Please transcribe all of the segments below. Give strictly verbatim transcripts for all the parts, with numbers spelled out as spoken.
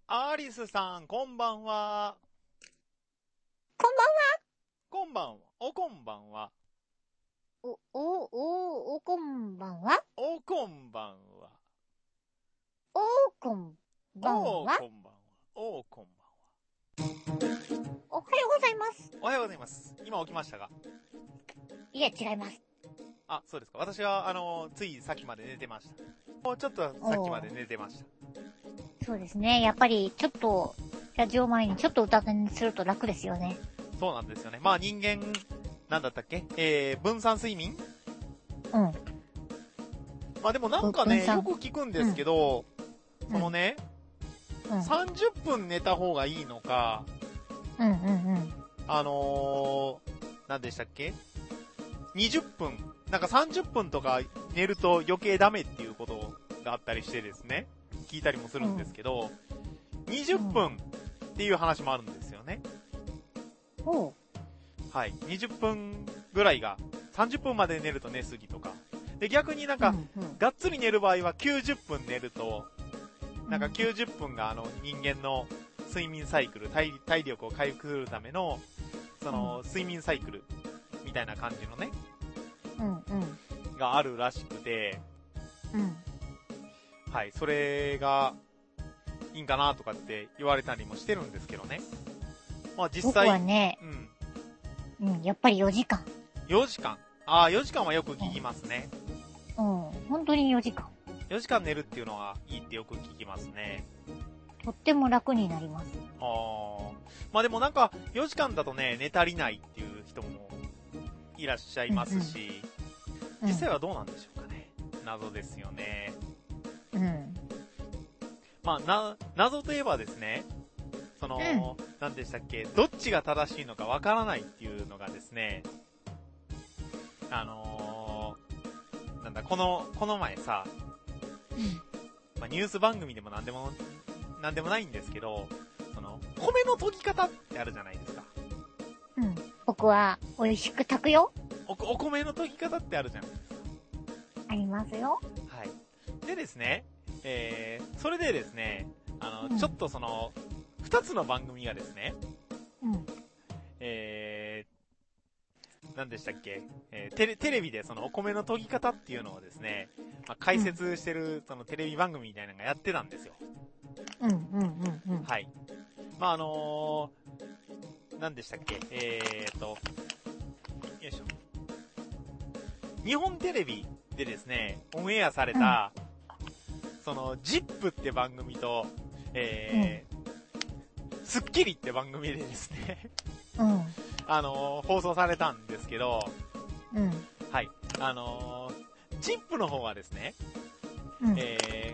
アリスさん、こんばんは。 こんばんは。 こんばんは。おこんばんは。 お、お、お、おこんばんは。 おこんばんは。 おこんばんおは。 こんばんは。おこんばんは。 おはようございます。 おはようございます。今起きましたが。 いえ、違います。 あ、そうですか。私は、あの、ついさっきまで寝てました。もうちょっとさっきまで寝てました。 そうですね。やっぱり、ちょっと、ラジオ前にちょっと歌にすると楽ですよね。 そうなんですよね。まあ人間、なんだったっけえー、分散睡眠うん。 まあでもなんかね、よく聞くんですけど、 うん、 そのね、 うん、 さんじゅっぷん寝た方がいいのか、 うん、うん、うん。 あのー、何でしたっけにじゅっぷん、なんかさんじゅっぷんとか寝ると余計ダメっていうことがあったりしてですね、聞いたりもするんですけど、うん、にじゅっぷんっていう話もあるんですよね。 おう。 はい。にじゅっぷんぐらいが、さんじゅっぷんまで寝ると寝すぎとか。で、逆になんか、うんうん、がっつり寝る場合はきゅうじゅっぷん寝ると、なんかきゅうじゅっぷんがあの人間の睡眠サイクル、体、体力を回復するための、その、睡眠サイクルみたいな感じのね、 うんうん、 があるらしくて、 うん、 はい、それがいいんかなとかって言われたりもしてるんですけどね。まあ実際、 僕はね、うん、うん、やっぱりよじかん。 よじかん。ああ、よじかんはよく聞きますね。 うん、うん、本当によじかん。 よじかん寝るっていうのはいいってよく聞きますね。 とっても楽になります。 ああ。まあでもなんか、よじかんだとね、寝足りないっていう人もいらっしゃいますし、うんうん、実際はどうなんでしょうかね。謎ですよね。 うん。 まあ、な、謎といえばですね、その、うん、何でしたっけ、どっちが正しいのかわからないっていうのがですね、あのー、なんだ、この、この前さ、うん、まあニュース番組でもなんでも、なんでもないんですけど、その、米の研ぎ方ってあるじゃないですか。 うん。僕は、美味しく炊くよ。 お、お米の研ぎ方ってあるじゃないですか。 ありますよ。 はい。でですね、えー、それでですね、あの、うん、ちょっとその、二つの番組がですね、 うん。 えー、何でしたっけ、えー、テレ、テレビでそのお米の研ぎ方っていうのをですね、まあ、解説してる、そのテレビ番組みたいなのがやってたんですよ。 うんうんうんうん。 はい。まあ、あのー、何でしたっけ、えーと、よいしょ。日本テレビでですね、オンエアされた、うん、その、ジップって番組と、えー、うん、スッキリって番組でですね、うん、あのー、放送されたんですけど、うん、はい。あのー、ジップの方はですね、うん、え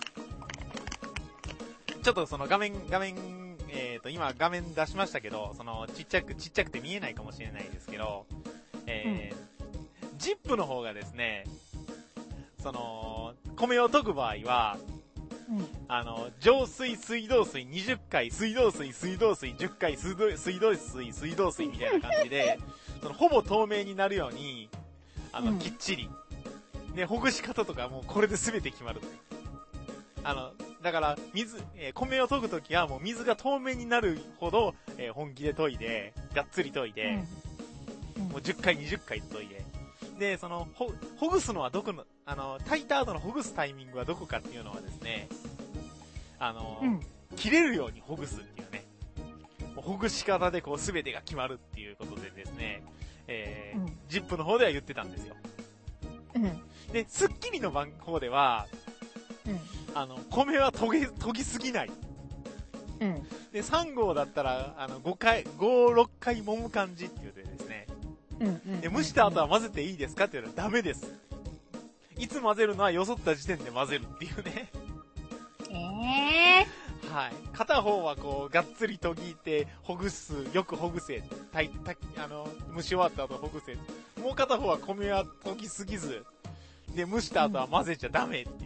ー、ちょっとその画面、画面、えーと、今画面出しましたけど、その、ちっちゃく、ちっちゃくて見えないかもしれないですけど、えー、うん、ジップの方がですね、その、米を研ぐ場合は、うん、あの、浄水、水道水にじゅっかい、水道水、水道水じゅっかい、水道水、水道水みたいな感じで、その、ほぼ透明になるように、あの、うん、きっちり。で、ほぐし方とかもうこれで全て決まる。あの、だから、水、えー、米を研ぐときはもう水が透明になるほど、えー、本気で研いで、がっつり研いで、うん、もうじゅっかい、にじゅっかい研いで、で、その、ほ、ほぐすのはどこの、あの、炊いた後のほぐすタイミングはどこかっていうのはですね、あの、うん、切れるようにほぐすっていうね、ほぐし方でこう全てが決まるっていうことでですね、えー、うん、ジップの方では言ってたんですよ。うん。で、スッキリの番方では、うん、あの、米は研げ、研ぎすぎない。うん。で、さん号だったら、あの、ごかい、ご、ろっかい揉む感じっていうでですね、うんうんうんうん、で、蒸した後は混ぜていいですかって言うのはダメです。いつ混ぜるのはよそった時点で混ぜるっていうね。 えー、はい。片方はこう、がっつり研ぎて、ほぐす、よくほぐせ。たい、た、あの、蒸し終わった後ほぐせ。もう片方は米は研ぎすぎず、で、蒸した後は混ぜちゃダメっていう、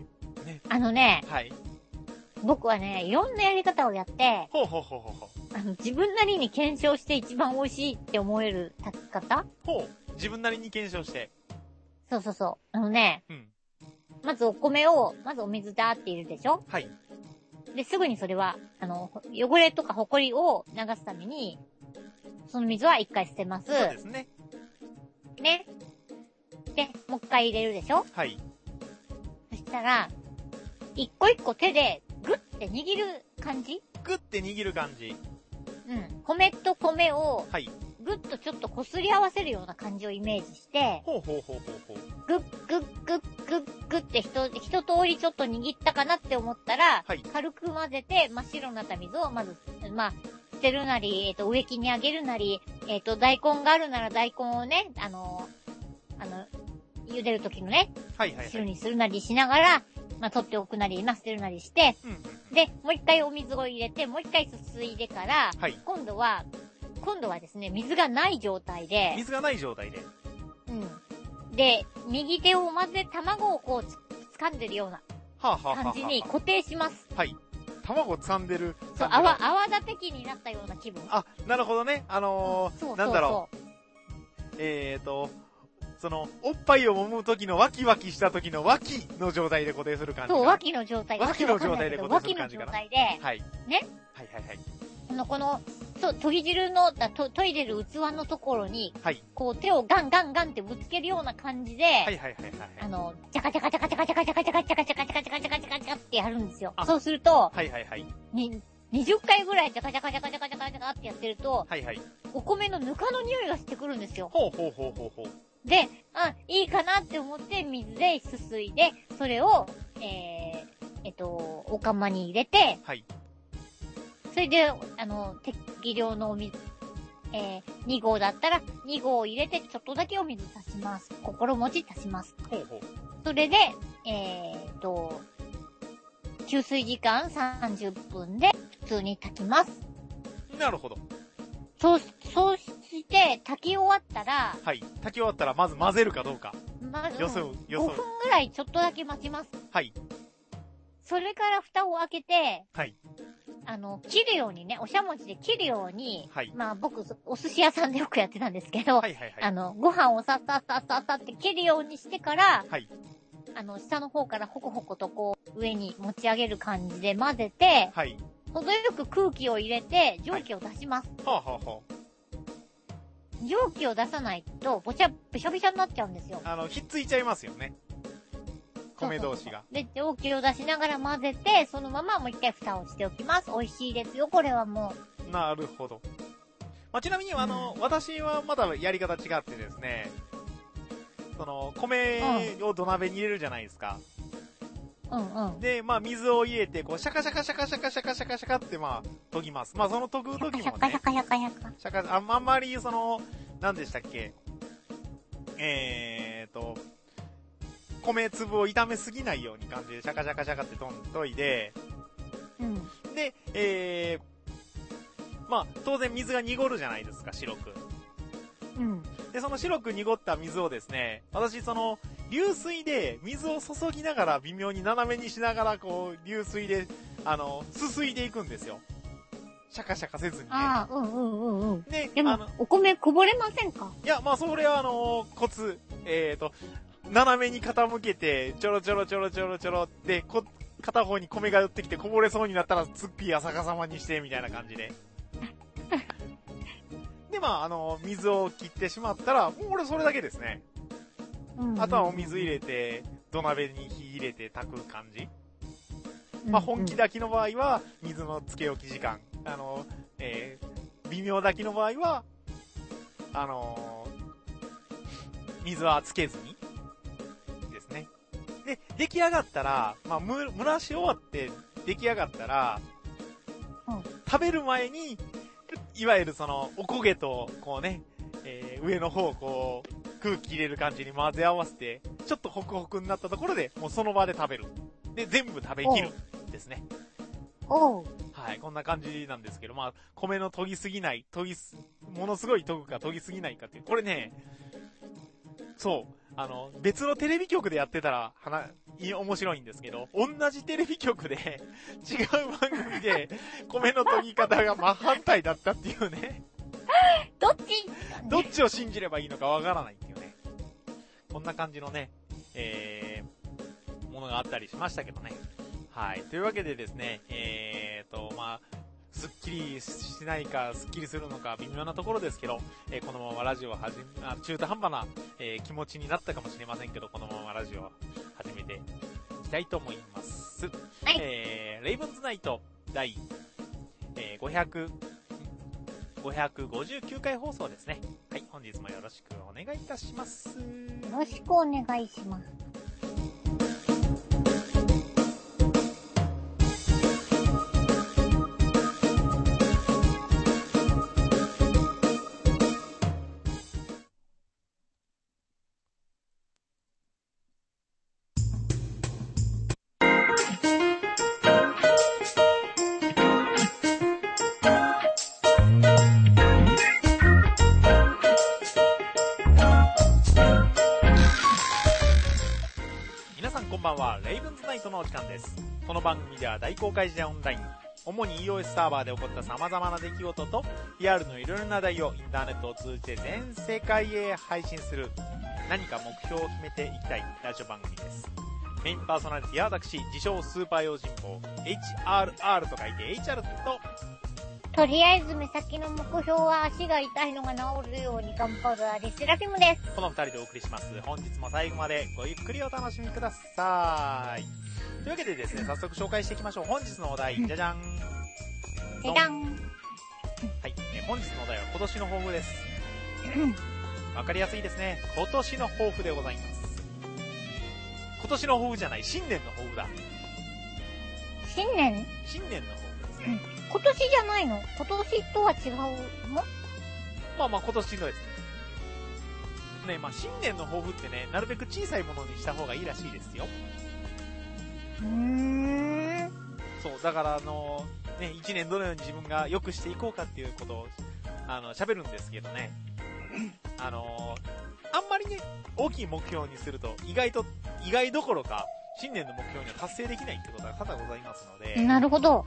ね。 あのね。 はい。 僕はね、いろんなやり方をやって、 ほうほうほうほうほう。 あの、自分なりに検証して一番美味しいって思える炊き方？ ほう。自分なりに検証して。 そうそうそう。あのね、うん。まずお米を、まずお水だーって入れるでしょ？ はい。 で、すぐにそれは、あの、汚れとかホコリを流すために、その水は一回捨てます。 そうですね。 ね。で、もう一回入れるでしょ？ はい。 そしたら、一個一個手でグッて握る感じ？ グッて握る感じ。 うん。米と米を、 はい。 グッとちょっと擦り合わせるような感じをイメージして、 ほうほうほうほうほう。 グッグッグッグッグッって一、一通りちょっと握ったかなって思ったら、 はい、 軽く混ぜて真っ白になった水をまず、まあ、捨てるなり、えっと、植木にあげるなり、えっと、大根があるなら大根をね、あの、あの、茹でる時のね、 はいはいはい。 汁にするなりしながら、まあ、取っておくなり、まあ、捨てるなりして、 うんうんうん、 で、もう一回お水を入れて、もう一回すすいでから、 はい、 今度は、今度はですね、水がない状態で、 水がない状態で。 うん。で、右手を混ぜ、卵をこうつ、掴んでるような感じに固定します。 はい。卵を掴んでる。 そう、泡、泡立て器になったような気分。 あ、なるほどね。あのー、 そうそうそう、 なんだろう。えーと、その、おっぱいを揉む時のワキワキした時の脇の状態で固定する感じかな。 そう、脇の状態。 脇の状態で固定する感じかな。 脇の状態で。 はい。 ね。 はいはいはい。 この、この、そう、研ぎ汁の、だと、研いでる器のところに、 はい。 こう手をガンガンガンってぶつけるような感じで、はいはいはいはいはい。 あの、ジャカジャカジャカジャカジャカジャカジャカジャカジャカジャカジャカジャカジャカジャカってやるんですよ。そうすると、 はいはいはい。 に、にじゅっかいぐらいジャカジャカジャカジャカジャカジャカってやってると、 はいはい。 お米のぬかの匂いがしてくるんですよ。 ほうほうほうほうほう。 で、あ、いいかなって思って水ですすいで、それを、えー、えっと、お釜に入れて、 はい。 それで、あの、適量のお水、えー、にごうだったらにごう入れてちょっとだけお水足します。心持ち足します。 ほうほう。 それで、えーと、吸水時間さんじゅっぷんで普通に炊きます。 なるほど。 そう、そうして炊き終わったら、 はい。炊き終わったらまず混ぜるかどうか。 まず、 予想、予想。 ごふんぐらいちょっとだけ待ちます。 はい。 それから蓋を開けて、 はい。 あの、切るようにね、おしゃもちで切るように、 はい。 まあ僕、お寿司屋さんでよくやってたんですけど、 はいはいはい。 あの、ご飯をさっさっさっさっさって切るようにしてから、 はい。 あの、下の方からホコホコとこう、上に持ち上げる感じで混ぜて、 はい。 程よく空気を入れて、蒸気を出します。 はあ、はあはあ、蒸気を出さないと、ぼちゃ、べしゃべしゃになっちゃうんですよ。 あの、ひっついちゃいますよね。米同士が。 そうそうそうで、蒸気を出しながら混ぜて、そのままもう一回蓋をしておきます。美味しいですよ、これはもう。なるほど。まあ、ちなみに、あの、うん、私はまだやり方違ってですね、その、米を土鍋に入れるじゃないですか。 うんうん。 で、まあ、水を入れて、こう、シャカシャカシャカシャカシャカシャカシャカって、まあ、研ぎます。まあ、その研ぐ時もね。シャカシャカシャカシャカ。 シャカ、あんま、あんまり、その、何でしたっけ。えーと、米粒を炒めすぎないように感じで、シャカシャカシャカってとんといで、 うん。 で、えー、まあ、当然水が濁るじゃないですか、白く。 うん。 で、その白く濁った水をですね、私、その、流水で水を注ぎながら微妙に斜めにしながらこう流水であのすすいでいくんですよ。シャカシャカせずにね。 ああ、うんうんうんうん。 で、 でもあのお米こぼれませんか？ いや、まあそれはあのコツ、えっと斜めに傾けてちょろちょろちょろちょろちょろでこ片方に米が寄ってきてこぼれそうになったらツッピーや逆さまにしてみたいな感じで。でまああの水を切ってしまったらもう俺それだけですね。あとはお水入れて、土鍋に火入れて炊く感じ。まあ、本気炊きの場合は、水のつけ置き時間。あの、えー、微妙炊きの場合は、あのー、水はつけずに、ですね。で、出来上がったら、まあ、む、蒸らし終わって出来上がったら、 うん、 食べる前に、いわゆるその、おこげと、こうね、えー、上の方、こう、空気入れる感じに混ぜ合わせて、ちょっとホクホクになったところで、もうその場で食べる。で、全部食べきる。ですね。 おう。 はい、こんな感じなんですけど、まあ、米の研ぎすぎない、研ぎす、ものすごい研ぐか研ぎすぎないかっていう。これね、そう、あの、別のテレビ局でやってたら、はな、い面白いんですけど、同じテレビ局で、違う番組で、米の研ぎ方が真反対だったっていうね。 どっちどっちを信じればいいのかわからないっていうね。こんな感じのね、えー、ものがあったりしましたけどね。 はい。というわけでですね、えーと、まあ、すっきりしないか、すっきりするのか、微妙なところですけど、えー、このままラジオを始め、あ中途半端な、えー、気持ちになったかもしれませんけど、このままラジオを始めていきたいと思います。はい。えー、レイブンズナイト第、えー、ごひゃく、ごひゃくごじゅうきゅうかい放送ですね。はい。本日もよろしくお願いいたします。よろしくお願いします。 レイブンズナイトのお時間です。この番組では大公開時代オンライン、主に iOS サーバーで起こった様々な出来事と ピーアール のいろいろな題をインターネットを通じて全世界へ配信する、何か目標を決めていきたいラジオ番組です。メインパーソナリティは私、自称スーパー用心棒 エイチアールアール と書いて エイチアール と、 とりあえず目先の目標は足が痛いのが治るように頑張るアリスラフィムです。 この二人でお送りします。本日も最後までごゆっくりお楽しみください。というわけでですね、早速紹介していきましょう。本日のお題、じゃじゃん。 じゃじゃん。 はい、えー、本日のお題は今年の抱負です。わかりやすいですね。今年の抱負でございます。今年の抱負じゃない、新年の抱負だ。 新年？ 新年の抱負ですね。 うん今年じゃないの？今年とは違うの？ まあまあ今年のですね。ね、まあ新年の抱負ってね、なるべく小さいものにした方がいいらしいですよ。 うーん。 そう、だからあの、ね、一年どのように自分が良くしていこうかっていうことを、あの、喋るんですけどね。あの、あんまりね、大きい目標にすると、意外と、意外どころか、新年の目標には達成できないってことが多々ございますので。 なるほど。 はい。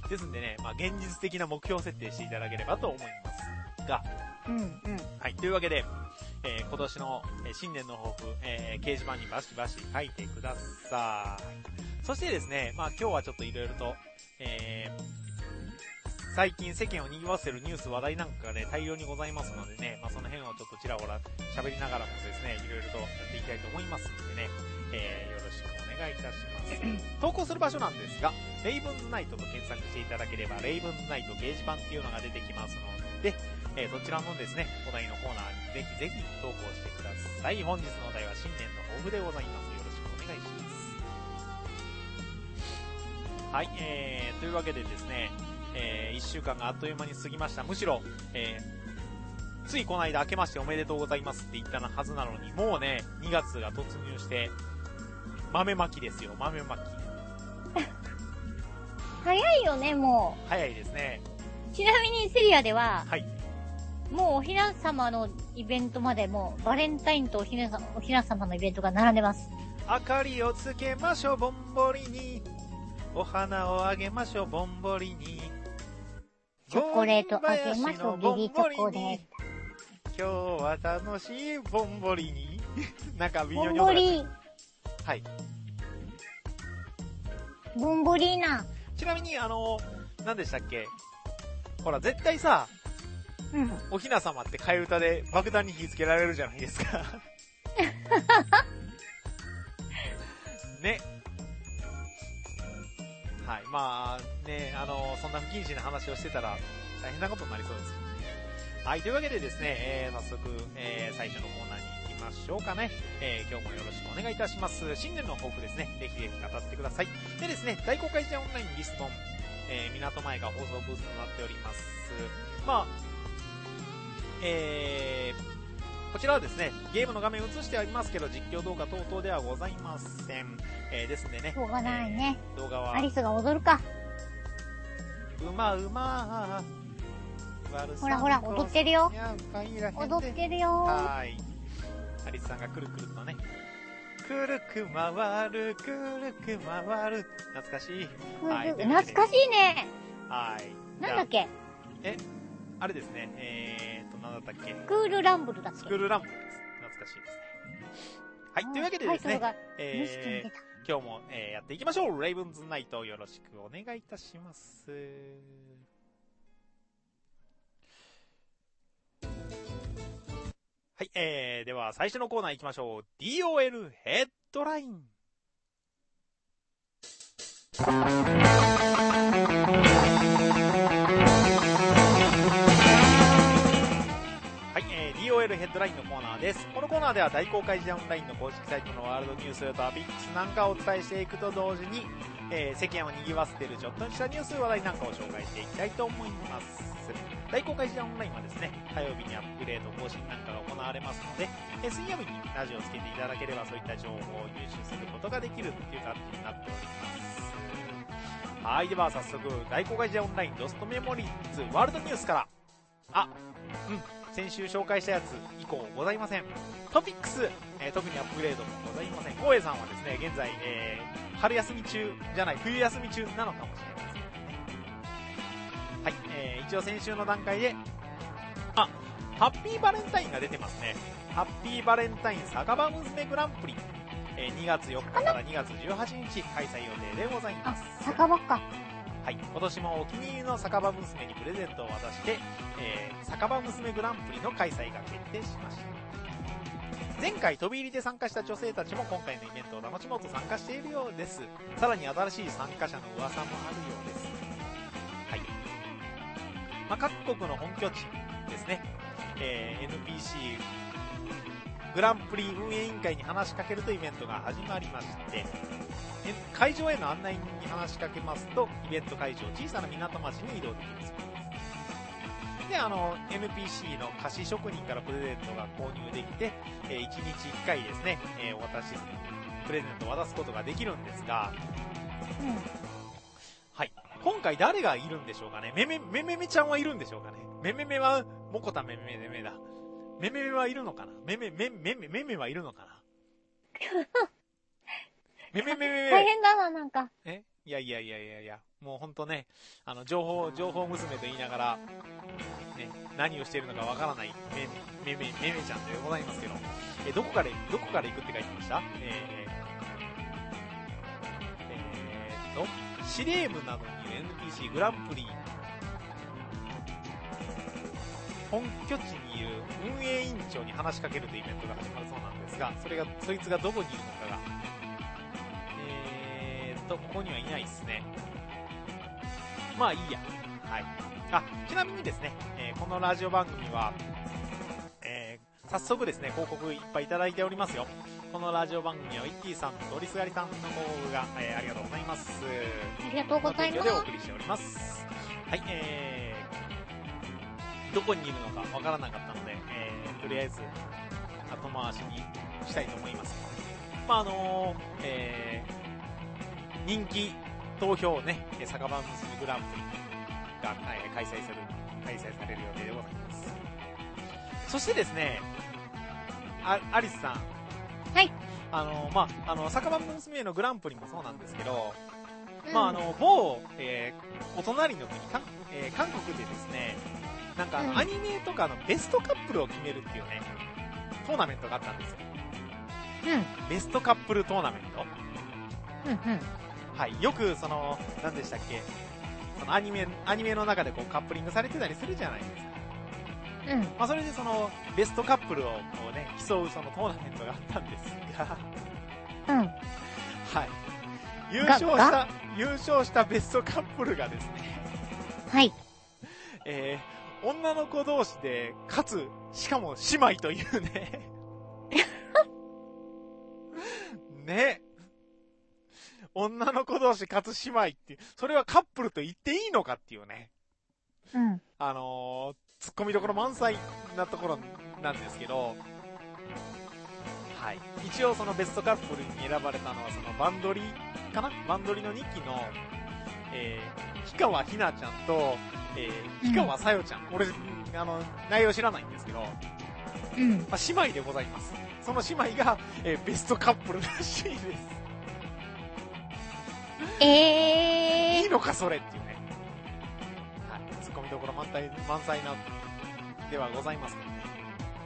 ですんでね、まあ、現実的な目標設定していただければと思いますが、 うんうん。 はい、というわけで、えー、今年の、えー、新年の抱負、えー、掲示板にバシバシ書いてください。そしてですね、まあ、今日はちょっといろいろと、えー、最近世間を賑わせるニュース話題なんかがね、大量にございますのでね、まあ、その辺をちょっとちらほら喋りながらもですね、いろいろとやっていきたいと思いますのでね、えー、よろしくお願いいたします。投稿する場所なんですが、レイブンズナイトと検索していただければ、レイブンズナイト掲示板っていうのが出てきますので、えー、そちらのですね、お題のコーナーにぜひぜひ投稿してください。本日のお題は新年の抱負でございます。よろしくお願いします。はい、えー、というわけでですね、えー、いっしゅうかんがあっという間に過ぎました。むしろ、えー、ついこの間明けましておめでとうございますって言ったはずなのに、もうね、にがつが突入して、豆まきですよ、豆まき。 早いよね、もう。早いですね。 ちなみにセリアでは、 はい。 もうおひな様のイベントまでもうバレンタインとおひな様、おひな様のイベントが並んでます。 明かりをつけましょう、ぼんぼりに。お花をあげましょう、ぼんぼりに。 チョコレートあげましょう、ギリチョコで。 今日は楽しい、ぼんぼりに。なんか微妙にぼんぼり。 はい。 ボンボリーナ。 ちなみに、あの、何でしたっけ？ほら、絶対さ、 うん。 おひな様って替え歌で爆弾に火つけられるじゃないですか。ね。はい。まあ、ね、あの、そんな不謹慎な話をしてたら大変なことになりそうですよね。はい。というわけでですね、えー、早速、えー、最初のコーナーに行きましょうかね。えー、今日もよろしくお願いいたします。新年の抱負ですね。ぜひぜひ語ってください。でですね、大公開時代オンラインリスボン、えー、港前が放送ブースとなっております。まあ、えー、こちらはですね、ゲームの画面映してありますけど、実況動画等々ではございません。えー、ですんでね。 しょうがないね。 えー、動画は。 アリスが踊るか。 うまうまー。ほらほら、踊ってるよ。踊ってるよ。 はい。アリスさんがくるくるとね。くるく回る、くるく回る。懐かしい。 はい、懐かしいね。 はい。 なんだっけ？ え、あれですね。えーと、なんだったっけ？ スクールランブルだっけ？ スクールランブルです。懐かしいですね。はい。というわけでですね、えー、 今日も、えー、やっていきましょう。レイブンズナイトよろしくお願いいたします。はい、えー、では最初のコーナー行きましょう。 ディーオーエル ヘッドライン。はい、えー、ディーオーエル ヘッドラインのコーナーです。このコーナーでは大公開時代オンラインの公式サイトのワールドニュースとアビックスなんかをお伝えしていくと同時に、えー、世間を賑わせているちょっとしたニュース話題なんかを紹介していきたいと思います。大公開時代オンラインはですね、火曜日にアップグレード更新なんかが行われますので、えー、水曜日にラジオをつけていただければそういった情報を入手することができるっていう感じになっております。はい、では早速大公開時代オンラインロストメモリーズワールドニュースから。あ、うん先週紹介したやつ以降ございません。トピックス、えー、特にアップグレードもございません。光栄さんはですね、現在、えー、春休み中じゃない冬休み中なのかもしれませんね。はい、えー、一応先週の段階で、あ、ハッピーバレンタインが出てますね。ハッピーバレンタイン酒場娘グランプリ、えー、にがつよっかからにがつじゅうはちにち開催予定でございます。 あ、酒場か。 はい、今年もお気に入りの酒場娘にプレゼントを渡して、えー、酒場娘グランプリの開催が決定しました。前回飛び入りで参加した女性たちも今回のイベントを楽しもうと参加しているようです。さらに新しい参加者の噂もあるようです。はい。まあ、各国の本拠地ですね、えー、エヌピーシー グランプリ運営委員会に話しかけるとイベントが始まりまして、会場への案内人に話しかけますと、イベント会場、小さな港町に移動できます。で、あの、エヌピーシー の菓子職人からプレゼントが購入できて、えー、いちにちいっかいですね、えー、お渡し、プレゼントを渡すことができるんですが、 うん。 はい。今回誰がいるんでしょうかね。めめ、めめめちゃんはいるんでしょうかね。めめめは、もこためめめめだ。めめめはいるのかな。めめめ、めめ、めめはいるのかな。めめめめめ。 大変だな、なんか。 えいやいやいやいやいや、もうほんとね、あの、情報、情報娘と言いながら、ね、何をしているのかわからない、め、めめ、めめちゃんでございますけど、え、どこから、どこから行くって書いてました？えー、えーと、司令部などにいる エヌピーシー グランプリ、本拠地にいる運営委員長に話しかけるというイベントが始まるそうなんですが、それが、そいつがどこにいるのかが、えーと、ここにはいないですね。まあいいや。はい。あ、ちなみにですね、えー、このラジオ番組は、えー、早速ですね、広告いっぱいいただいておりますよ。このラジオ番組は、イッティさんとドリスガリさんの広告が、えー、ありがとうございます。 ありがとうございます。 でお送りしております。はい、えー、どこにいるのかわからなかったので、えー、とりあえず、後回しにしたいと思います。まあ、あのー、えー、人気投票ね、酒場娘グランプリが、えー、開催する、開催される予定でございます。そしてですね、あ、アリスさん。 はい。 あの、まあ、あの、酒場娘のグランプリもそうなんですけど、うん、まあ、あの、某、えー、お隣の国、韓、えー、韓国でですね、なんかあの、うん、アニメとかのベストカップルを決めるっていうね、トーナメントがあったんですよ。うん。ベストカップルトーナメント。 うんうん。 はい。よく、その、何でしたっけ、そのアニメ、アニメの中でこうカップリングされてたりするじゃないですか。うん。まあ、それでその、ベストカップルをこうね、競うそのトーナメントがあったんですが、 うん。はい。 優勝した、優勝したベストカップルがですね、 はい。 えー、女の子同士で、かつ、しかも姉妹というね、ね、女の子同士かつ姉妹っていう、それはカップルと言っていいのかっていうね、 うん。あのー、突っ込みどころ満載なところなんですけど、はい。一応そのベストカップルに選ばれたのはそのバンドリかなバンドリのにきの、えー、氷川ひなちゃんと、えー、氷川さよちゃん。うん、俺、あの、内容知らないんですけど、うん。まあ、姉妹でございます。その姉妹が、えー、ベストカップルらしいです。 えー。 いいのかそれっていうね。はい。突っ込みどころ満載、満載な、ではございますけどね。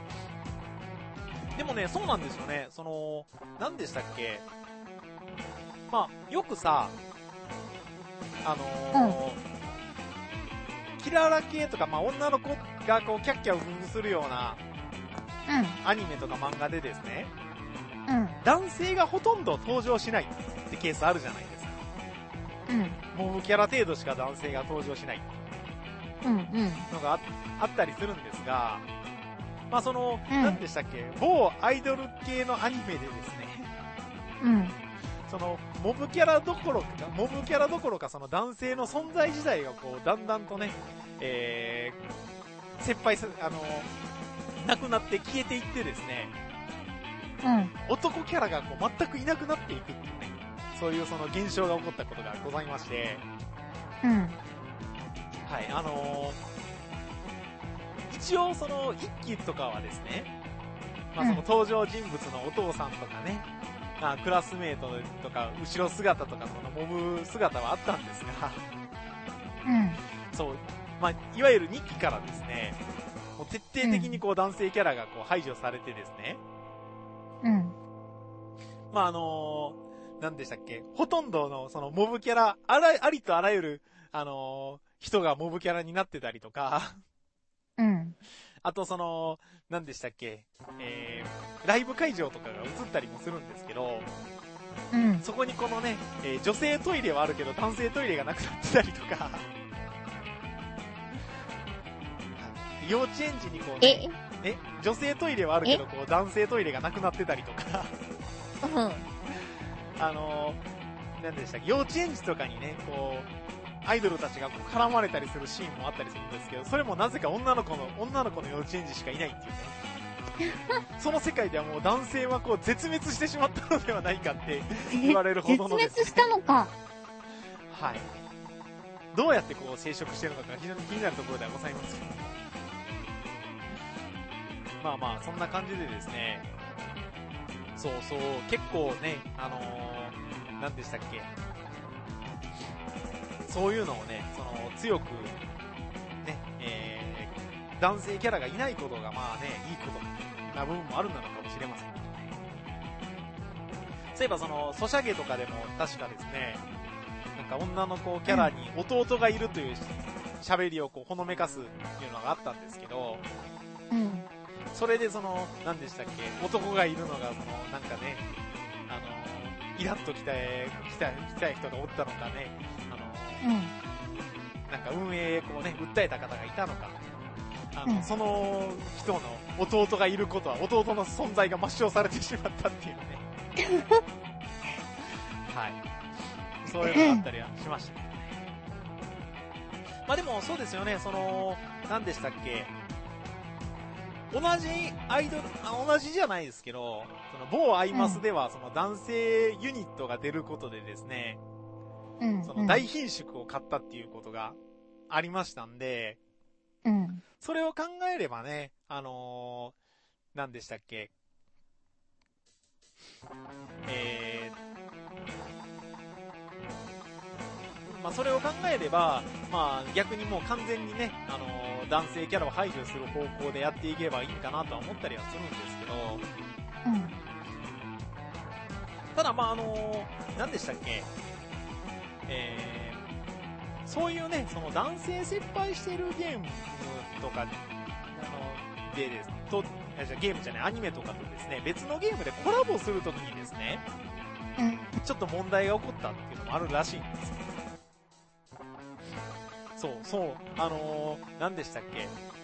でもね、そうなんですよね。その、何でしたっけまあ、よくさ、あのー、うん、キララ系とか、まあ、女の子がこう、キャッキャウフフするような、うん、アニメとか漫画でですね、うん、男性がほとんど登場しないってケースあるじゃないですか。うん。モブキャラ程度しか男性が登場しない。うんうん。のが あ, あったりするんですが、まあその、うん、何でしたっけ、某アイドル系のアニメでですね、うん。その、モブキャラどころか、モブキャラどころかその男性の存在自体がこう、だんだんとね、えー、切廃する、あの、なくなって消えていってですね、うん。男キャラがこう全くいなくなっていくっていうね、そういうその現象が起こったことがございまして、うん。はい、あのー、一応その一期とかはですね、まあその登場人物のお父さんとかね、まあクラスメートとか後ろ姿とかそのモブ姿はあったんですが、うん。そう、まあいわゆるにきからですね、もう徹底的にこう男性キャラがこう排除されてですね、うん。まああのー、何でしたっけ、ほとんどのそのモブキャラ、あら、ありとあらゆる、あのー、人がモブキャラになってたりとか、うん。あとその、何でしたっけ、えー、ライブ会場とかが映ったりもするんですけど、うん。そこにこのね、えー、女性トイレはあるけど男性トイレがなくなってたりとか、幼稚園児にこう、ね、え女性トイレはあるけどこう男性トイレがなくなってたりとか、うん、あのー、何でしたっけ、幼稚園児とかにね、こう、アイドルたちがこう絡まれたりするシーンもあったりするんですけど、それもなぜか女の子の、女の子の幼稚園児しかいないっていうね。その世界ではもう男性はこう絶滅してしまったのではないかって言われるほどのですね。 絶滅したのか。 はい。どうやってこう生殖してるのか非常に気になるところではございますけど。まあまあ、そんな感じでですね、そうそう、結構ね、あのー、何でしたっけ、そういうのをね、その、強く、ね、えー、男性キャラがいないことがまあね、いいことな部分もあるのかもしれませんけどね。そういえばその、ソシャゲとかでも確かですね、なんか女の子キャラに弟がいるという喋りをこう、ほのめかすっていうのがあったんですけど、うん。それでその、何でしたっけ、男がいるのが、その、なんかね、あの、イラッと来た、来た、来た人がおったのかね、あの、うん、なんか運営こうね、訴えた方がいたのか、あの、うん、その人の弟がいることは、弟の存在が抹消されてしまったっていうね。はい。そういうのがあったりはしましたね。まあでも、そうですよね、その、何でしたっけ、同じアイドル、あ、同じじゃないですけど、その某アイマスでは、その男性ユニットが出ることでですね、うん、その大品種を買ったっていうことがありましたんで、うん、それを考えればね、あのー、何でしたっけ、えー、まあそれを考えれば、まあ逆にもう完全にね、あのー、男性キャラを排除する方向でやっていけばいいかなとは思ったりはするんですけど、うん、ただまああのー、何でしたっけ、えー、そういうね、その男性切配しているゲームとか、あの、でですと、ゲームじゃない、アニメとかとですね、別のゲームでコラボするときにですね、うん、ちょっと問題が起こったっていうのもあるらしいんですよ。そう、そう、あのー、何でしたっけ、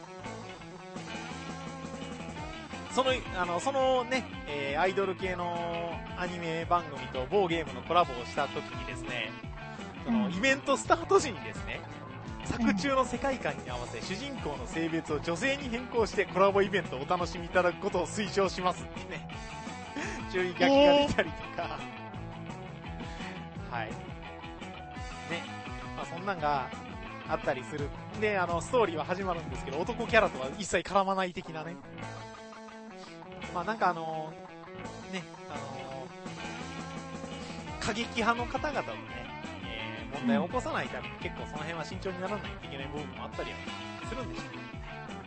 その、あの、そのね、えー、アイドル系のアニメ番組と某ゲームのコラボをしたときにですね、その、イベントスタート時にですね、作中の世界観に合わせ、主人公の性別を女性に変更してコラボイベントをお楽しみいただくことを推奨しますってね、注意書きが出たりとか、はい。ね、まあそんなんがあったりする。で、あの、ストーリーは始まるんですけど、男キャラとは一切絡まない的なね。まあなんかあの、ね、あの、過激派の方々のね、問題を起こさないために結構その辺は慎重にならないといけない部分もあったりはするんでしょうけどね。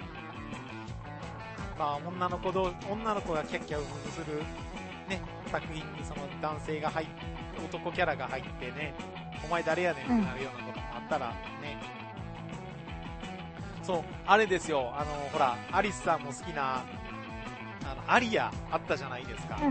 まあ女の子ど女の子がキャッキャウフフするね作品にその男性が入っ男キャラが入ってね、お前誰やねんってなるようなこともあったらね、うん、そう、あれですよ、あの、ほら、アリスさんも好きな、あの、アリアあったじゃないですか。 うん、うん、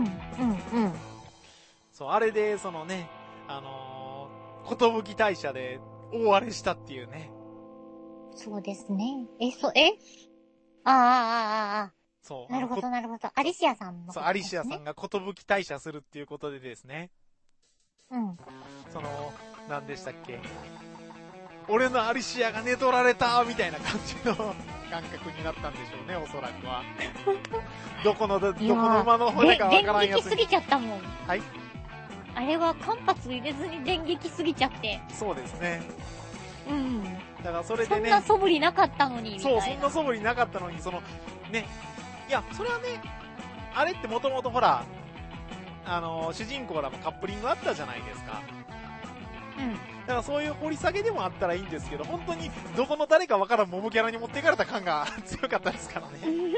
うん。 そう、あれで、そのね、あのー、ことぶき大社で大荒れしたっていうね。 そうですね。え、そ、えああ、ああ、ああ。 そう。 なるほど、なるほど。アリシアさんの、ね。 そう、アリシアさんがことぶき大社するっていうことでですね。 うん。 その、何でしたっけ。俺のアリシアが寝取られたみたいな感じの感覚になったんでしょうね、おそらくは。どこの、どこの馬の骨かわからんやつに。 電撃すぎちゃったもん。 はい。 あれは間髪入れずに電撃すぎちゃって。 そうですね。 うん。 だからそれでね。 そんな素振りなかったのに、みたいな。 そう、そんな素振りなかったのに、その、ね。いや、それはね、あれってもともとほら、あの、主人公らもカップリングあったじゃないですか。 うん。 だからそういう掘り下げでもあったらいいんですけど、本当にどこの誰かわからんモブキャラに持っていかれた感が強かったですからね。ね、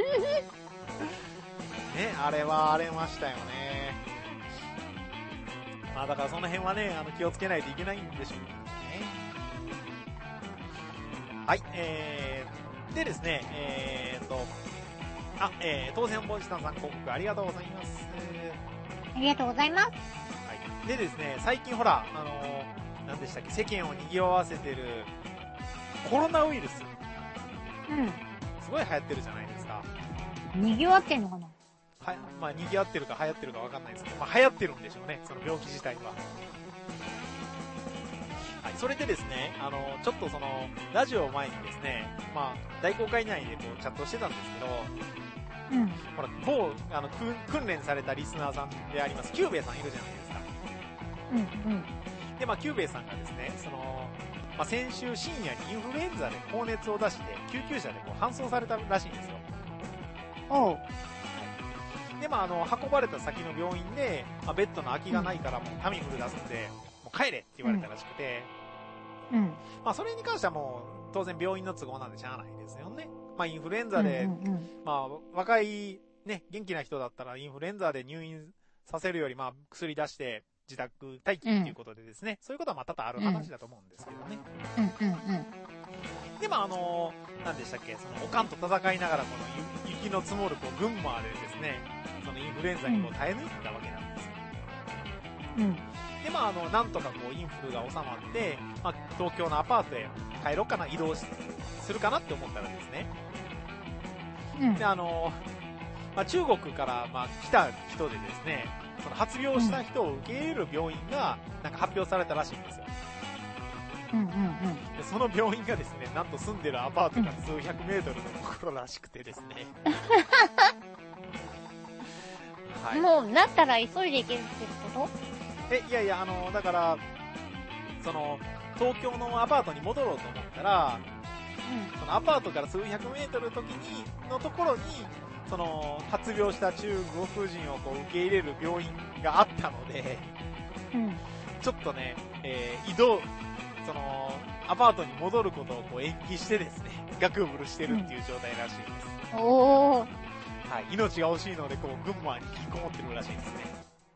あれは荒れましたよね。まあだからその辺はね、あの気をつけないといけないんでしょうね。はい、えー、でですね、えーと、あ、えー、当選ボイスタンさん、広告ありがとうございます。 ありがとうございます。 はい。でですね、最近ほら、あのー、何でしたっけ、世間を賑わせてるコロナウイルス。 うん。 すごい流行ってるじゃないですか。 賑わってんのかな。 はい、まあ、賑わってるか流行ってるかわかんないですけど、まあ、流行ってるんでしょうね、その病気自体は。はい、それでですね、あの、ちょっとその、ラジオを前にですね、まあ、大公開内でこう、チャットしてたんですけど、 うん。 ほら、某、あの、訓練されたリスナーさんであります、キューベイさんいるじゃないですか。 うん、うん。 で、まあ、キューベイさんがですね、その、まあ、先週深夜にインフルエンザで高熱を出して、救急車でこう搬送されたらしいんですよ。 おう。 で、まあ、あの、運ばれた先の病院で、まあ、ベッドの空きがないからもうタミフル出すんで、もう帰れって言われたらしくて、 うん。 まあ、それに関してはもう、当然病院の都合なんでしゃあないですよね。まあ、インフルエンザで、 うんうんうん、 まあ、若い、ね、元気な人だったらインフルエンザで入院させるより、まあ、薬出して自宅待機っていうことでですね、うん、そういうことはまあ多々ある話だと思うんですけどね。 うんうんうん。 で、まあ、あのー、何でしたっけ、その、おかんと戦いながらこの雪の積もるこう群馬でですね、そのインフルエンザにこう耐え抜いたわけなんですよ。 うん。 で、まあ、あの、なんとかこう、インフルが収まって、まあ、東京のアパートへ帰ろうかな、移動するかなって思ったらですね。 うん、 で、あの、まあ、中国から、まあ、来た人でですね、その発病した人を受け入れる病院が、なんか発表されたらしいんですよ。 うんうんうん。 で、その病院がですね、なんと住んでるアパートが数百メートルのところらしくてですね。 はい。もう、なったら急いで行けるってこと？ え、いやいや、あの、だから、その、東京のアパートに戻ろうと思ったら、うん、そのアパートから数百メートルの時に、のところに、その、発病した中国人をこう受け入れる病院があったので、うん、ちょっとね、えー、移動、その、アパートに戻ることをこう延期してですね、ガクブルしてるっていう状態らしいです。 うん、おー。 はい、命が惜しいので、こう、群馬に引きこもってるらしいですね。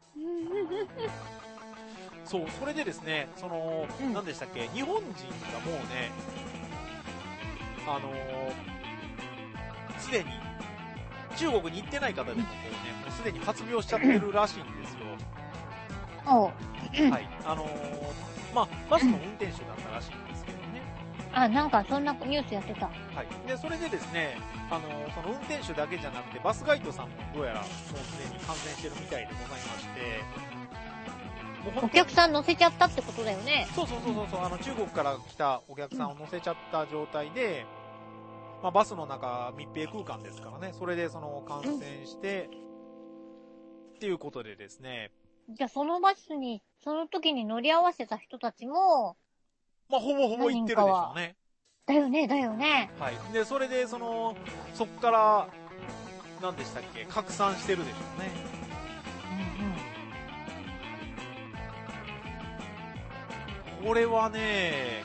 そう、それでですね、その、うん、何でしたっけ、日本人がもうね、あのー、すでに、中国に行ってない方でもこうね、もうすでに発病しちゃってるらしいんですよ。 おはい。あのー、まあ、バスの運転手だったらしいんですけどね。 あ、なんかそんなニュースやってた。 はい。で、それでですね、あのー、その運転手だけじゃなくて、バスガイドさんもどうやらもうすでに感染してるみたいでございまして、 お客さん乗せちゃったってことだよね。 そうそうそうそう、あの中国から来たお客さんを乗せちゃった状態で、まあ、バスの中密閉空間ですからね、それでその感染して、うん、っていうことでですね。 じゃあそのバスに、その時に乗り合わせた人たちも、 まあほぼほぼ行ってるでしょうね。 だよね、だよね。 はい。で、それでその、そっから、何でしたっけ、拡散してるでしょうね。これはね、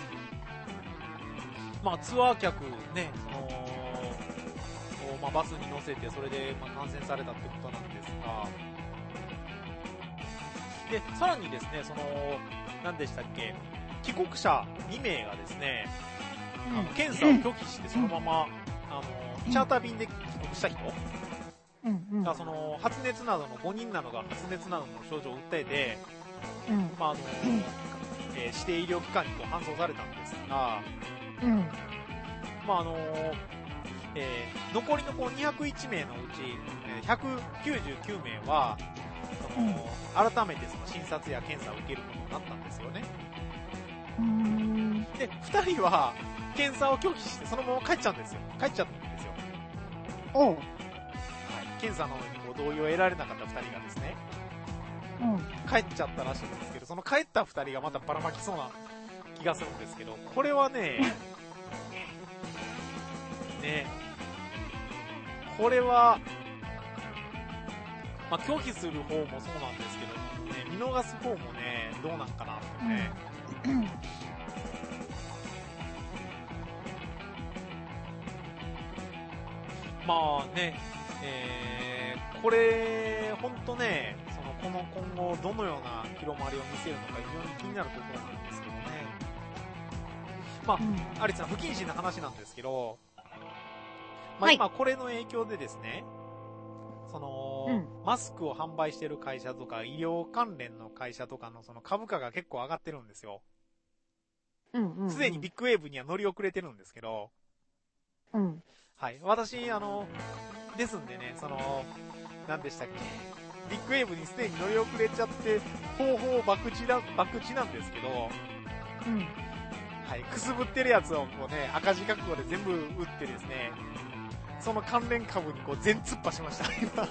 まあツアー客ね、その、まあ、バスに乗せてそれでまあ感染されたってことなんですが、 で、さらにですね、その、何でしたっけ、帰国者にめいがですね、 うんあの検査を拒否してそのまま、あの、チャーター便で帰国した人、 うんうん。 がその、発熱などのごにんなどが発熱などの症状を訴えて、 うん。 まああの、えー指定医療機関にこう搬送されたんですが、 うん。 まああの、えー残りのこうにひゃくいちめいのうち、えーひゃくきゅうじゅうきゅうめいは、その、改めてその診察や検査を受けることになったんですよね。 うーん。 で、ふたりは、検査を拒否してそのまま帰っちゃうんですよ。帰っちゃったんですよ。 おう。 はい。検査のにこう同意を得られなかったふたりがですね、 うん。 帰っちゃったらしいんですけど、その帰ったふたりがまたばらまきそうな気がするんですけど、これはね、ね、これは、まあ、拒否する方もそうなんですけど、ね、見逃す方もね、どうなんかなってね。 うん。 まあね、えー、これ、ほんとね、その、この今後どのような広まりを見せるのか非常に気になるところなんですけどね。まあ、アリさん、不謹慎な話なんですけど、まあ、今これの影響でですね、その、 うんマスクを販売してる会社とか、医療関連の会社とかのその株価が結構上がってるんですよ。 うんうん。 すでにビッグウェーブには乗り遅れてるんですけど、 うん。 はい。私、あの、ですんでね、その、何でしたっけ、ビッグウェーブにすでに乗り遅れちゃって、方法博打だ、博打なんですけど、 うん。 はい。くすぶってるやつをこうね、赤字覚悟で全部打ってですね、その関連株にこう全突破しました、今。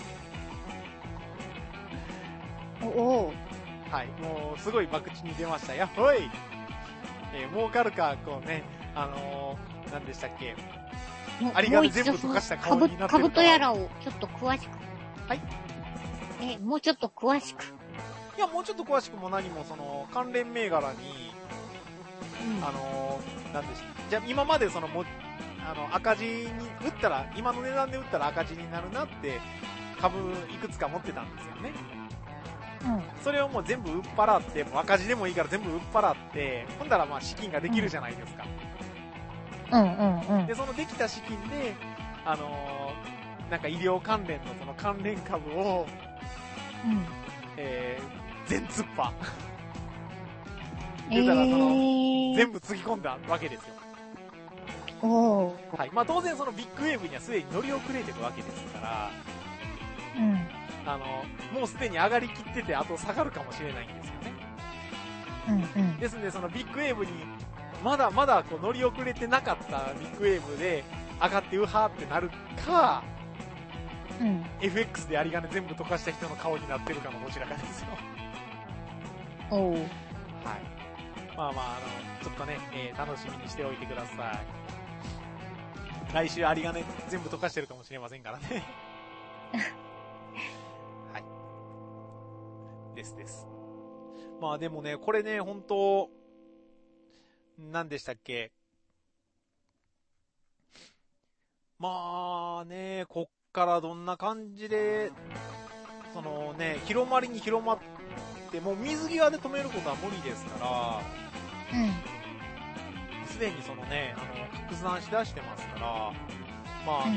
おお。 はい。もう、すごい博打に出ました。やっほい、えー、儲かるか、こうね、あのー、何でしたっけ、ありがね全部溶かした顔になってるから。 株とやらをちょっと詳しく。 はい。 え、もうちょっと詳しく。 いや、もうちょっと詳しくも何も、その、関連銘柄に、 うん、 あのー、なんでしじゃあ今までそのも、あの、赤字に打ったら、今の値段で打ったら赤字になるなって、株いくつか持ってたんですよね。 うん。 それをもう全部売っ払って、もう赤字でもいいから全部売っ払って、ほんだらまあ資金ができるじゃないですか。 うんうんうん。 で、そのできた資金で、あのー、なんか医療関連のその関連株を、 うん。 えー、全突破。 えー、 出たらその、全部つぎ込んだわけですよ。 おー。 はい。まあ当然そのビッグウェーブにはすでに乗り遅れてるわけですから、 うん。 あの、もうすでに上がりきってて、あと下がるかもしれないんですよね。 うんうん。 ですんで、そのビッグウェーブに、まだまだこう乗り遅れてなかったビッグウェーブで上がってうはーってなるか、 うん。 エフエックス で有り金全部溶かした人の顔になってるかのどちらかですよ。 おー。 はい。まあまあ、あの、ちょっとね、えー、楽しみにしておいてください。来週有り金全部溶かしてるかもしれませんからね。はい。ですです。まあでもね、これね、本当何でしたっけ。まあね、こっからどんな感じで、そのね、広まりに広まって、もう水際で止めることは無理ですから、 うん。 すでにそのね、あの、拡散しだしてますから、まああのー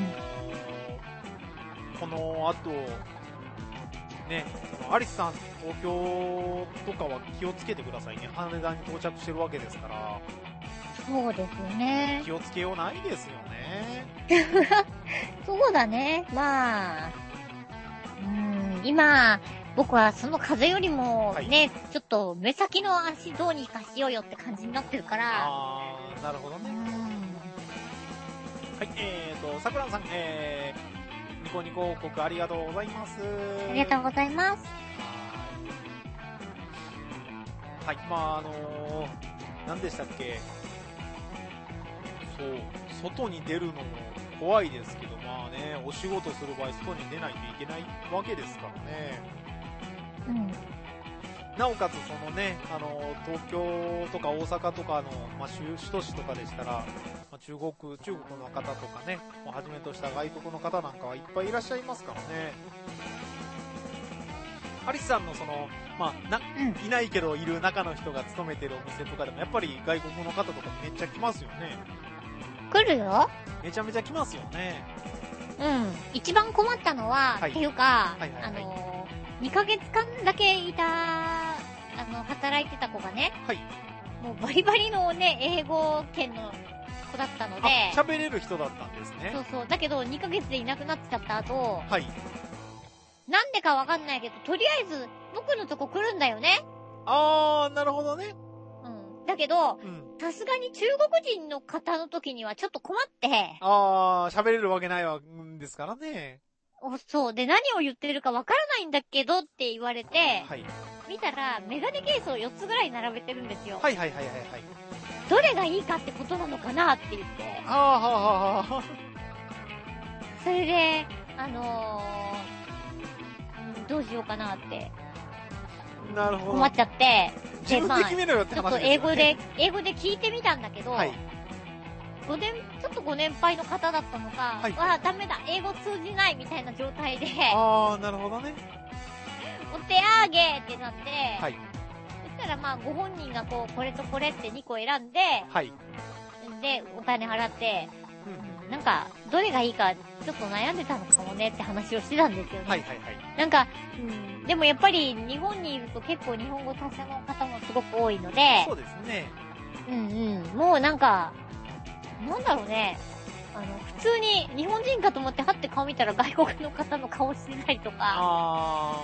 うん、この後、ね、そのアリスさん、東京とかは気をつけてくださいね。羽田に到着してるわけですから。 そうですよね。 気をつけようないですよね。 そうだね。まあ、うん、今、僕はその風よりもね、はい、ちょっと目先の足どうにかしようよって感じになってるから。 あー、なるほどね。はい、えーと、桜さん、えー、ニコニコ報告ありがとうございます。 ありがとうございます。 はい、まああのー、何でしたっけ。そう、外に出るのも怖いですけど、まあね、お仕事する場合、外に出ないといけないわけですからね。 うん。 なおかつ、そのね、あの、東京とか大阪とかの、まあ、首都市とかでしたら、まあ、中国、中国の方とかね、をはじめとした外国の方なんかはいっぱいいらっしゃいますからね。 アリスさんのその、まあ、な、 うん。 いないけどいる中の人が勤めてるお店とかでも、やっぱり外国の方とかめっちゃ来ますよね。 来るよ。 めちゃめちゃ来ますよね。 うん。一番困ったのは、 はいっていうか、 はいはいはいあのー、にかげつかんだけいた、あの、働いてた子がね、 はい。 もうバリバリのね、英語圏の子だったので、 あ、喋れる人だったんですね。 そうそう。だけど、にかげつでいなくなっちゃった後、 はい。 なんでかわかんないけど、とりあえず、僕のとこ来るんだよね。 あー、なるほどね。 うん。だけど、 うん。 さすがに中国人の方の時にはちょっと困って、 あー、喋れるわけないわ、んですからね。 おそう。で、何を言ってるかわからないんだけどって言われて、 はい。 見たら、メガネケースをよっつぐらい並べてるんですよ。 はいはいはいはいはい。 どれがいいかってことなのかなって言って。 あー、はーはーはそれで、あのー、うんどうしようかなってー。なるほど。 困っちゃって、 自分で決めろよってちょっと話ですよね。 英語で、英語で聞いてみたんだけど、 はい。 ごねん、ちょっとご年配の方だったのか、 はいわあ、ダメだ、英語通じないみたいな状態で、 あー、なるほどね。 お手上げってなって、 はい。 そしたらまあ、ご本人がこう、これとこれってにこ選んで、 はい。 で、お金払って、 うん。 なんか、どれがいいか、ちょっと悩んでたのかもねって話をしてたんですよね。 はいはいはい。 なんか、うん、でもやっぱり日本にいると結構日本語達者の方もすごく多いのでそ、うですね。 うんうん、もうなんか、なんだろうね、あの、普通に日本人かと思ってはって顔見たら外国の方の顔してたりとか、 あ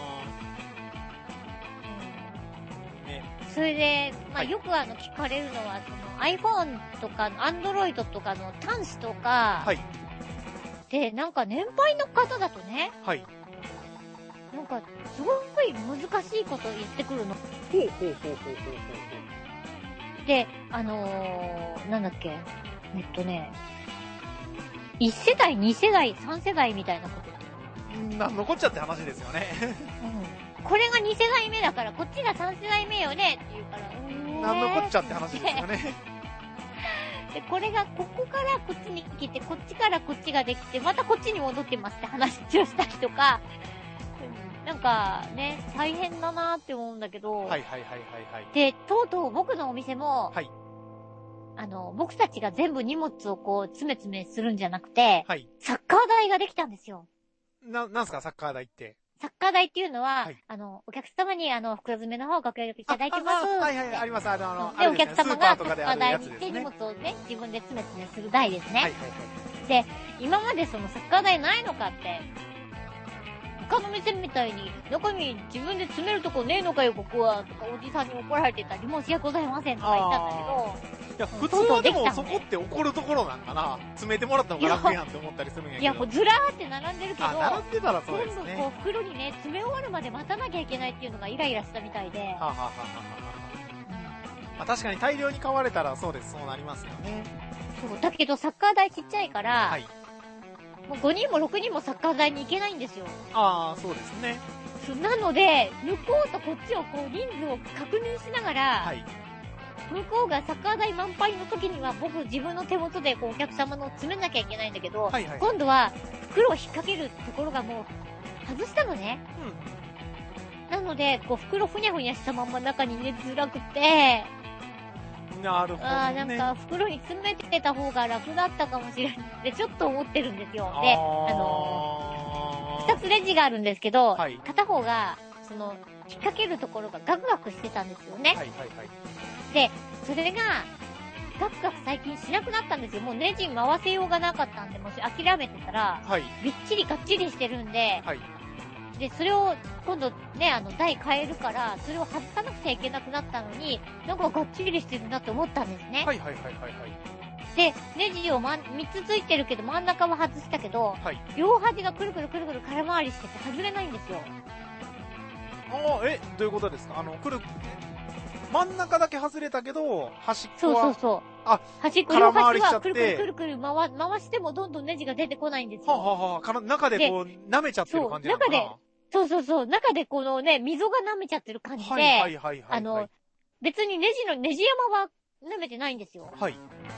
うんー。ね。 それで、まあはいよくあの聞かれるのは、その iPhone とか Android とかの端子とか、 はい。で、 で、なんか年配の方だとね、 はい。 なんかすごい難しいこと言ってくるの。 ほうほうほうほうほうほう。 で、あのー、なんだっけ、えっとね、いち世代、に世代、さん世代みたいなこと。 な、残っちゃって話ですよね。 うん。これがに世代目だから、こっちがさん世代目よねって言うから、うーん。 なん残っちゃって話ですよね。 で、これがここからこっちに来て、こっちからこっちができて、またこっちに戻ってますって話をしたりとか、うん、なんかね、大変だなって思うんだけど、 はいはいはいはいはい。 で、とうとう僕のお店も、 はい。 あの、僕たちが全部荷物をこう、詰め詰めするんじゃなくて、 はい。 サッカー台ができたんですよ。 な、なんすか、サッカー台って。 サッカー台っていうのは、 はいあの、お客様にあの、袋詰めの方ご協力いただいてます。 ああはいはい、あります。あの、あの、 で、おあれですね客様がサッカスーパーとかであるー台に行ってやつですね。 荷物をね、自分で詰め詰めする台ですね。 はいはいはい。 今までそのサッカー台ないのかって、他の店みたいに、中身自分で詰めるとこねえのかよ、ここは、とかおじさんに怒られてたり、申し訳ございませんとか言ったんだけど、 いや、普通はでもそこって怒るところなんかな。詰めてもらった方が楽やんって思ったりするんやけど。 いや、こうずらーって並んでるけど、 あ、並んでたらそうです今度こね。 う袋にね、詰め終わるまで待たなきゃいけないっていうのがイライラしたみたいで、 はあ、はあはあはあはあ、まあ、確かに大量に買われたらそうです、そうなりますよね。 そう、だけどサッカー台ちっちゃいから、 はい。 もうごにんもろくにんもサッカー台に行けないんですよ。 ああ、そうですね。 そうなので、向こうとこっちをこう人数を確認しながら、 はい。 向こうがサッカー台満杯の時には僕自分の手元でこうお客様のを詰めなきゃいけないんだけど、 はいはい。 今度は袋を引っ掛けるところがもう外したのね。 うなので、こう袋ふにゃふにゃしたまま中に入れづらくて、 ん。なるほど、ね。 ああ、なんか袋に詰めてた方が楽だったかもしれないってちょっと思ってるんですよ。で、あのー、二つレジがあるんですけど、 はい、 片方が、その、引っ掛けるところがガクガクしてたんですよね。 はいはいはい。 で、それが、ガクガク最近しなくなったんですよ。もうネジ回せようがなかったんで、もし諦めてたら、 はい。 びっちりがっちりしてるんで、 はい。 で、それを今度ね、あの、台変えるから、それを外さなくちゃいけなくなったのに、なんかがっちりしてるなって思ったんですね。 はいはいはいはいはい。 で、ネジをまん、みっつついてるけど真ん中は外したけど、 はい。 両端がくるくるくるくる空回りしてて外れないんですよ。 ああ、え、どういうことですか？あの、くる、真ん中だけ外れたけど、端っこそうは。 そうそう。 あ、 端っこ、 空両回りしちゃって端はくるくるくるくる回、回してもどんどんネジが出てこないんですよ。 はあ、はあはあ、から中でこう、舐めちゃってる感じなのかな？ そう中でそうそうそう。中でこのね、溝が舐めちゃってる感じで、 はいはいはいはい、はい。 あの、別にネジの、ネジ山は舐めてないんですよ。 はい。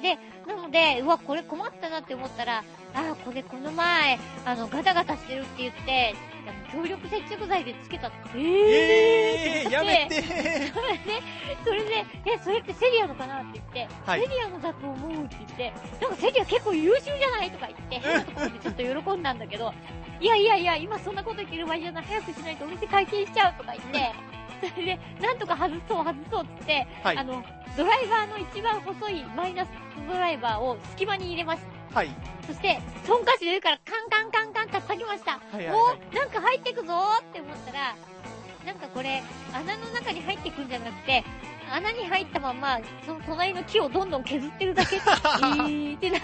で、なので、うわ、これ困ったなって思ったら、あ、これこの前、あの、ガタガタしてるって言って、強力接着剤でつけたって。えー、 えー、やめてー。 それで、それで、え、それってセリアのかなって言って、 はい、 セリアのだと思うって言って、なんかセリア結構優秀じゃないとか言って、変なところでちょっと喜んだんだけど、いやいやいや、今そんなこと言ってる場合じゃない、早くしないとお店開店しちゃうとか言って、それで、なんとか外そう外そうって言って、はい、あの、ドライバーの一番細いマイナスドライバーを隙間に入れました。 はい。 そして、トンカチで上からカンカンカンカンって叩きました。はいはいはい、お、なんか入ってくぞーって思ったら、なんかこれ、穴の中に入ってくんじゃなくて、穴に入ったまま、その隣の木をどんどん削ってるだけ。えーってなって、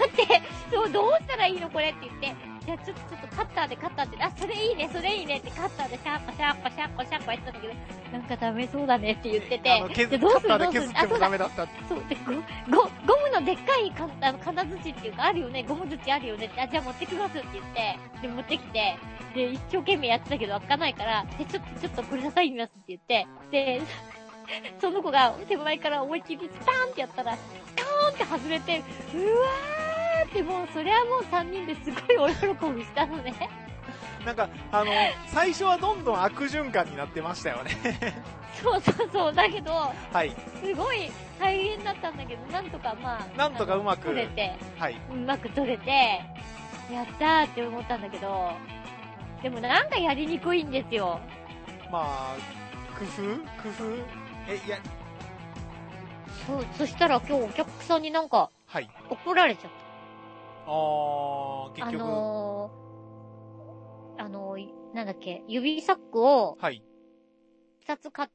そう、どうしたらいいのこれって言って、じゃあちょっとちょっとカッターでカッターで、あ、それいいね、それいいねってカッターでシャーパシャーパシャーパシャーパやってたんだけど、なんかダメそうだねって言ってて、 あの削どうするどうする、あ、そうだ、ダメだった。 そう、で、ゴ、ゴ、ゴムのでっかいか、あの、金槌っていうかあるよね、ゴム槌あるよねって、あ、じゃあ持ってきますって言って、で、持ってきて、で、一生懸命やってたけど開かないから、で、ちょっと、ちょっとこれなさいみますって言って、で、その子が手前から思いっきりスパーンってやったら、スカーンって外れて、うわーってもう、そりゃもうさんにんですごいお喜びしたのね。 なんか、あの、最初はどんどん悪循環になってましたよね。 そうそうそう、だけど、 はい。 すごい大変だったんだけど、なんとかまあ、 なんとかうまく取れて、 はい。 うまく取れて、やったーって思ったんだけど、でもなんかやりにくいんですよ。 まあ、工夫工夫え、いや。 そう、そしたら今日お客さんになんか、はい。怒られちゃった。 あー、結局。 あのー、あのー、なんだっけ、指サックを、はい。二つ買って、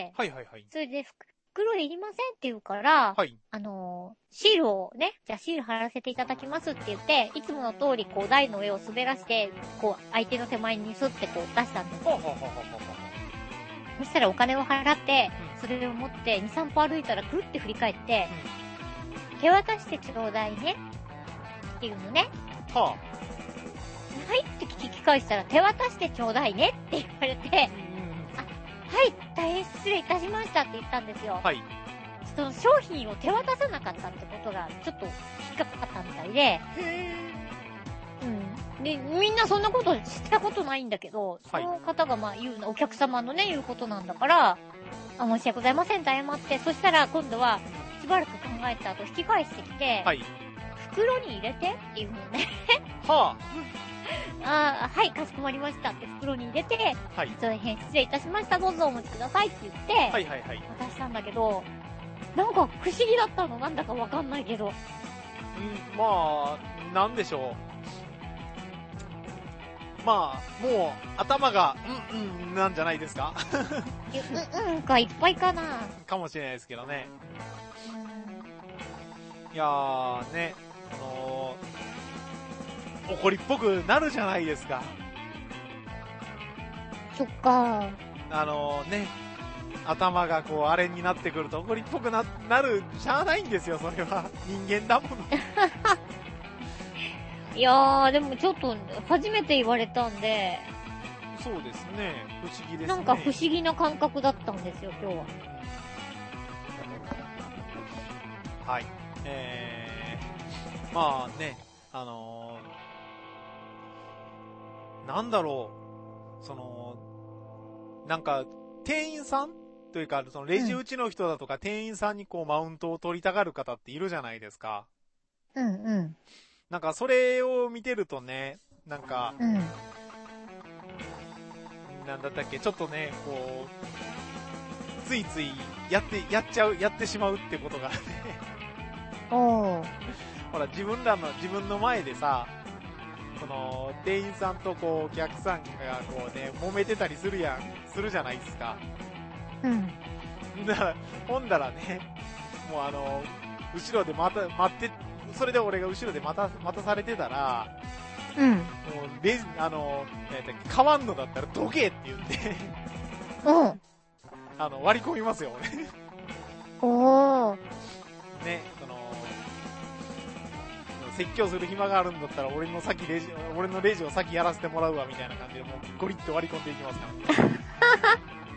はいはいはい。それで、袋いりませんって言うから、はい。あのー、シールをね、じゃあシール貼らせていただきますって言って、いつもの通りこう台の上を滑らして、こう相手の手前にスッてこう出したんですよ。ほうほうほうほうほう。そしたらお金を払って、うん、それを持ってに、さん歩歩いたらくるって振り返って、うん、手渡してちょうだいねっていうのね。はあ。はいって聞き返したら手渡してちょうだいねって言われて、うん、あ、はい、大変失礼いたしましたって言ったんですよ。はい。その商品を手渡さなかったってことがちょっと引っかかったみたいで、へー。うん。で、みんなそんなことしたことないんだけど、はい、その方がまあ言うの、お客様のね、言うことなんだから、あ、申し訳ございませんって謝って、そしたら今度は、しばらく考えた後引き返してきて、はい。袋に入れてっていうのね。はあ。あ、はい、かしこまりましたって袋に入れて、はい。大変失礼いたしました、どうぞお持ちくださいって言って、はいはいはい。渡したんだけど、なんか不思議だったの、なんだかわかんないけど。うん、 まあ、なんでしょう。まあ、もう、頭が、うんうん、なんじゃないですかうんうんか、いっぱいかな。 かもしれないですけどね。いやー、ね、あのー、怒りっぽくなるじゃないですか。 そっか。 あのー、ね、頭がこう、あれになってくると怒りっぽくな、なる、しゃあないんですよ、それは。人間だもの。 いやー、でもちょっと、初めて言われたんで。 そうですね。不思議ですね。 なんか不思議な感覚だったんですよ、今日は。 はい。えー、まあね、あのー、なんだろう、その、なんか、店員さんというか、そのレジ打ちの人だとか、うん、店員さんにこう、マウントを取りたがる方っているじゃないですか。 うんうん。 なんかそれを見てるとね、なんか、うん、なんだったっけ、ちょっとね、こう、ついついやって、やっちゃう、やってしまうってことがね。 おー。 ほら、自分らの、自分の前でさ、その、店員さんとこう、お客さんがこうね、揉めてたりするやん、するじゃないですか。 うん。 だから、ほんだらね、もうあの、後ろでまた、待って、それで俺が後ろで待た、待たされてたら、 うん。もう、 レジ、あの、変わんのだったらどけって言って、 うん。 あの、割り込みますよ、 俺。おー。 ね、その、説教する暇があるんだったら俺の先レジ、俺のレジを先やらせてもらうわ、みたいな感じで、もうゴリッと割り込んでいきますからね。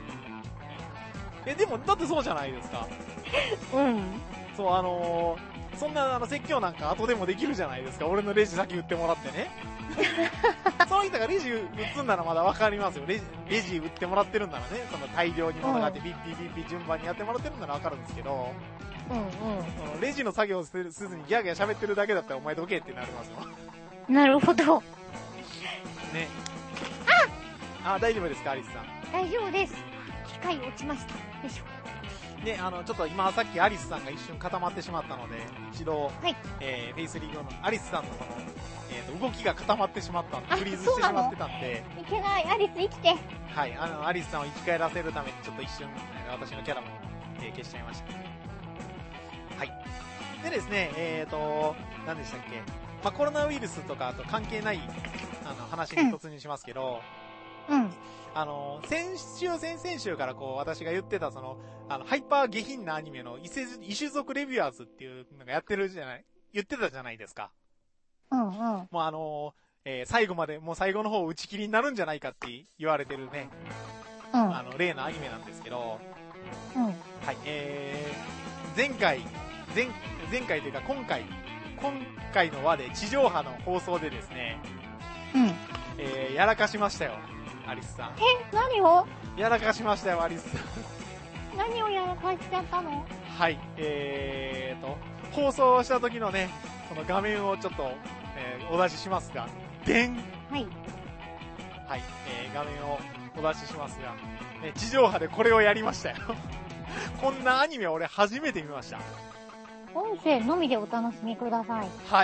え、でも、だってそうじゃないですか。 うん。 そう、あのー、 そんなあの説教なんか後でもできるじゃないですか。俺のレジ先売ってもらってね。その人がレジ打つんならまだわかりますよ。レジ、レジ売ってもらってるんならね、その大量に物があってビッピービッピー順番にやってもらってるんならわかるんですけど、 うんうん。 そのレジの作業をせずにギャーギャー喋ってるだけだったらお前どけってなりますよ。 なるほど。 ね。ああ、大丈夫ですか、アリスさん。 大丈夫です。機械落ちました。よいしょ。 ね、あの、ちょっと今さっきアリスさんが一瞬固まってしまったので、一度、 はい。 えー、フェイスリーグのアリスさんのその、えーと、動きが固まってしまったんで、フリーズしてしまってたんで、 いけない、アリス生きて。 はい、あの、アリスさんを生き返らせるために、ちょっと一瞬、私のキャラも、えー消しちゃいました。はい。でですね、えーと、何でしたっけ、まあ、コロナウイルスとかと関係ない、あの、話に突入しますけど、 うん。 あの、先週、先々週からこう、私が言ってた、その、あの、ハイパー下品なアニメの異世異種族レビュアーズっていうのがやってるじゃない、言ってたじゃないですか。 うんうん。 もうあの、えー、最後まで、もう最後の方打ち切りになるんじゃないかって言われてるね、 うん。 あの、例のアニメなんですけど、 うん。 はい、えー、前回、前、前回というか今回、今回の輪で地上波の放送でですね、 うん。 えー、やらかしましたよ、アリスさん。 え、何をやらかしましたよ、アリスさん。 何をやらかしちゃったの？ はい、えーと、放送した時のね、この画面をちょっと、えー、お出ししますが、でん。 はい。 はい、えー、画面をお出ししますが、ね、地上波でこれをやりましたよ。こんなアニメ俺初めて見ました。 音声のみでお楽しみください。 はい。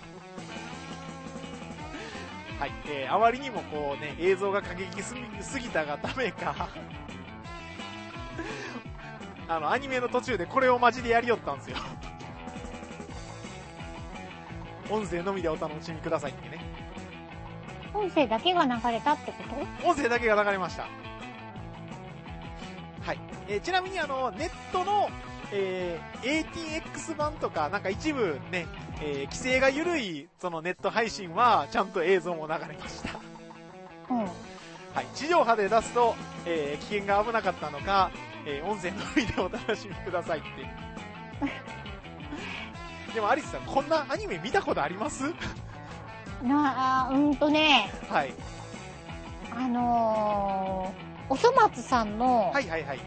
はい、えー、あまりにもこうね、映像が過激すぎ、すぎたがためか、あの、アニメの途中でこれをマジでやりよったんですよ。音声のみでお楽しみくださいってね。 音声だけが流れたってこと？ 音声だけが流れました。はい。えー、ちなみにあの、ネットの、えー、エーティーエックス 版とか、なんか一部ね、えー、規制が緩い、そのネット配信は、ちゃんと映像も流れました。 うん。 はい。地上波で出すと、えー、危険が危なかったのか、えー、音声のみでお楽しみくださいって。でもアリスさん、こんなアニメ見たことあります？ なあ、うーんとね、 はい。 あのー、おそ松さんの、 はいはいはい。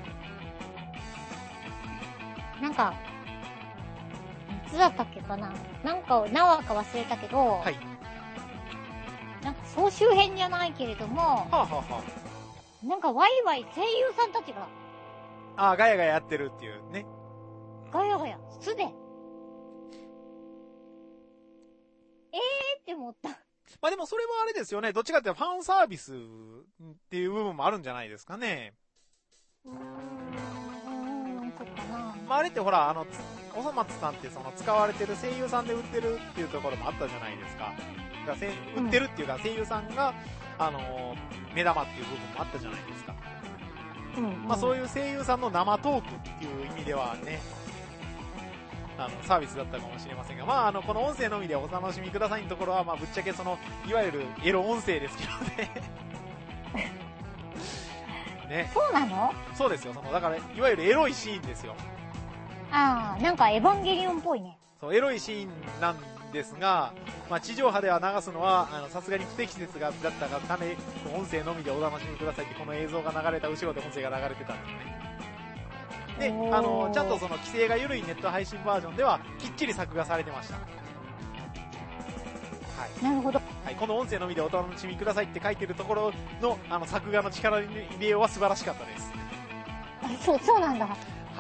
なんか、いつだったっけかな、なんかを何話か忘れたけど、 はい。 なんか総集編じゃないけれども、 はあ、はあはあ、 なんかワイワイ声優さんたちが、 ああ、ガヤガヤやってるっていうね。 ガヤガヤ、素で。えーって思った。 まあでもそれはあれですよね。どっちかっていうとファンサービスっていう部分もあるんじゃないですかね。 うーん、うーん、そっかな。 まああれってほら、あの、おそ松さんってその使われてる声優さんで売ってるっていうところもあったじゃないですか。だから売ってるっていうか、声優さんが、あのー、目玉っていう部分もあったじゃないですか。 うん、うん。 まあそういう声優さんの生トークっていう意味ではね、あの、サービスだったかもしれませんが、まああの、この音声のみでお楽しみくださいのところは、まあぶっちゃけその、いわゆるエロ音声ですけどね。ね。 そうなの？ そうですよ。その、だから、いわゆるエロいシーンですよ。 ああ、なんかエヴァンゲリオンっぽいね。 そう、エロいシーンなんですが、まあ地上波では流すのは、あの、さすがに不適切がだったがため、音声のみでお楽しみくださいって、この映像が流れた後ろで音声が流れてたんですね。で、あの、ちゃんとその規制が緩いネット配信バージョンでは、きっちり作画されてました。はい。 なるほど。 はい、この音声のみでお楽しみくださいって書いてるところの、あの、作画の力入れようは素晴らしかったです。 あ、そう、そうなんだ。 はい。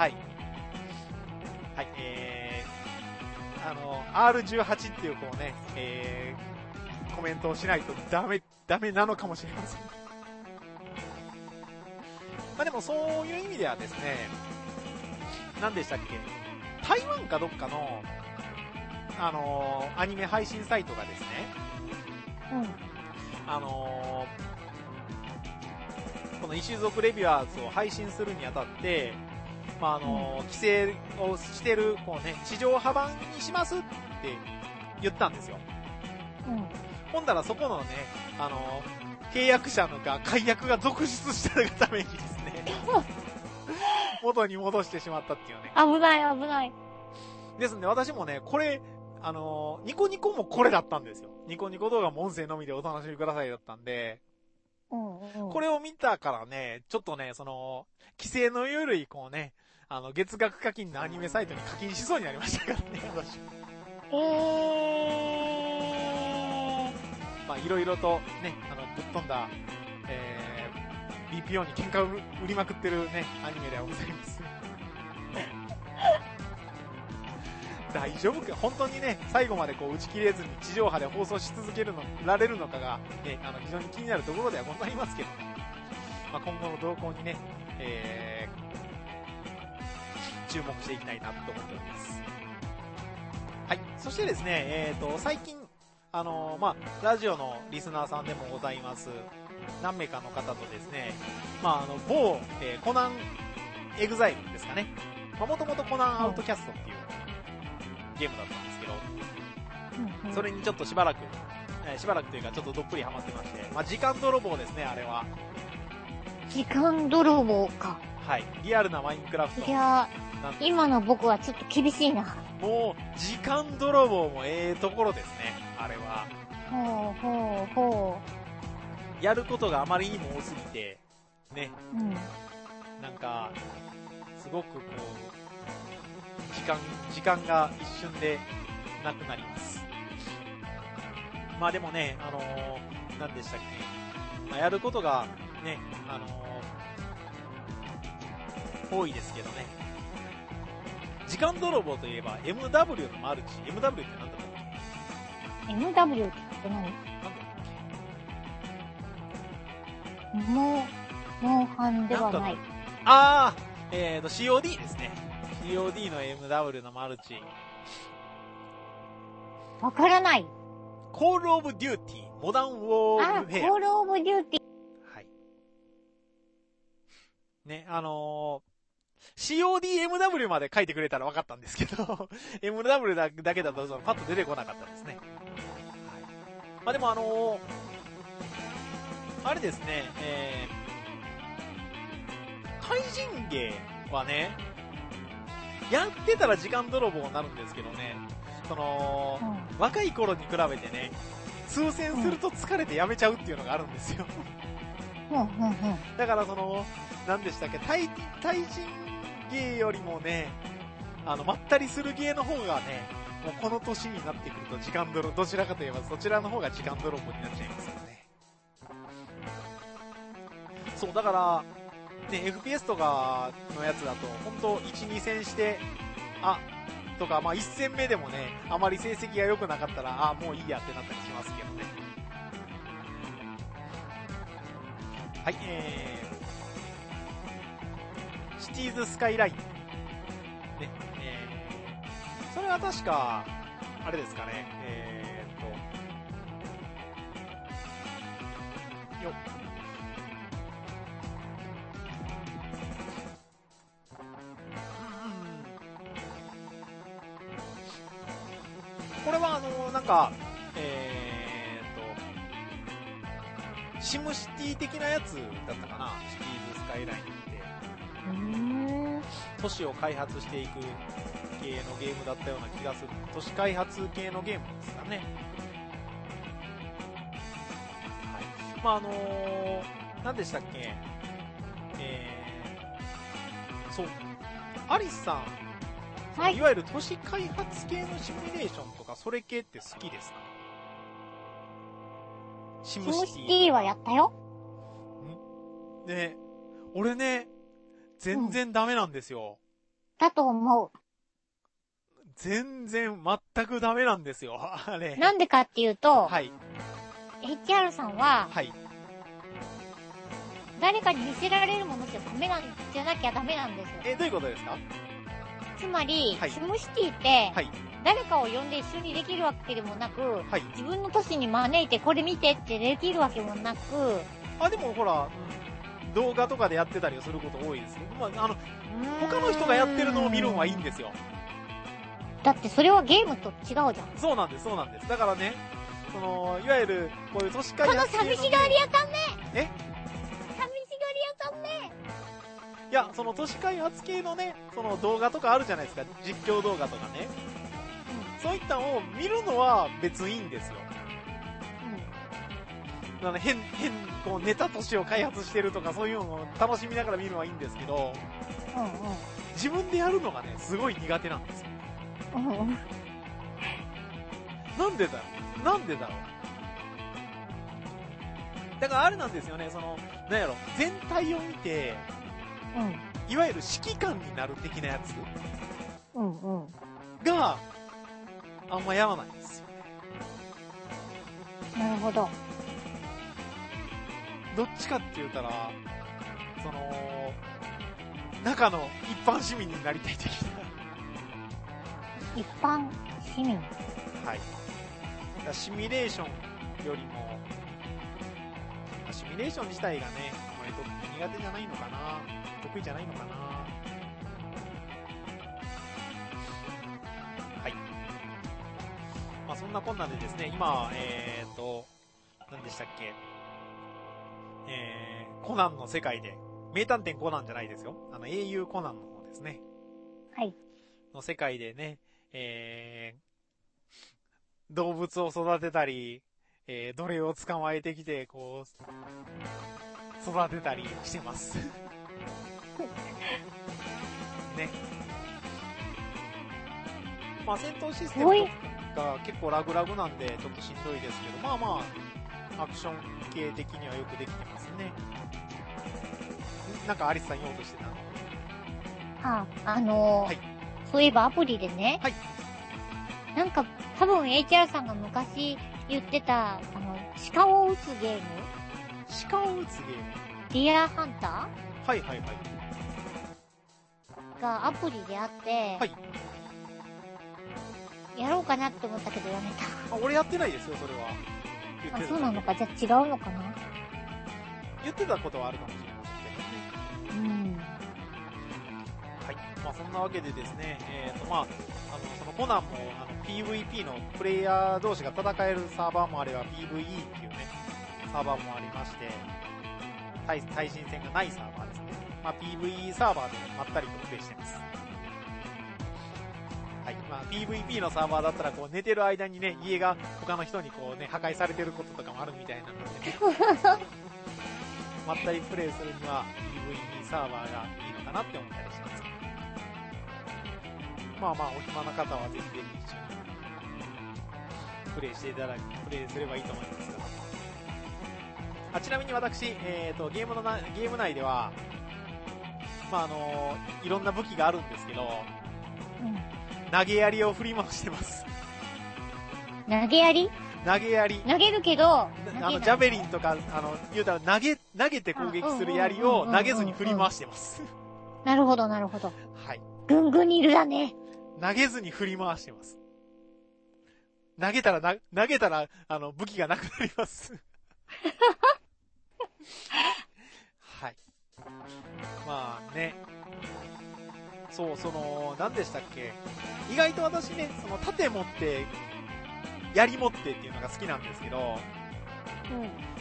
はい、えー、あの、アールじゅうはち っていうこうね、えー、コメントをしないとダメ、ダメなのかもしれません。まあでもそういう意味ではですね、何でしたっけ、台湾かどっかの、あのー、アニメ配信サイトがですね、 うん。 あのー、この異種族レビュアーズを配信するにあたって、まあ、あのー、規制をしてる、こうね、地上波版にしますって言ったんですよ。 うん。 ほんだらそこのね、あのー、契約者のが、解約が続出したがためにですね、元に戻してしまったっていうね。 危ない危ない。 ですんで私もね、これ、あのー、ニコニコもこれだったんですよ。ニコニコ動画も音声のみでお楽しみくださいだったんで、 うんうん、 これを見たからね、ちょっとね、その、規制の緩い、こうね、あの、月額課金のアニメサイトに課金しそうになりましたからね、私。 えー。 まあ、いろいろとね、あの、ぶっ飛んだ、えー、ビーピーオー に喧嘩を売りまくってるね、アニメではございます。大丈夫か本当にね、最後までこう打ち切れずに地上波で放送し続けるの、られるのかが、ね、あの、非常に気になるところではございますけどね。まあ、今後の動向にね、えー、注目していきたいなと思っております。はい。そしてですね、えーと、最近、あのー、まあ、ラジオのリスナーさんでもございます、何名かの方とですね、まあ、あの、某、えー、コナンエグザイルですかね。まあ、もともとコナンアウトキャストっていうゲームだったんですけど、うんうん、それにちょっとしばらく、えー、しばらくというかちょっとどっぷりハマってまして、まあ、時間泥棒ですね、あれは。 時間泥棒か。 はい。リアルなマインクラフト。 いや、今の僕はちょっと厳しいな。 もう、時間泥棒もええところですね、あれは。 ほうほうほう。やることがあまりにも多すぎて、ね。 うん。 なんか、すごくこう、時間、時間が一瞬でなくなります。まあでもね、あのー、何でしたっけ、まあ、やることがね、あのー、多いですけどね。時間泥棒といえば エムダブリュー のマルチ。エムダブリュー って何だったっけ？ エムダブリュー って何？なんだっけ？モン、モンハンではない。 あー、えーと、シーオーディー ですね。シーオーディー の エムダブリュー のマルチ。 わからない。 コールオブデューティー、モダンウォームフェア。 あ、コールオブデューティー。 はい。ね、あのー、シーオーディーエムダブリュー まで書いてくれたら分かったんですけど、エムダブリュー だ, だけだとそのパッと出てこなかったですね。はい。まあでもあのー、あれですね、えー、怪人芸はね、やってたら時間泥棒になるんですけどね、その、うん、若い頃に比べてね、通戦すると疲れてやめちゃうっていうのがあるんですよ。 うんうんうん、 だからその、何でしたっけ、対、対人芸よりもね、あの、まったりする芸の方がね、もうこの年になってくると時間泥、どちらかといえばそちらの方が時間泥棒になっちゃいますよね。そう、だから、ね、エフピーエス とかのやつだと、ほんといち、に戦して、あ、とか、まあいち戦目でもね、あまり成績が良くなかったら、あ、もういいやってなったりしますけどね。はい、えー、シティーズスカイライン。ね、えー、それは確か、あれですかね、えーっと、よっ。これはあの、なんか、えーっと、シムシティ的なやつだったかな、シティーズスカイラインって。 うーん。 都市を開発していく系のゲームだったような気がする。都市開発系のゲームですかね。はい。まあ、あのー、何でしたっけ、えー、そう、アリスさん、はい、いわゆる都市開発系のシミュレーションとか、それ系って好きですか？シムシティ。 シムシティはやったよ。 んね、俺ね、全然ダメなんですよ。 うん、だと思う。 全然、全くダメなんですよ。あれ。 なんでかっていうと、 はい。 エイチアール さんは、 はい。 誰かに見せられるものじゃダメなんじゃなきゃダメなんですよ。 え、どういうことですか？ つまり、 はい、 シムシティって、 はい、 誰かを呼んで一緒にできるわけでもなく、 はい、 自分の都市に招いてこれ見てってできるわけもなく、 あ、でもほら、うん、動画とかでやってたりすること多いですよ。まあ、あの、他の人がやってるのを見るのはいいんですよ。 だってそれはゲームと違うじゃん。 そうなんです、そうなんです。だからね、その、いわゆる、こういう都市開発系の。 この寂しがり屋さんねえ？ 寂しがり屋さんねいや、その都市開発系のね、その動画とかあるじゃないですか、実況動画とかね。うん、そういったのを見るのは別にいいんですよ。うん。あの変、変、こうネタ都市を開発してるとかそういうのを楽しみながら見るのはいいんですけど、うんうん、自分でやるのがね、すごい苦手なんですよ。うん、なんでだろうなんでだろうだからあれなんですよね、その、なんやろ、全体を見て、うん、いわゆる指揮官になる的なやつ、うんうん、が、あんまやらないんですよね。なるほど。 どっちかって言うたら、その、中の一般市民になりたい的な。 一般市民？ はい。シミュレーションよりも、シミュレーション自体がね、あまり苦手じゃないのかな、得意じゃないのかな。はい。まあそんなこんなでですね、今、えーと、何でしたっけ、えー、コナンの世界で、名探偵コナンじゃないですよ。あの、英雄コナンの方ですね。 はい。 の世界でね、えー、動物を育てたり、えー、奴隷を捕まえてきて、こう、育てたりしてます。ね。まあ戦闘システムとか結構ラグラグなんで、ちょっとしんどいですけど、まあまあ、アクション系的にはよくできてますね。なんかアリスさん言おうとしてたの？あ、あのー、はい。そういえばアプリでね。はい。なんか、多分 エイチアール さんが昔言ってた、あの、鹿を撃つゲーム？ 鹿を撃つゲーム？ ディアハンター？ はいはいはい。 がアプリであって、はい。やろうかなって思ったけどやめた。 あ、俺やってないですよ、それは。 あ、そうなのか。じゃあ違うのかな？ 言ってたことはあるかもしれませんけどね。うん。はい。まあそんなわけでですね、えーとまあ、あの、そのコナンも、あの、ピーブイピー のプレイヤー同士が戦えるサーバーもあれば ピーブイイー っていうね、サーバーもありまして、対、対人戦がないサーバーですね。まあ ピーブイイー サーバーでまったりとプレイしてます。はい。まあ ピーブイピー のサーバーだったらこう寝てる間にね、家が他の人にこうね、破壊されてることとかもあるみたいなのでね。まったりプレイするには ピーブイイー サーバーがいいのかなって思ったりします。まあまあ、お暇な方はぜひぜひ一緒にプレイしていただき、プレイすればいいと思いますが。あ、ちなみに私、えっと、ゲームのな、ゲーム内では、まああのー、いろんな武器があるんですけど、うん、投げ槍を振り回してます。 投げ槍？ 投げ槍。 投げるけど、あの、ジャベリンとか、あの、言うたら投げ、投げて攻撃する槍を投げずに振り回してます。 なるほど、なるほど。 はい。 ぐんぐんにいるだね。 投げずに振り回してます。投げたらな、投げたら、あの、武器がなくなります。はい。まあね。そう、その、何でしたっけ。意外と私ね、その盾持って、槍持ってっていうのが好きなんですけど、うん、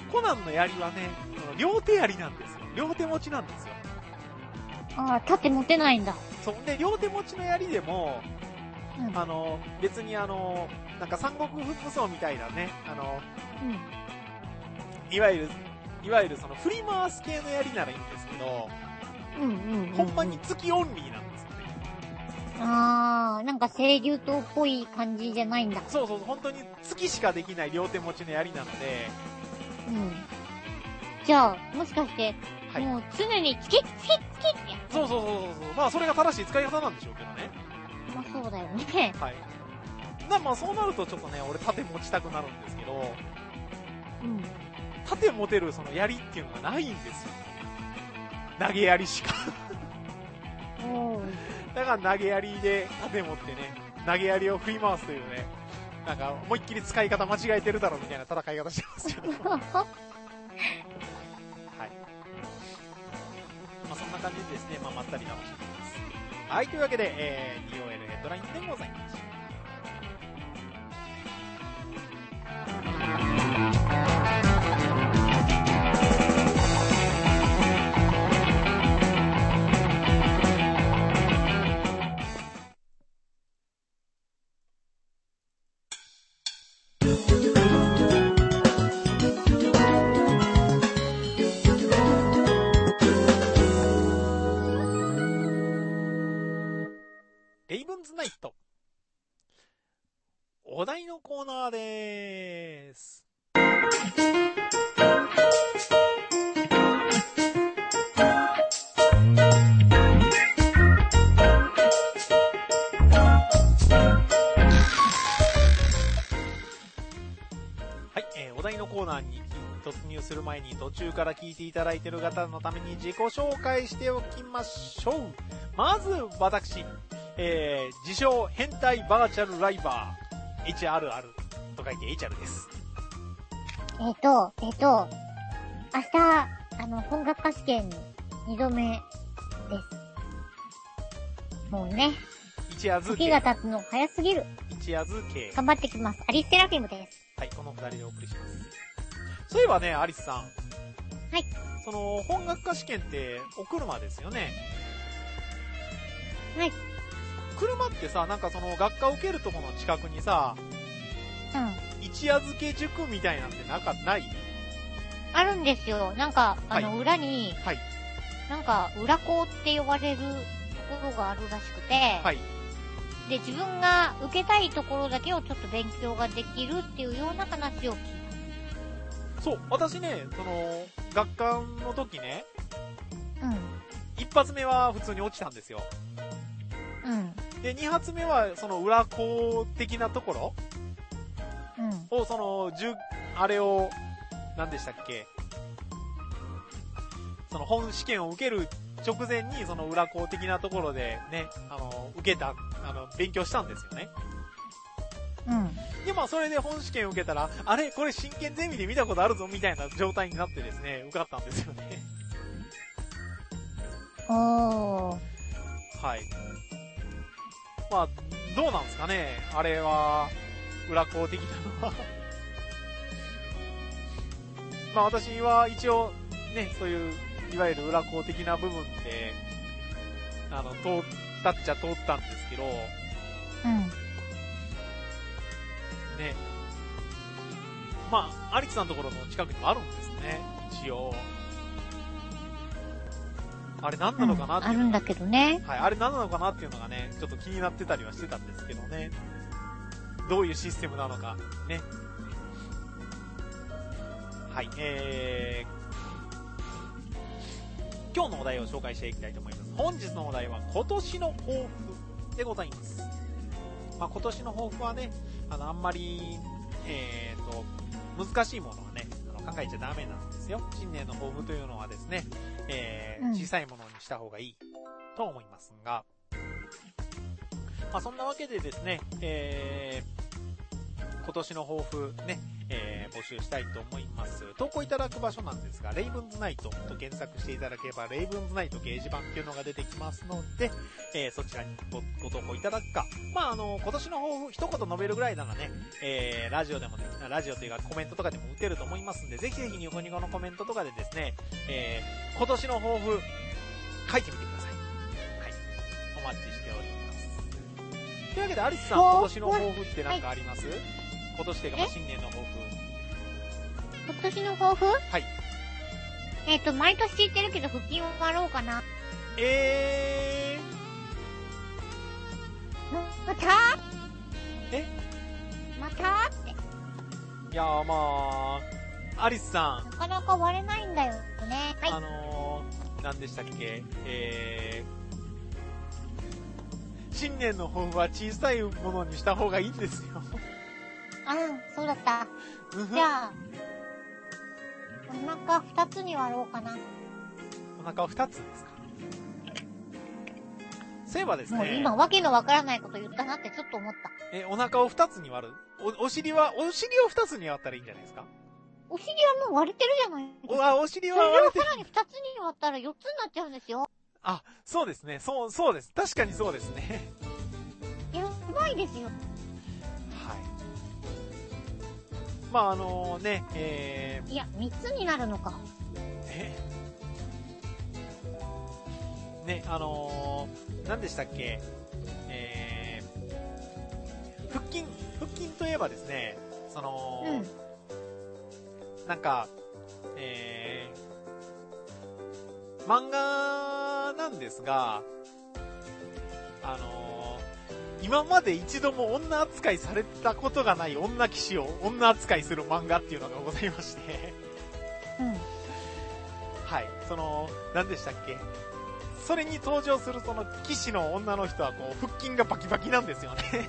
コナンの槍はね、その両手槍なんですよ。両手持ちなんですよ。 ああ、盾持てないんだ。 そう。で、両手持ちの槍でも、うん、あの、別にあの、なんか三国武装みたいなね、あの、うん、いわゆる、いわゆるその振り回す系の槍ならいいんですけど、うんうんうんうん、ほんまに月オンリーなんですよね。 あー、なんか青竜刀っぽい感じじゃないんだ。 そうそうそう、本当に月しかできない両手持ちの槍なので、 うん。じゃあ、もしかして、はい、もう常に月、月、月ってやつ。 そうそうそうそう。まあそれが正しい使い方なんでしょうけどね。 まあそうだよね。 はい。な、まあそうなるとちょっとね、俺盾持ちたくなるんですけど、うん。盾持てるその槍っていうのがないんですよ。投げ槍しか。うん。だから投げ槍で盾持ってね、投げ槍を振り回すというね、なんか思いっきり使い方間違えてるだろうみたいな戦い方してますけど。はい。まあそんな感じでですね、まあまったり楽しんでます。はい、というわけで、えー、ディーオーエル ヘッドラインでございました。 ナイト。お題のコーナーでーす。はい、えー、お題のコーナーに突入する前に途中から聞いていただいている方のために自己紹介しておきましょう。まず私、えー、自称変態バーチャルライバー エイチアールアール と書いて エイチアール です。 えっと、えっと、明日、あの、本学科試験にどめです。もうね、 一夜漬時が経つの早すぎる。 一夜漬け。 頑張ってきます。アリステラフィムです。 はい、この二人でお送りします。そういえばね、アリスさん。はい。その、本学科試験って、お車ですよね。 はい。 車ってさ、なんかその、学科受けるところの近くにさ、 うん。 一夜漬け塾みたいなんてなんかない？ あるんですよ。なんか、あの、 はい、 裏に、 はい。 なんか、裏校って呼ばれるところがあるらしくて、 はい。 で、自分が受けたいところだけをちょっと勉強ができるっていうような話を聞いた。そう、私ね、その、学科の時ね、 うん。 一発目は普通に落ちたんですよ。 うん。 で、二発目はその裏校的なところうん。 を、その、じゅ、あれを、何でしたっけ、その本試験を受ける直前にその裏校的なところでね、あの、受けた、あの、勉強したんですよね。 うん。 で、まあ、それで本試験を受けたら、あれこれ真剣ゼミで見たことあるぞみたいな状態になってですね、受かったんですよね。 おー。 はい。まあ、どうなんですかね、あれは、裏校的なのは。まあ、私は一応、ね、そういう、いわゆる裏校的な部分で、あの、通ったっちゃ通ったんですけど、 うん。 ね。まあ、アリキさんのところの近くにもあるんですね、一応。あれ何なのかなっていう、 うん、あるんだけどね。 はい、あれ何なのかなっていうのがね、ちょっと気になってたりはしてたんですけどね。どういうシステムなのか、ね。はい、えー、今日のお題を紹介していきたいと思います。本日のお題は今年の抱負でございます。まあ、今年の抱負はね、あの、あんまり、えーと、難しいものはね、あの考えちゃダメなんですよ。新年の抱負というのはですね、えー、小さいものにした方がいいと思いますが、まあ、そんなわけでですね、えー、今年の抱負ね、えー、募集したいと思います。投稿いただく場所なんですが、レイブンズナイトと検索していただければ、レイブンズナイト掲示板っていうのが出てきますので、えー、そちらに ご, ご投稿いただくか、まあ、あの、今年の抱負、一言述べるぐらいならね、えー、ラジオでもね、ラジオというかコメントとかでも打てると思いますんで、ぜひぜひニコニコのコメントとかでですね、えー、今年の抱負、書いてみてください。はい。お待ちしております。というわけで、アリスさん、今年の抱負って何かあります？はい、今年というか、まあ、新年の抱負。 今年の抱負？ はい。 えっと、毎年言ってるけど、腹筋を割ろうかな。 えー。また？ え？ またって。 いやー、まあ、アリスさん。 なかなか割れないんだよね。はい。 あのー、何でしたっけ？えー、新年の抱負は小さいものにした方がいいんですよ。 ああ、そうだった。じゃあ、お腹二つに割ろうかな。 お腹二つですか？そういえばですね。 もう今、わけのわからないこと言ったなってちょっと思った。 え、お腹を二つに割る？お、お尻は、お尻を二つに割ったらいいんじゃないですか？ お尻はもう割れてるじゃないですか。 お、あ、お尻は割れてる。 それをさらに二つに割ったら四つになっちゃうんですよ。 あ、そうですね。そう、そうです。確かにそうですね。 やばいですよ。 まああのね、えー、いや、三つになるのか。 えね、あのー、何でしたっけ、えー、腹筋、腹筋といえばですね、その、うん、なんか、えー、漫画なんですが、あのー、 今まで一度も女扱いされたことがない女騎士を女扱いする漫画っていうのがございまして。 うん。 はい。その、何でしたっけ？それに登場するその騎士の女の人はこう、腹筋がバキバキなんですよね。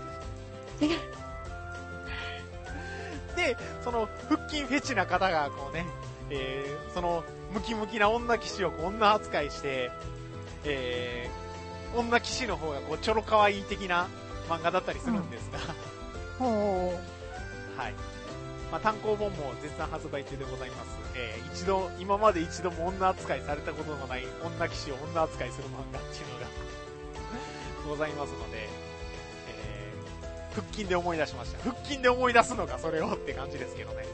で、その腹筋フェチな方がこうね、えー、そのムキムキな女騎士をこう女扱いして、えー、女騎士の方がこうちょろ可愛い的な漫画だったりするんですが、 うん、ほうはい。まあ、単行本も絶賛発売中でございます。えー、一度、今まで一度も女扱いされたことのない女騎士を女扱いする漫画っていうのがございますので、えー、腹筋で思い出しました。腹筋で思い出すのがそれをって感じですけどね。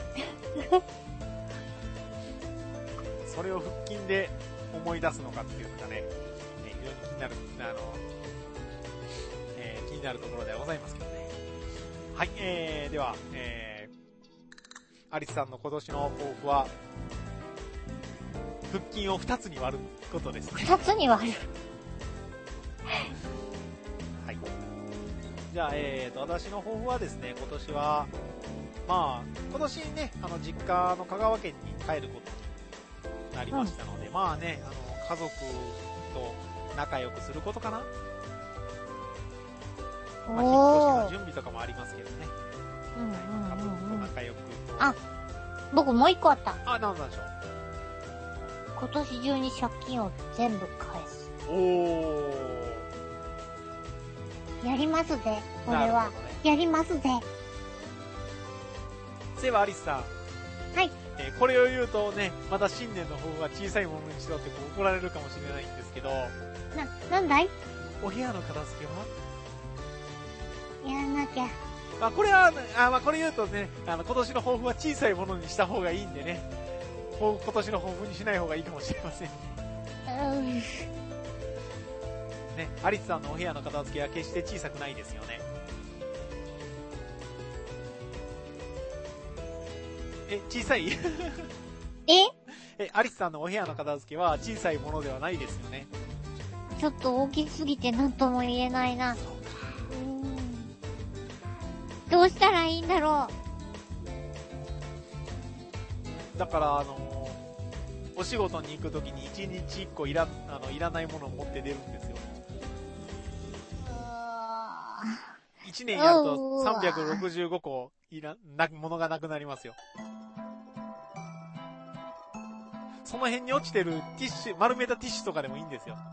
それを腹筋で思い出すのかっていうのがね、えー、非常に気になる、あの、えー、気になるところではございますけどね。はい、えー、では、えー、アリスさんの今年の抱負は、腹筋を二つに割ることですね。 二つに割るはい。じゃあ、えーと、私の抱負はですね、今年は、まあ、今年ね、あの、実家の香川県に帰ることになりましたので、うん、まあね、あの、家族と仲良くすることかな。まあ、引っ越しの準備とかもありますけどね。 うんうんうんうん、 家族と仲良くと。 あ、僕もう一個あった。 あ、なんなんでしょう。 今年中に借金を全部返す。 おー。 やりますぜ、これは。ね、やりますぜ。 そういえばアリスさん。 はい。 えー、これを言うとね、また新年の方が小さいものにしろってこう怒られるかもしれないんですけど。 な、なんだい？ お部屋の片付けはやらなきゃ。 まあこれは、あまあこれ言うとね、あの今年の抱負は小さいものにした方がいいんでね、今年の抱負にしない方がいいかもしれませんね。 うん。 ね、アリスさんのお部屋の片付けは決して小さくないですよね。え、小さい？ え？ え、アリスさんのお部屋の片付けは小さいものではないですよね。 ちょっと大きすぎて何とも言えないな。どうしたらいいんだろう。だからあのー、お仕事に行くときに一日一個いらあのいらないものを持って出るんですよ。一年やるとさんびゃくろくじゅうごこいらなものがなくなりますよ。その辺に落ちてるティッシュ、丸めたティッシュとかでもいいんですよ。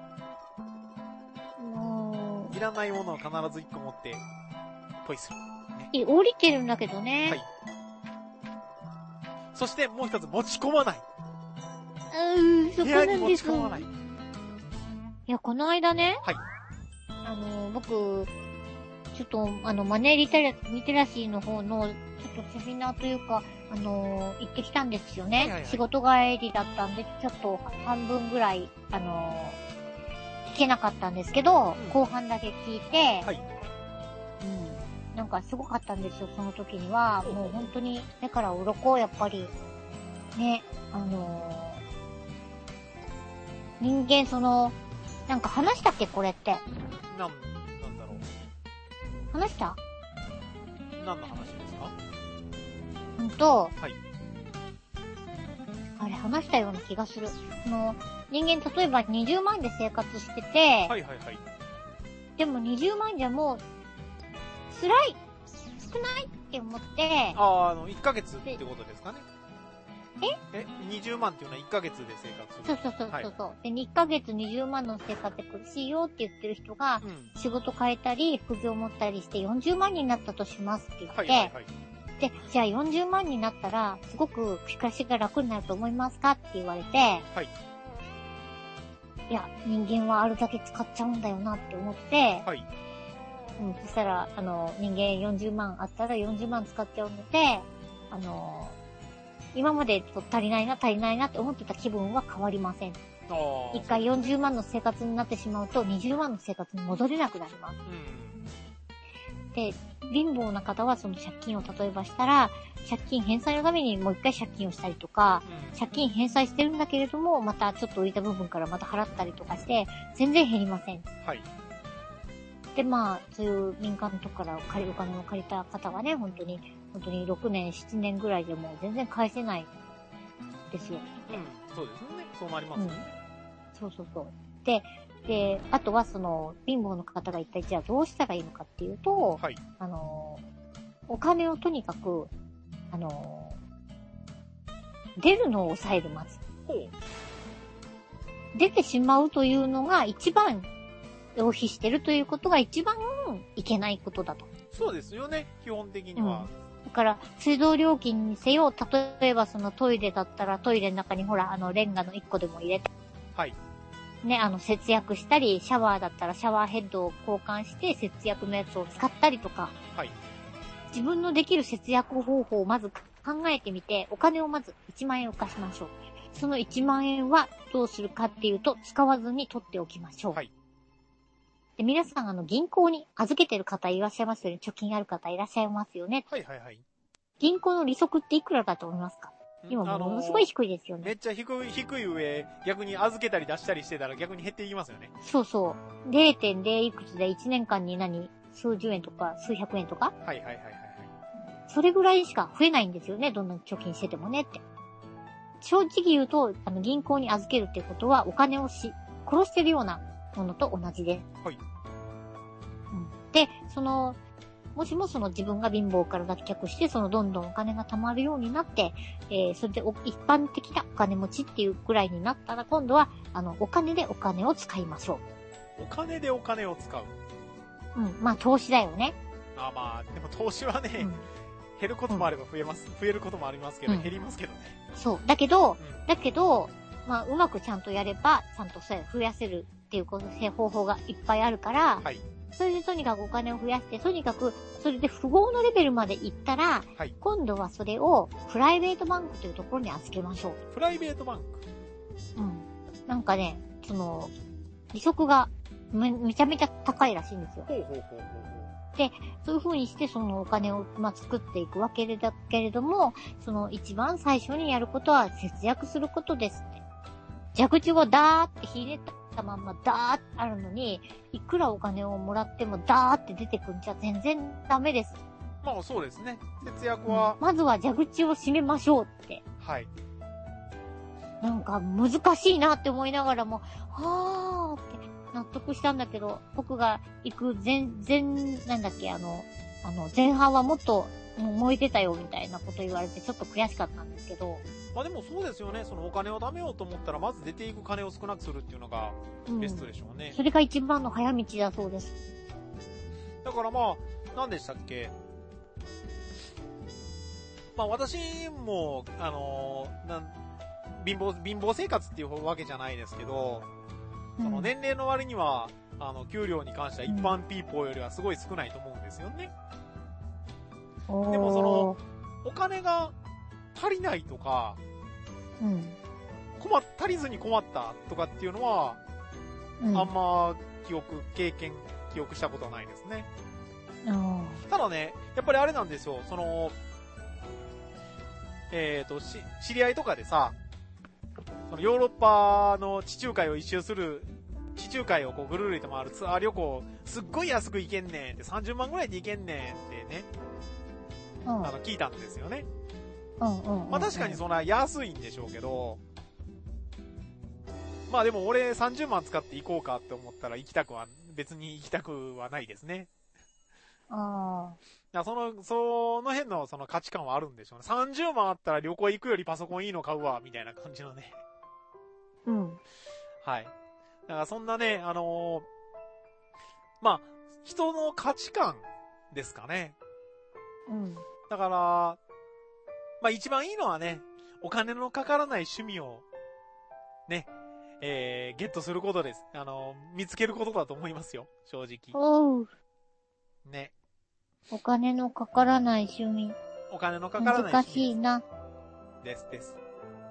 いらないものを必ず一個持ってポイする。 え、降りてるんだけどね。 はい。そしてもう一つ持ち込まない。 うーん、そこなんです。 部屋に持ち込まない。いや、この間ね。 はい。 あの、僕、ちょっと、あの、マネーリテラ、リテラシーの方の、ちょっとセミナーというか、あの、行ってきたんですよね。はいはいはい、仕事帰りだったんで、ちょっと半分ぐらい、あの、聞けなかったんですけど、うん、後半だけ聞いて、はい。うん。なんかすごかったんですよ、その時には。もう本当に、目から鱗、やっぱり、ね、あのー、人間その、なんか話したっけ、これって。 なん、なんだろう。 話した？ 何の話ですか？ うんと、 はい。 あれ話したような気がする。その、人間例えばにじゅうまんで生活してて、 はいはいはい。 でもにじゅうまんじゃもう、辛い少ないって思って、 ああ、あの、いっかげつってことですかね。 ええ ?にじゅうまんっていうのはいっかげつで生活する。 そうそうそうそうそう、はい。で、いっかげつにじゅうまんの生活で苦しいよって言ってる人が、うん、仕事変えたり、副業持ったりしてよんじゅうまんになったとしますって言って、はいはいはい、で、じゃあよんじゅうまんになったら、すごく暮らしが楽になると思いますかって言われて、はい。いや、人間はあるだけ使っちゃうんだよなって思って、はい。うん、そしたら、あの、人間よんじゅうまんあったらよんじゅうまん使っちゃうので、あの、今までと足りないな、足りないなって思ってた気分は変わりません。一回よんじゅうまんの生活になってしまうとにじゅうまんの生活に戻れなくなります。うん、で、貧乏な方はその借金を例えばしたら、借金返済のためにもう一回借金をしたりとか、うん、借金返済してるんだけれども、またちょっと浮いた部分からまた払ったりとかして、全然減りません。はい。 で、まあ、そういう民間のとこから借り、お金を借りた方がね、本当に、本当にろくねん、ななねんぐらいでもう全然返せないですよ。 うん、そうですよね。そうなりますよね。 うん、そうそうそう。で、で、あとはその、貧乏の方が一体じゃあどうしたらいいのかっていうと、 はい。 あの、お金をとにかく、あの、出るのを抑える、まず。 ほう。 出てしまうというのが一番、浪費してるということが一番いけないことだと。 そうですよね、基本的には。 うん、だから、水道料金にせよ、例えばそのトイレだったらトイレの中にほら、あの、レンガのいっこでも入れて、 はい。 ね、あの、節約したり、シャワーだったらシャワーヘッドを交換して節約のやつを使ったりとか、 はい。 自分のできる節約方法をまず考えてみて、お金をまずいちまんえん浮かしましょう。そのいちまんえんはどうするかっていうと、使わずに取っておきましょう。 はい。 で、皆さん、あの、銀行に預けてる方いらっしゃいますよね。貯金ある方いらっしゃいますよね。 はいはいはい。 銀行の利息っていくらだと思いますか？今ものすごい低いですよね。 めっちゃ低い、低い上、逆に預けたり出したりしてたら逆に減っていきますよね。 そうそう。れいてんぜろ いくつでいちねんかんに何数十円とか数百円とかはいはいはいはいはい。 それぐらいしか増えないんですよね。どんな貯金しててもねって。正直言うと、あの、銀行に預けるってことはお金をし、殺してるようなものと同じです。 はい。 うん、で、その、もしもその自分が貧乏から脱却して、そのどんどんお金が貯まるようになって、えー、それでお一般的なお金持ちっていうぐらいになったら、今度は、あの、お金でお金を使いましょう。お金でお金を使う。 うん。まあ、投資だよね。 あまあ、でも投資はね、うん、減ることもあれば増えます。増えることもありますけど、うん、減りますけどね。 そう。だけど、うん、だけど、まあ、うまくちゃんとやれば、ちゃんとそれ増やせるっていう方法がいっぱいあるから、はい。それでとにかくお金を増やして、とにかく、それで富豪のレベルまで行ったら、はい、今度はそれをプライベートバンクというところに預けましょう。 プライベートバンクうん。なんかね、その、利息がめ、めちゃめちゃ高いらしいんですよ。 ほうほうほうほう。 で、そういう風にしてそのお金を、まあ、作っていくわけだけれども、その一番最初にやることは節約することですって。蛇口をダーってひねったまんまダーってあるのに、いくらお金をもらってもダーって出てくんじゃ全然ダメです。 まあそうですね。節約は、 うん、まずは蛇口を閉めましょうって。 はい。 なんか難しいなって思いながらも、はーって納得したんだけど、僕が行く前、前、なんだっけ、あの、あの、前半はもっと燃えてたよみたいなこと言われてちょっと悔しかったんですけど。 まあでもそうですよね。そのお金を貯めようと思ったら、まず出ていく金を少なくするっていうのがベストでしょうね。 うん、それが一番の早道だそうです。 だからまあ、何でしたっけ。まあ私も、あのー、なん、貧乏、貧乏生活っていうわけじゃないですけど、うん、その年齢の割には、あの、給料に関しては一般ピーポーよりはすごい少ないと思うんですよね。うん、でもその、お金が足りないとか、 うん、 困っ、足りずに困ったとかっていうのは、うん、あんま記憶、経験、記憶したことはないですね。 うん、 ただね、やっぱりあれなんですよ、その、えっと、し、知り合いとかでさ、そのヨーロッパの地中海を一周する、地中海をこうぐるると回るツアー旅行、すっごい安く行けんねんって、さんじゅうまんぐらいで行けんねんってね、うん、あの、聞いたんですよね。 うんうんうんうん、 まあ確かにそんな安いんでしょうけど、まあでも俺さんじゅうまん使って行こうかって思ったら行きたくは、別に行きたくはないですね。 ああ。その、その辺のその価値観はあるんでしょうね。さんじゅうまんあったら旅行行くよりパソコンいいの買うわ、みたいな感じのね。 うん。 はい。だからそんなね、あのー、まあ、人の価値観ですかね。 うん。 だから、まあ一番いいのはね、お金のかからない趣味を、ね、えー、ゲットすることです。あのー、見つけることだと思いますよ、正直。 おう。 ね。 お金のかからない趣味。 お金のかからない趣味。 難しいな。 ですです。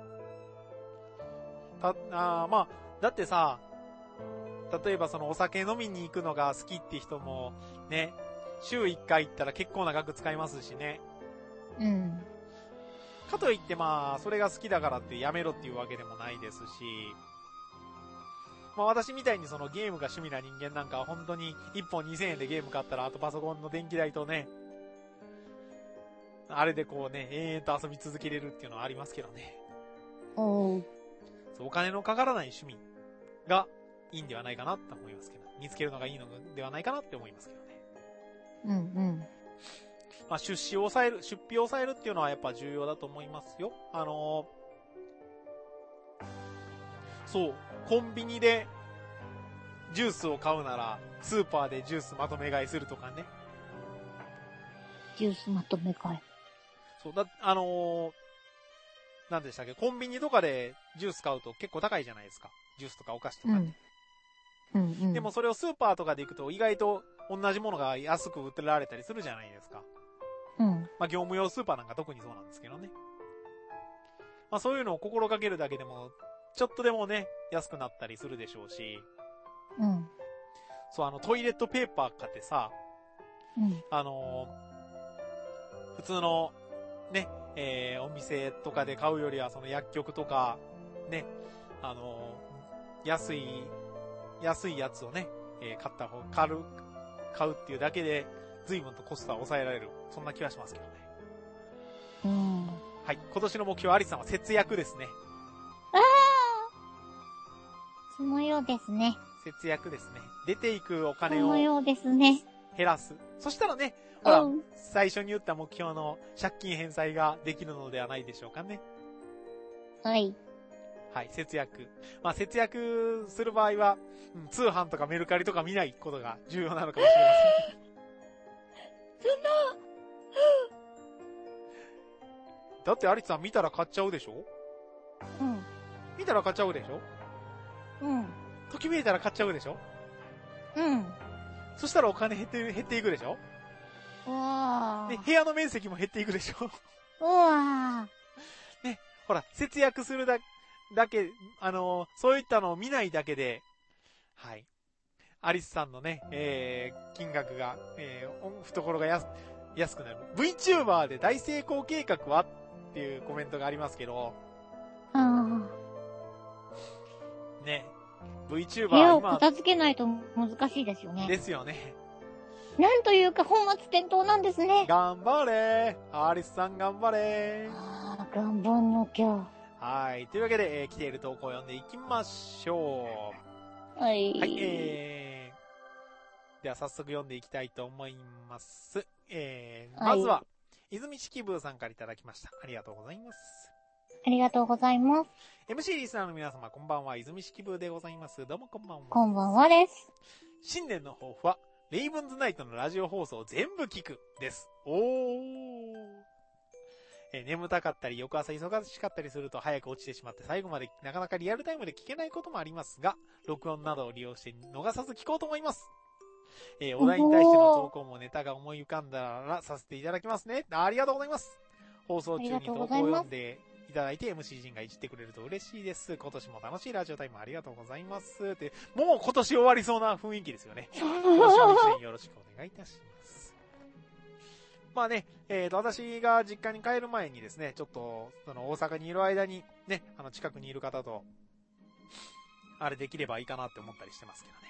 た、あまあ、だってさ、例えばそのお酒飲みに行くのが好きって人も、ね、週いっかい行ったら結構な額使いますしね。 うん。 かといってまあ、それが好きだからってやめろっていうわけでもないですし、 まあ私みたいにそのゲームが趣味な人間なんかは本当にいっぽんにせんえんでゲーム買ったら、あとパソコンの電気代とね、あれでこうね、延々と遊び続けれるっていうのはありますけどね。 おー。 そう、お金のかからない趣味がいいんではないかなって思いますけど、見つけるのがいいのではないかなって思いますけどね。 うんうん。 まあ出資を抑える、出費を抑えるっていうのはやっぱ重要だと思いますよ。あのー、そう、コンビニでジュースを買うなら、スーパーでジュースまとめ買いするとかね。 ジュースまとめ買い。 そうだ、あのー、なんでしたっけ、コンビニとかでジュース買うと結構高いじゃないですか。ジュースとかお菓子とかね。 うん。うんうん。 でもそれをスーパーとかで行くと意外と同じものが安く売ってられたりするじゃないですか。 うん。 まあ業務用スーパーなんか特にそうなんですけどね。まあそういうのを心がけるだけでも、ちょっとでもね、安くなったりするでしょうし。 うん。 そう、あのトイレットペーパー買ってさ、 うん。 あのー、普通の、ね、えー、お店とかで買うよりは、その薬局とか、ね、あのー、安い、安いやつをね、えー、買った方、買う、買うっていうだけで、随分とコストは抑えられる。そんな気はしますけどね。 うん。 はい。今年の目標、アリスさんは節約ですね。 ああそのようですね。 節約ですね。出ていくおそ金をのようですね。 減らす。そしたらね、ほら、 うん。 最初に言った目標の借金返済ができるのではないでしょうかね。 はい。 はい、節約。まあ、節約する場合は、うん、通販とかメルカリとか見ないことが重要なのかもしれません。 そだってアリスさん見たら買っちゃうでしょ？ の、 見たら買っちゃうでしょ？ うん。うん。 ときめいたら買っちゃうでしょ？ うん。 そしたらお金減って、減っていくでしょ？ うわで、部屋の面積も減っていくでしょ？ ー。うわね、ほら、節約するだ、だけ、あのー、そういったのを見ないだけで、はい。アリスさんのね、えー、金額が、えー、懐が安、安くなる。VTuber で大成功計画はっていうコメントがありますけど、 ー。あね、 ー。 VTuber 部屋を今、 片付けないと難しいですよね。 ですよね。 なんというか本末転倒なんですね。 頑張れーアリスさん頑張れーああ、頑張んなきゃ。 はい。というわけで、えー、来ている投稿を読んでいきましょう。 はい。 はい、えー、では早速読んでいきたいと思います。えー、まずは、泉式部さんからいただきました。ありがとうございます。 ありがとうございます。 エムシー リスナーの皆様、こんばんは。泉式部でございます。どうもこんばんは。 こんばんはです。 新年の抱負は、レイブンズナイトのラジオ放送を全部聞くです。おー。えー、眠たかったり、翌朝忙しかったりすると早く落ちてしまって最後までなかなかリアルタイムで聞けないこともありますが、録音などを利用して逃さず聞こうと思います。えー、お題に対しての投稿もネタが思い浮かんだらさせていただきますね。ありがとうございます。放送中に投稿を読んでいただいて エムシー 陣がいじってくれると嬉しいです。今年も楽しいラジオタイムありがとうございます。って、もう今年終わりそうな雰囲気ですよね。今年も一年よろしくお願いいたします。まあね、えーと、私が実家に帰る前にですね、ちょっと、その大阪にいる間にね、あの近くにいる方と、あれできればいいかなって思ったりしてますけどね。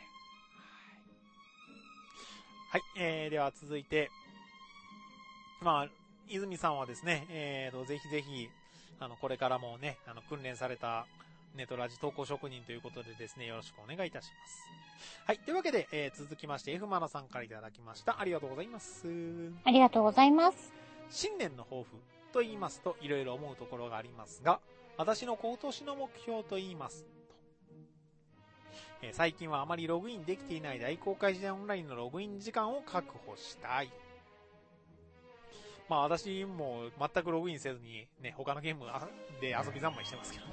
はい、えー、では続いて、まあ、泉さんはですね、えーと、ぜひぜひ、あの、これからもね、あの、訓練されたネトラジ投稿職人ということでですね、よろしくお願いいたします。はい、というわけで、えー、続きまして、F マナさんからいただきました。ありがとうございます。 ありがとうございます。 新年の抱負と言いますと、いろいろ思うところがありますが、私の今年の目標と言いますと、えー、最近はあまりログインできていない大公開時代オンラインのログイン時間を確保したい。まあ私も全くログインせずにね、他のゲームで遊び三昧してますけどね。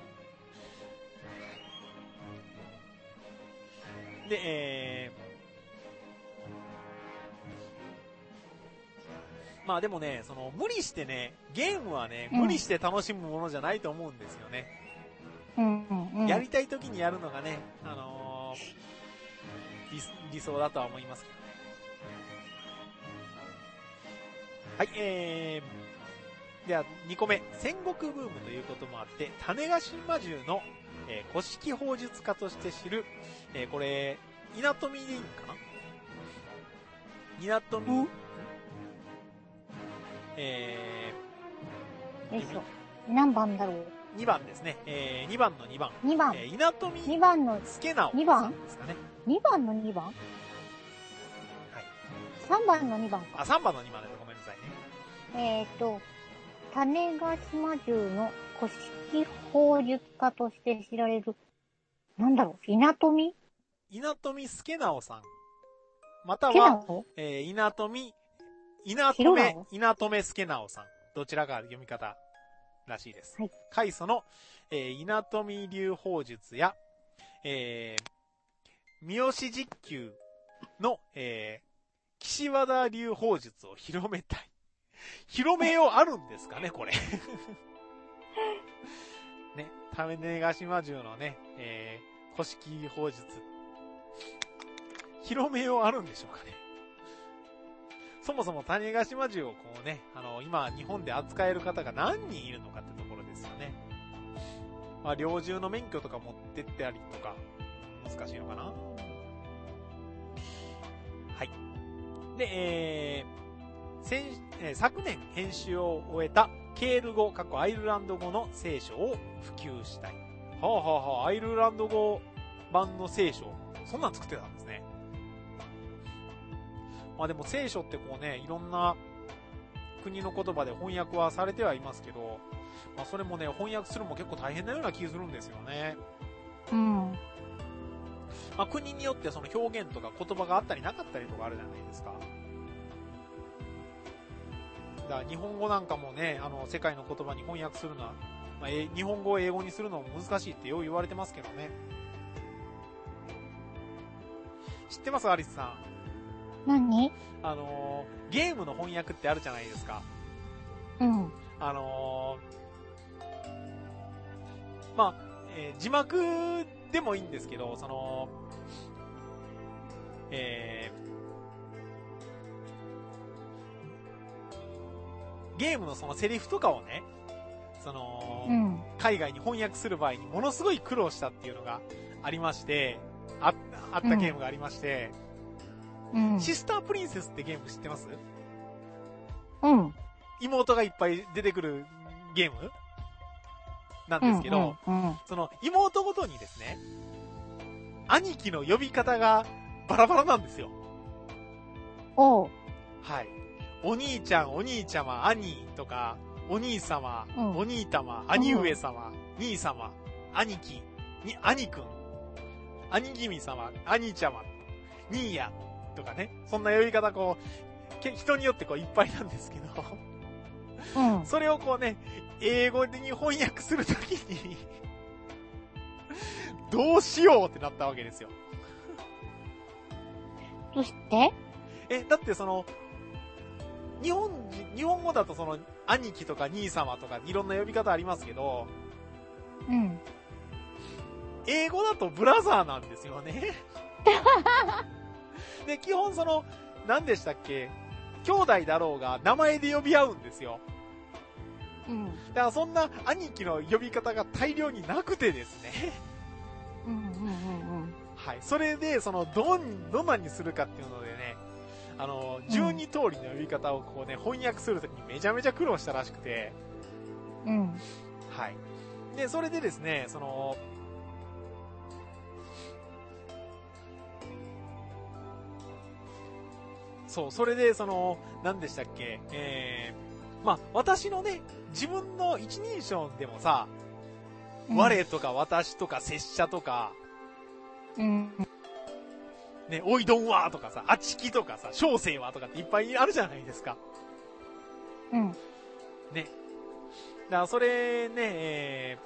で、えー、まあでもね、その無理してね、ゲームはね、無理して楽しむものじゃないと思うんですよね。 うんうんうん。 やりたい時にやるのがね、あのー、理, 理想だとは思いますけどね。はい、えー、ではにこめ、戦国ブームということもあって、種子島中の、えー、 古式砲術家として知る、えー、これ、稲富でいいのかな？稲富、んえー、よいしょ。何番だろう？ に 番ですね。えー、にばんのにばん。 にばん。 えー、稲富にばんの助直にばんですかね。 にばんのにばん？はい。さんばんのにばんか。 あ、さんばんのにばんです。ごめんなさいね。えっ、ー、と、種ヶ島中の古式砲術家として知られる、なんだろう、稲富？ 稲富助直さん。または、えー、稲富、稲留、稲留助直さん。どちらか読み方らしいです。 はい。 開祖の、えー、稲富流砲術や、えー、三好実久の、えー、岸和田流砲術を広めたい。広めようあるんですかね、これ。ね、種ヶ島中のね、えー、古式砲術。広めようあるんでしょうかね。そもそも種ヶ島銃をこうね、あの、今日本で扱える方が何人いるのかってところですよね。まあ、猟銃の免許とか持ってってありとか、難しいのかな。はい。で、えー、先、えー、昨年編集を終えたケール語、過去アイルランド語の聖書を普及したい。はあはあはあ、アイルランド語版の聖書、そんなん作ってたんですね。まあでも聖書ってこうね、いろんな国の言葉で翻訳はされてはいますけど、まあそれもね、翻訳するのも結構大変なような気がするんですよね。 うん。 まあ国によってその表現とか言葉があったりなかったりとかあるじゃないですか。だから日本語なんかもね、あの世界の言葉に翻訳するのは、まあ、え日本語を英語にするのも難しいってよう言われてますけどね。知ってます？アリスさん。 何？ あのー、ゲームの翻訳ってあるじゃないですか。 うん。 あのー、まあ、えー、字幕でもいいんですけど、その、えー、ゲームのそのセリフとかをね、その、 うん、 海外に翻訳する場合にものすごい苦労したっていうのがありまして、あ、あったゲームがありまして、 うん、 シスタープリンセスってゲーム知ってます？ うん。 妹がいっぱい出てくるゲームなんですけど、 うんうんうん、 その妹ごとにですね、兄貴の呼び方がバラバラなんですよ。 おう。 はい。お兄ちゃん、お兄ちゃま、兄とか、お兄様、うん、お兄玉、兄上様、うん、兄様、兄貴、に、兄くん、兄君様、兄ちゃま、兄や、とかね。そんな呼び方こう、人によってこういっぱいなんですけど、 うん、 それをこうね、英語に翻訳するときに、どうしようってなったわけですよ。 どうして？ え、だってその、日本人、日本語だとその、兄貴とか兄様とかいろんな呼び方ありますけど、 うん。 英語だとブラザーなんですよね。で、基本その、何でしたっけ？兄弟だろうが名前で呼び合うんですよ。 うん。 だからそんな兄貴の呼び方が大量になくてですね。 うんうんうんうん。 はい。それで、その、どん、どんなにするかっていうのでね、あの、じゅうに通りの呼び方をこうね、翻訳するときにめちゃめちゃ苦労したらしくて。 うん。 はい。で、それでですね、その、そう、それで、その、何でしたっけ、えー、まあ、私のね、自分の一人称でもさ、うん、我とか私とか拙者とか、 うん。 ね、おいどんはとかさ、あちきとかさ、小生はとかっていっぱいあるじゃないですか。 うん。 ね。だからそれね、え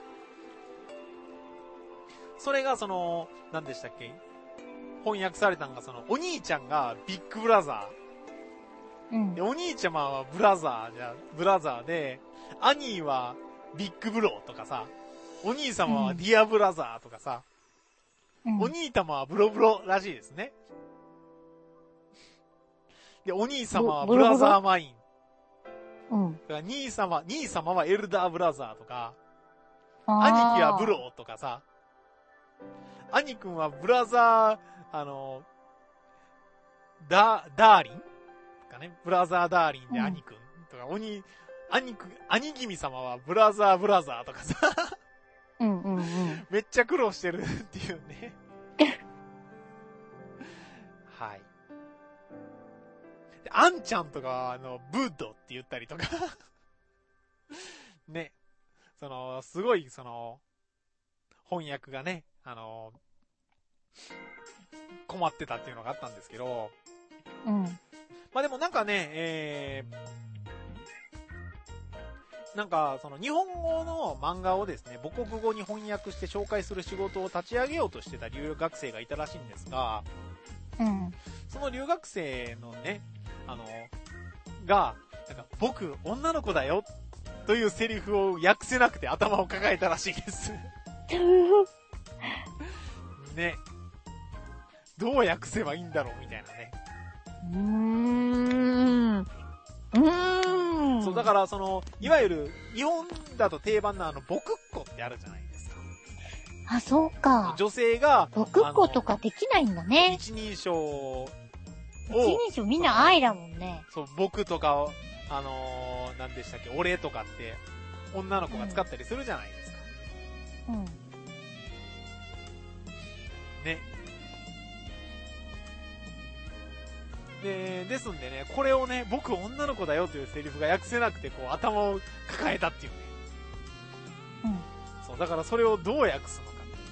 ー、それがその、何でしたっけ、翻訳されたのがその、お兄ちゃんがビッグブラザー。うん。 で、お兄ちゃまはブラザーじゃ、ブラザーで、兄はビッグブローとかさ、お兄様はディアブラザーとかさ、うん、お兄様はブロブロらしいですね。で、お兄様はブラザーマイン。 うん。 だから兄様、兄様はエルダーブラザーとか、兄貴はブローとかさ、 兄くんはブラザー、あの、ダ、ダーリンかね。ブラザーダーリンで兄くんとか、うん、鬼、兄くん、兄君様はブラザーブラザーとかさ。 うんうんうん。 めっちゃ苦労してるっていうね。はい。あんちゃんとかは、あの、ブッドって言ったりとか。ね。その、すごい、その、翻訳がね、あの、困ってたっていうのがあったんですけど。 うん。 まあでもなんかね、えー、なんか、その日本語の漫画をですね、母国語に翻訳して紹介する仕事を立ち上げようとしてた留学生がいたらしいんですが、 うん。 その留学生のね、あの、が、なんか、僕、女の子だよ、というセリフを訳せなくて頭を抱えたらしいです。ね。どう訳せばいいんだろうみたいなね。 うーん。うーん。 そう、だからその、いわゆる、日本だと定番のあの、僕っ子ってあるじゃないですか。 あ、そうか。 女性が、 僕っ子とかできないんだね。 一人称を、 一人称みんな愛だもんね。 そう、僕とか、あのー、何でしたっけ、俺とかって、女の子が使ったりするじゃないですか。 うん。 ね。で、ですんでね、これをね、僕女の子だよというセリフが訳せなくて、こう、頭を抱えたっていうね。 うん。 そう、だからそれをどう訳すのかっていうね。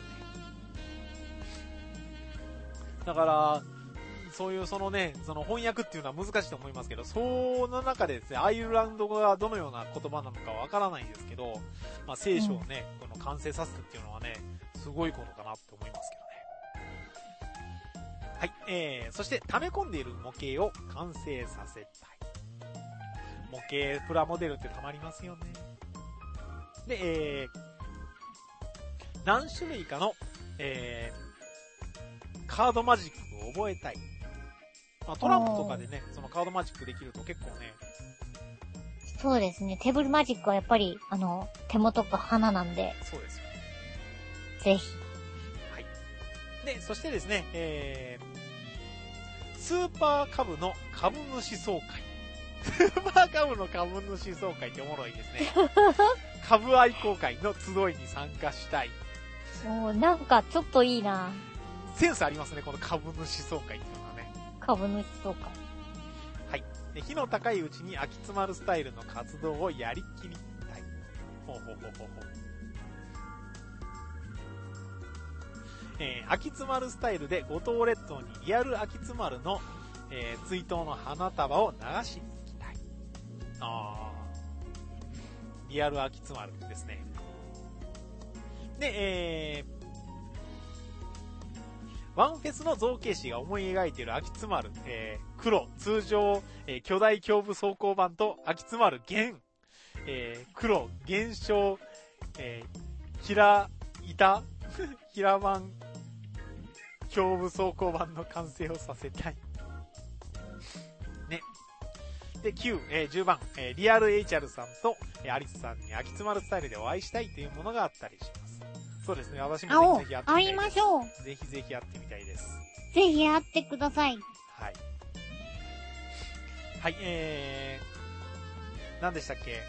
だから、そういうそのね、その翻訳っていうのは難しいと思いますけど、その中でですね、アイルランド語がどのような言葉なのかわからないんですけど、まあ聖書をね、うん、この完成させるっていうのはね、すごいことかなって思いますけどね。はい、えー、そして溜め込んでいる模型を完成させたい。模型プラモデルって溜まりますよね。で、えー、何種類かの、えー、カードマジックを覚えたい。まあ、トランプとかでね、そのカードマジックできると結構ね。 そうですね。テーブルマジックはやっぱり、あの、手元が花なんで。 そうですよ。 ぜひ。 はい。で、そしてですね、えー、スーパー株の株主総会。スーパー株の株主総会っておもろいですね。株愛好会の集いに参加したい。 おー、なんかちょっといいな。 センスありますね、この株主総会っていうのはね。 株主総会。 はい。で、火の高いうちに秋詰まるスタイルの活動をやりきりたい。ほうほうほうほうほう。えー、秋詰まるスタイルで五島列島にリアル秋詰まるの、えー、追悼の花束を流しに行きたい。あー。リアル秋詰まるですね。で、えー、ワンフェスの造形師が思い描いている秋詰まる、えー、黒、通常、えー、巨大胸部走行版と秋詰まる原、えー、黒、減少、えー、平、板、平板、胸部走行版の完成をさせたい。ね。で、きゅう、えー、じゅうばん、えー、リアル エイチアール さんと、えー、アリスさんに秋詰まるスタイルでお会いしたいというものがあったりします。そうですね、私もぜひぜひやってみたいです。 会いましょう。 ぜひぜひやってみたいです。 ぜひ会ってください。 はい。はい、えー、何でしたっけ？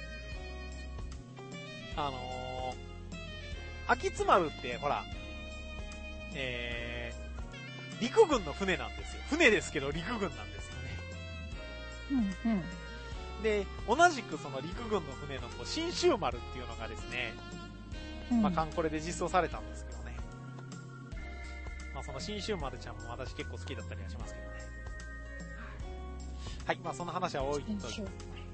あのー、秋津丸って、ほら、えー、陸軍の船なんですよ。船ですけど陸軍なんですよね。 うんうん。 で、同じくその陸軍の船の新州丸っていうのがですね、うん、まあ、カンコレで実装されたんですけどね。まあ、その新州丸ちゃんも私結構好きだったりはしますけどね。はい、まあ、その話は多いと。はい。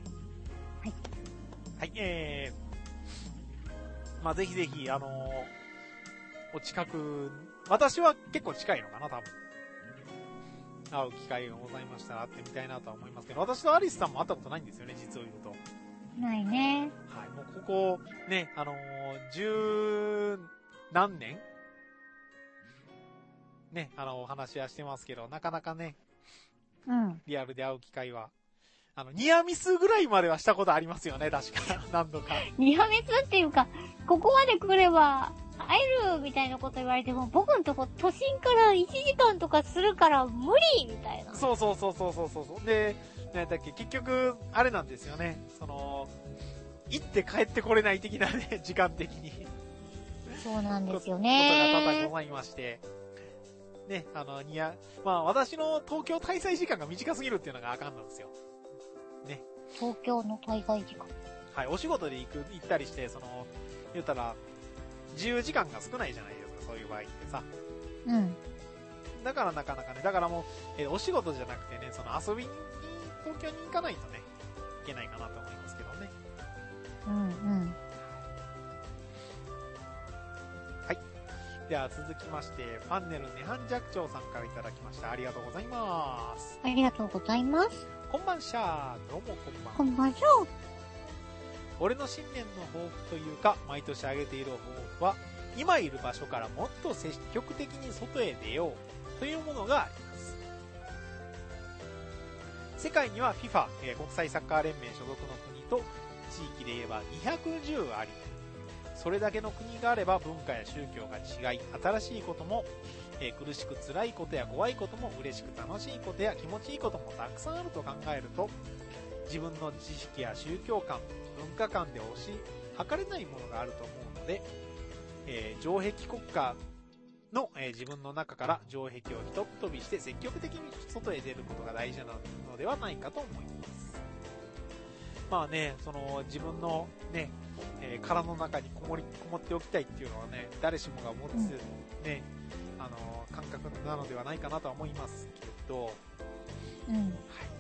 はい、えー、まあ、ぜひぜひ、あのー、お近く、私は結構近いのかな、多分。会う機会がございましたら会ってみたいなとは思いますけど、私とアリスさんも会ったことないんですよね、実を言うと。 ないね。 はい、もうここ、ね、あのー、十何年ね、あの、お話はしてますけど、なかなかね、 うん。 リアルで会う機会は、あの、ニアミスぐらいまではしたことありますよね、確か。何度か。 ニアミスっていうか、ここまで来れば、 会えるみたいなこと言われても、僕んとこ都心からいちじかんとかするから無理みたいな。 そうそうそうそうそうそう。で、なんだっけ、結局、あれなんですよね。その、行って帰ってこれない的なね、時間的に。 そうなんですよね。 ことが多々ございまして。ね、あの、にや、まあ私の東京滞在時間が短すぎるっていうのがあかんなんですよ。ね。 東京の滞在時間。 はい、お仕事で行く、行ったりして、その、言ったら、自由時間が少ないじゃないですか、そういう場合ってさ。 うん。 だからなかなかね、だからもう、えー、お仕事じゃなくてね、その遊びに、東京に行かないとね、いけないかなと思いますけどね。 うんうん。 はい。では続きまして、ファンネルネハンジャクチョウさんからいただきました。ありがとうございます。 ありがとうございます。 こんばんしゃー。どうもこんばん。 こんばんしゃー。 俺の新年の抱負というか、毎年あげている抱負は、今いる場所からもっと積極的に外へ出ようというものがあります。世界には フィファ、えー、国際サッカー連盟所属の国と地域で言えばにひゃくじゅうあり、それだけの国があれば文化や宗教が違い、新しいことも、えー、苦しく辛いことや怖いことも嬉しく楽しいことや気持ちいいこともたくさんあると考えると、自分の知識や宗教観、文化観で推し量れないものがあると思うので、えー、城壁国家の、えー、自分の中から城壁をひとっ飛びして積極的に外へ出ることが大事なのではないかと思います。まあね、その自分のね、えー、殻の中にこもり、こもっておきたいっていうのはね、誰しもが持つ、うん、ね、あのー、感覚なのではないかなとは思いますけど、 うん、はい、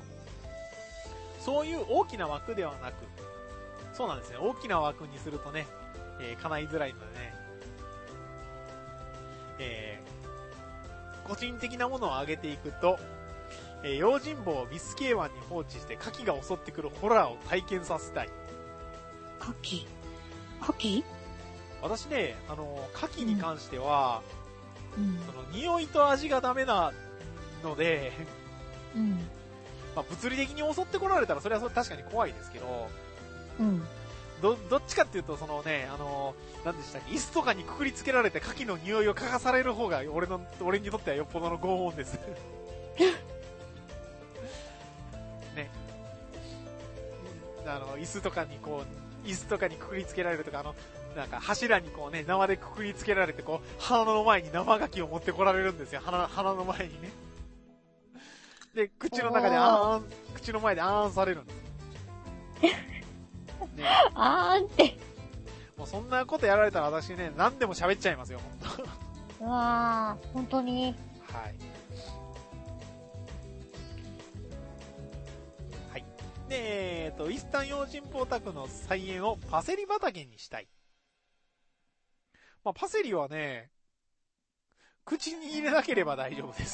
そういう大きな枠ではなく、そうなんですね、大きな枠にするとね、えー、叶いづらいのでね、えー、個人的なものを上げていくと、えー、用心棒をビスケー湾に放置して牡蠣が襲ってくるホラーを体験させたい。 牡蠣牡蠣私ね、あの、牡蠣に関しては、 うん、 その匂いと味がダメなので、 うん、 まあ、物理的に襲ってこられたらそれはそれ確かに怖いですけど、 うん、 ど、どっちかっていうと、そのね、あの、何でしたっけ、椅子とかにくくりつけられて牡蠣の匂いを嗅がされる方が、俺の、俺にとってはよっぽどの拷問です。ね。あの、椅子とかにこう、椅子とかにくくりつけられるとか、あの、なんか柱にこうね、縄でくくりつけられて、こう、鼻の前に生牡蠣を持ってこられるんですよ。鼻、鼻の前にね。で、口の中であーん、口の前であーんされるんです。ね、 あーんって。 もうそんなことやられたら私ね、何でも喋っちゃいますよ、ほんと。 うわー、ほんとに。 はい。はい。で、えっと、イースタン用心棒宅の菜園をパセリ畑にしたい。まあ、パセリはね、口に入れなければ大丈夫です。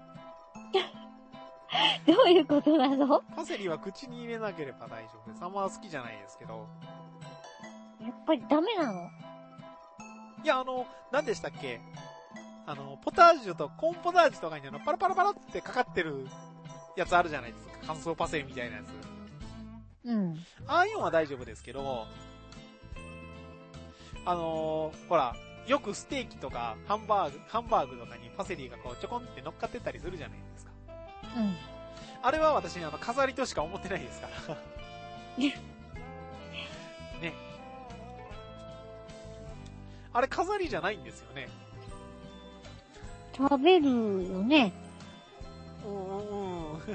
どういうことなの？ パセリは口に入れなければ大丈夫です。あんま好きじゃないですけど。 やっぱりダメなの？ いや、あの、何でしたっけ？あの、ポタージュとコーンポタージュとかにあの、パラパラパラってかかってるやつあるじゃないですか。乾燥パセリみたいなやつ。 うん。 ああいうのは大丈夫ですけど、あのー、ほら、よくステーキとかハンバーグ、ハンバーグとかにパセリがこうちょこんって乗っかってたりするじゃないですか。 うん。 あれは私、あの、飾りとしか思ってないですから。ね。あれ飾りじゃないんですよね。 食べるよね。 うんうんうん。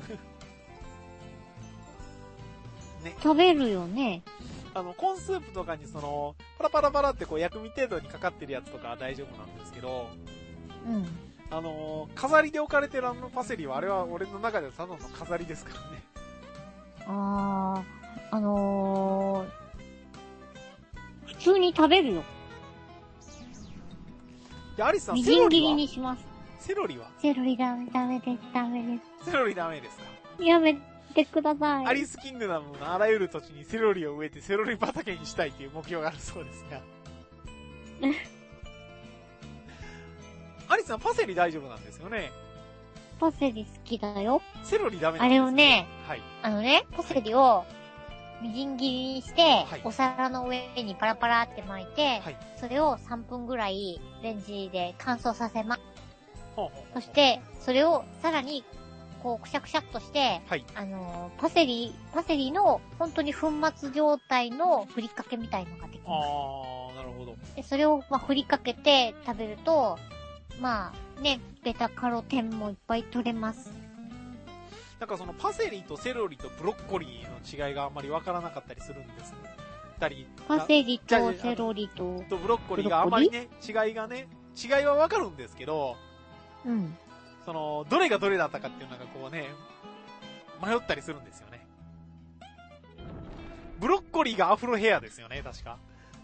ね。 食べるよね。 あの、コーンスープとかにその、パラパラパラってこう薬味程度にかかってるやつとかは大丈夫なんですけど、 うん。 あのー、飾りで置かれてるあのパセリは、あれは俺の中ではただの飾りですからね。 あー、あのー、普通に食べるよ。 で、アリスさん、 みセロリはじん切りにします。 セロリはセロリダメ、ダメです、ダメでセロリダメですか？ す。やめてください。 アリスキングダムのあらゆる土地にセロリを植えてセロリ畑にしたいという目標があるそうですが。アリスさん、パセリ大丈夫なんですよね？ パセリ好きだよ。 セロリダメなんですよ、 あれをね、 はい。 あのね、パセリを、 みじん切りにして、はい、お皿の上にパラパラって巻いて、はい、それをさんぷんぐらいレンジで乾燥させます。ほうほうほう。そして、それをさらに、こう、くしゃくしゃっとして、はい、あのー、パセリ、パセリの本当に粉末状態のふりかけみたいのができます。あー、なるほど。 で、それを、まあ、ふりかけて食べると、まあ、ね、ベタカロテンもいっぱい取れます。 なんかそのパセリとセロリとブロッコリーの違いがあんまりわからなかったりするんです。たり。 パセリとセロリと。 とブロッコリーがあんまりね、違いがね、違いはわかるんですけど、 うん。 その、どれがどれだったかっていうのがこうね、迷ったりするんですよね。ブロッコリーがアフロヘアですよね、確か。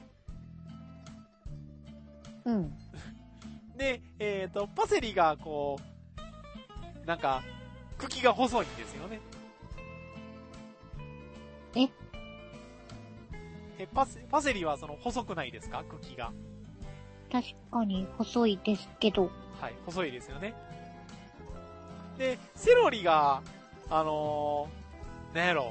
うん。 で、えっと、パセリがこう、なんか、茎が細いんですよね。 ええ、パセ、パセリはその細くないですか？茎が。 確かに細いですけど。 はい、細いですよね。で、セロリが、あのー、なんやろ。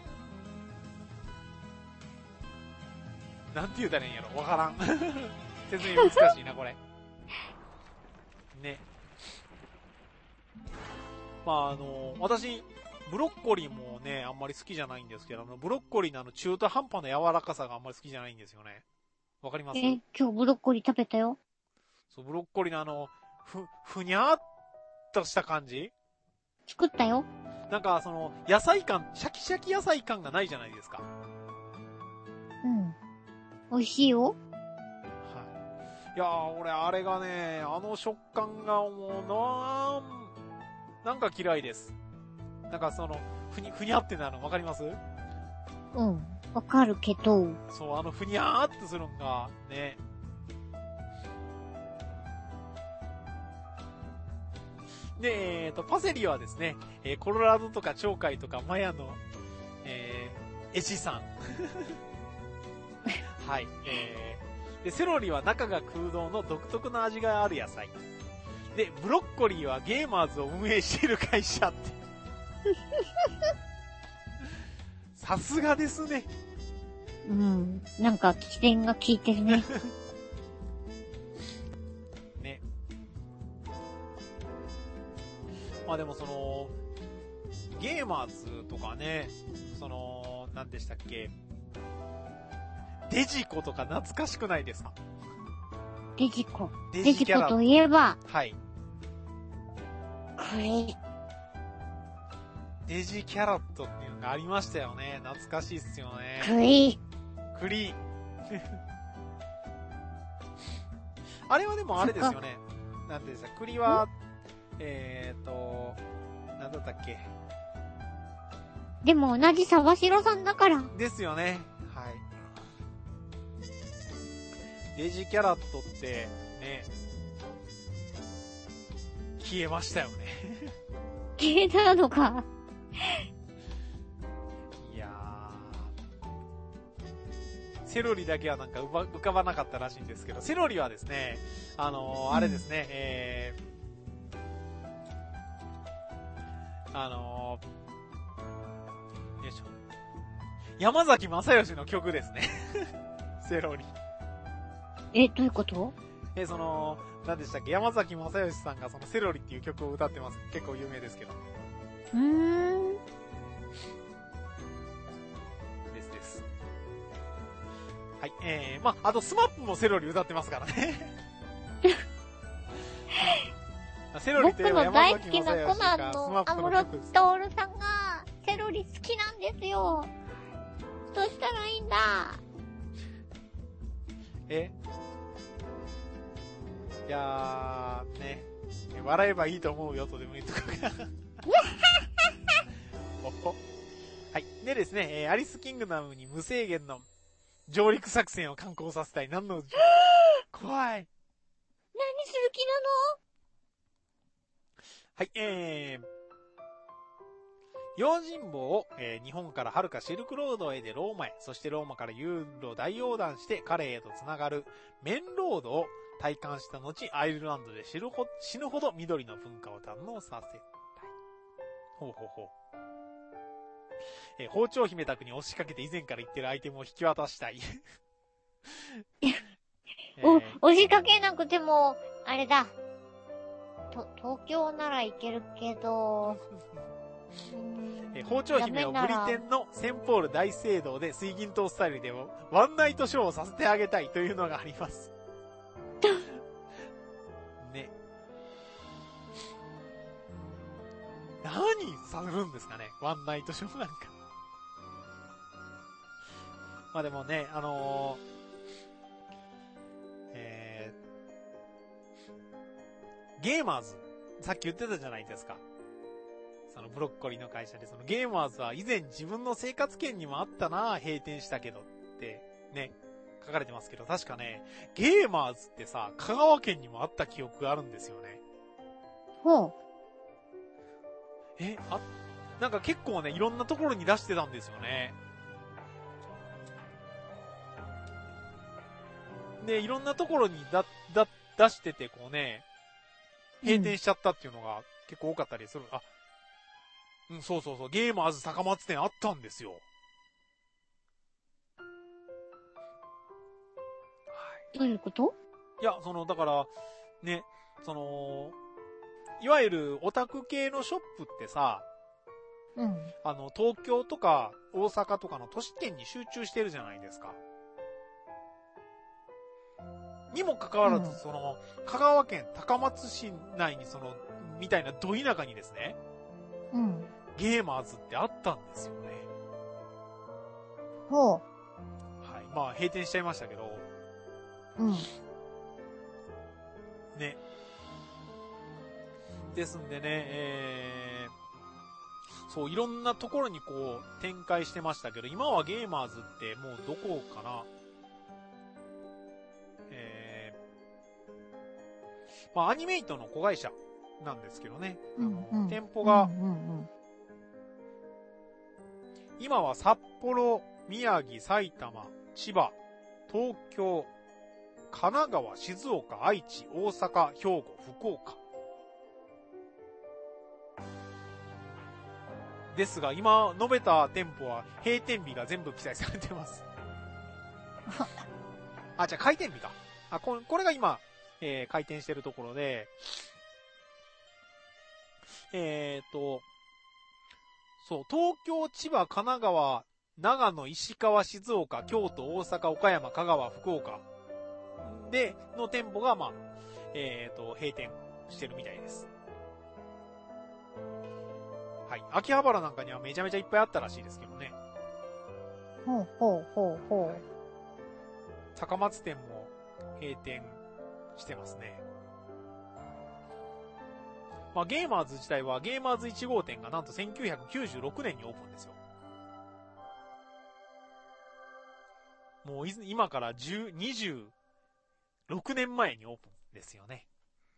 なんて言うたらいいんやろ。わからん。説明難しいな、これ。ね。まあ、あのー、私、ブロッコリーもね、あんまり好きじゃないんですけど、あの、ブロッコリーのあの、中途半端な柔らかさがあんまり好きじゃないんですよね。わかります？ え、今日ブロッコリー食べたよ。 そう、ブロッコリーのあの、ふ、ふにゃーっとした感じ？ 作ったよ。 なんか、その、野菜感、シャキシャキ野菜感がないじゃないですか。 うん。美味しいよ。はい。 いやー、俺、あれがね、あの食感がもう、なーん、なんか嫌いです。なんかその、ふに、ふにゃってなるのわかります？ うん。わかるけど。 そう、あの、ふにゃーってするんが、ね。で、えっと、パセリはですね、えー、コロラドとか鳥海とかマヤの、えー、絵師さん。はい。えー、で、セロリは中が空洞の独特な味がある野菜。で、ブロッコリーはゲーマーズを運営している会社って。さすがですね。 うん。なんか、起点が効いてるね。 ね。まあでもその、ゲーマーズとかね、その、何でしたっけ。デジコとか懐かしくないですか？ デジコ。デジコといえば。 はい。 栗。 デジキャラットっていうのがありましたよね。懐かしいっすよね。 栗。 栗。あれはでもあれですよね。なんていうんですか、栗は、えーと、なんだったっけ。 でも同じサバシロさんだから。 ですよね。はい。デジキャラットってね、消えましたよね。 消えたのか。 いやー、セロリだけはなんか浮かばなかったらしいんですけど、セロリはですね、あのー、あれですね、うん、えー、あのー、よいしょ。山崎正義の曲ですね。セロリ。 え、どういうこと？ え、その、何でしたっけ、山崎正義さんがそのセロリっていう曲を歌ってます。結構有名ですけど。 うーん。 ですです。はい、えー、まあ、あとスマップもセロリ歌ってますからね。セロリといえば山崎正義がスマップの曲です。僕の大好きなコナンの安室トオルさんがセロリ好きなんですよ。どうしたらいいんだ。 えいやー、ね。笑えばいいと思うよとでも言っとくか。はい。でですね、えー、アリスキングダムに無制限の上陸作戦を敢行させたい。何の、怖い。 何する気なの？ はい、えー、用心棒を、えー、日本から遥かシルクロードへでローマへ、そしてローマからユーロ大横断してカレーへとつながるメンロードを体感した後、アイルランドで死ぬほ死ぬほど緑の文化を堪能させたい。ほうほうほう。 えー、包丁姫宅に押しかけて以前から言ってるアイテムを引き渡したい。 えー、お、押しかけなくても、あれだ。と、東京なら行けるけど、 えー、包丁姫をブリテンのセンポール大聖堂で水銀刀スタイルでもワンナイトショーをさせてあげたいというのがあります。ね。何されるんですかね、ワンナイトショーなんか。まあでもね、あのー、えー、ゲーマーズ、さっき言ってたじゃないですか。そのブロッコリーの会社で、そのゲーマーズは以前自分の生活圏にもあったな、閉店したけどってね、書かれてますけど、確かね、ゲーマーズってさ、香川県にもあった記憶があるんですよね。 ほう。 え、あ、なんか結構ね、いろんなところに出してたんですよね。で、いろんなところにだ、だ、出してて、こうね、閉店しちゃったっていうのが結構多かったりする。うん、あ、うん、そうそうそう、ゲーマーズ高松店あったんですよ。はい。 どういうこと？ いや、その、だから、ね、その、いわゆるオタク系のショップってさ、 うん。 あの、東京とか大阪とかの都市圏に集中してるじゃないですか。にもかかわらず、うん、その、香川県高松市内にその、みたいなど田舎にですね、 うん。 ゲーマーズってあったんですよね。 ほう。 はい。まあ、閉店しちゃいましたけど。 うん。 ね。ですんでね、えー、そう、いろんなところにこう、展開してましたけど、今はゲーマーズってもうどこかな？えー、まあ、アニメイトの子会社なんですけどね。 うん、 あの、店舗が、 うんうんうん、 今は札幌、宮城、埼玉、千葉、東京、神奈川、静岡、愛知、大阪、兵庫、福岡。ですが、今述べた店舗は閉店日が全部記載されてます。あ、じゃあ開店日か。あ、これ、これが今、えー、開店してるところで、えーと、そう、東京、千葉、神奈川、長野、石川、静岡、京都、大阪、岡山、香川、福岡で、の店舗が、まあ、えーと、閉店してるみたいです。はい。秋葉原なんかにはめちゃめちゃいっぱいあったらしいですけどね。 ほうほうほうほう。 高松店も閉店してますね。まあ、ゲーマーズ自体はゲーマーズいち号店がなんとせんきゅうひゃくきゅうじゅうろくねんにオープンですよ。もう今からじゅう、にじゅうろくねんまえにオープンですよね。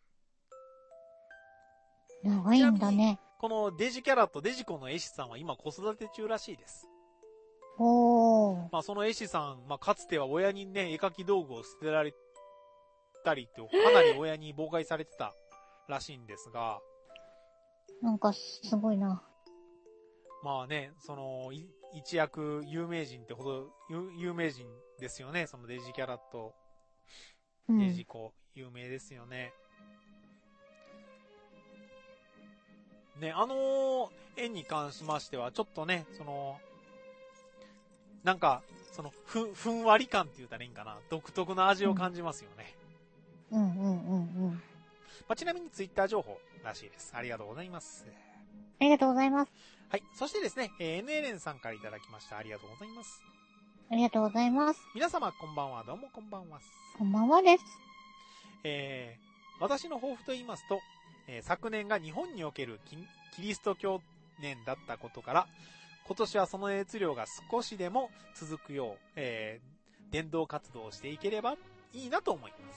長いんだね。 このデジキャラとデジコの絵師さんは今子育て中らしいです。 おー。 まあその絵師さん、まあかつては親にね、絵描き道具を捨てられたりって、かなり親に妨害されてたらしいんですが。 なんかすごいな。 まあね、その、一躍有名人ってほど、有名人ですよね。そのデジキャラとデジコ、うん、有名ですよね。ね、あの絵に関しましては、ちょっとね、その、なんか、その、ふ、ふんわり感って言ったらいいんかな。独特な味を感じますよね。 うん、うん、うんうんうん。 まあ、ちなみにツイッター情報らしいです。ありがとうございます。 ありがとうございます。 はい。そしてですね、えー、エヌエルエヌ さんからいただきました。ありがとうございます。 ありがとうございます。 皆様、こんばんは。どうもこんばんは。 こんばんはです。 えー、私の抱負と言いますと、えー、昨年が日本におけるキリスト教年だったことから、今年はその熱量が少しでも続くよう、えー、伝道活動をしていければいいなと思います。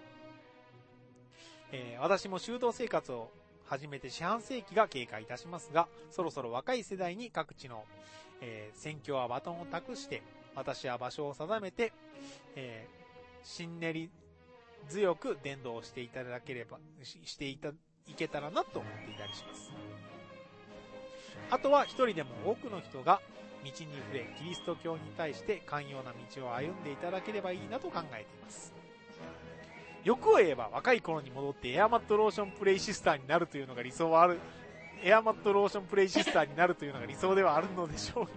えー、私も修道生活を始めて四半世紀が経過いたしますが、そろそろ若い世代に各地の、えー、宣教はバトンを託して、私は場所を定めて、えー、しんねり強く伝道をしていただければ、し、していた、いけたらなと思っていたりします。 あとは一人でも多くの人が道に触れ、キリスト教に対して寛容な道を歩んでいただければいいなと考えています。欲を言えば若い頃に戻ってエアマットローションプレイシスターになるというのが理想はある、エアマットローションプレイシスターになるというのが理想ではあるのでしょうが。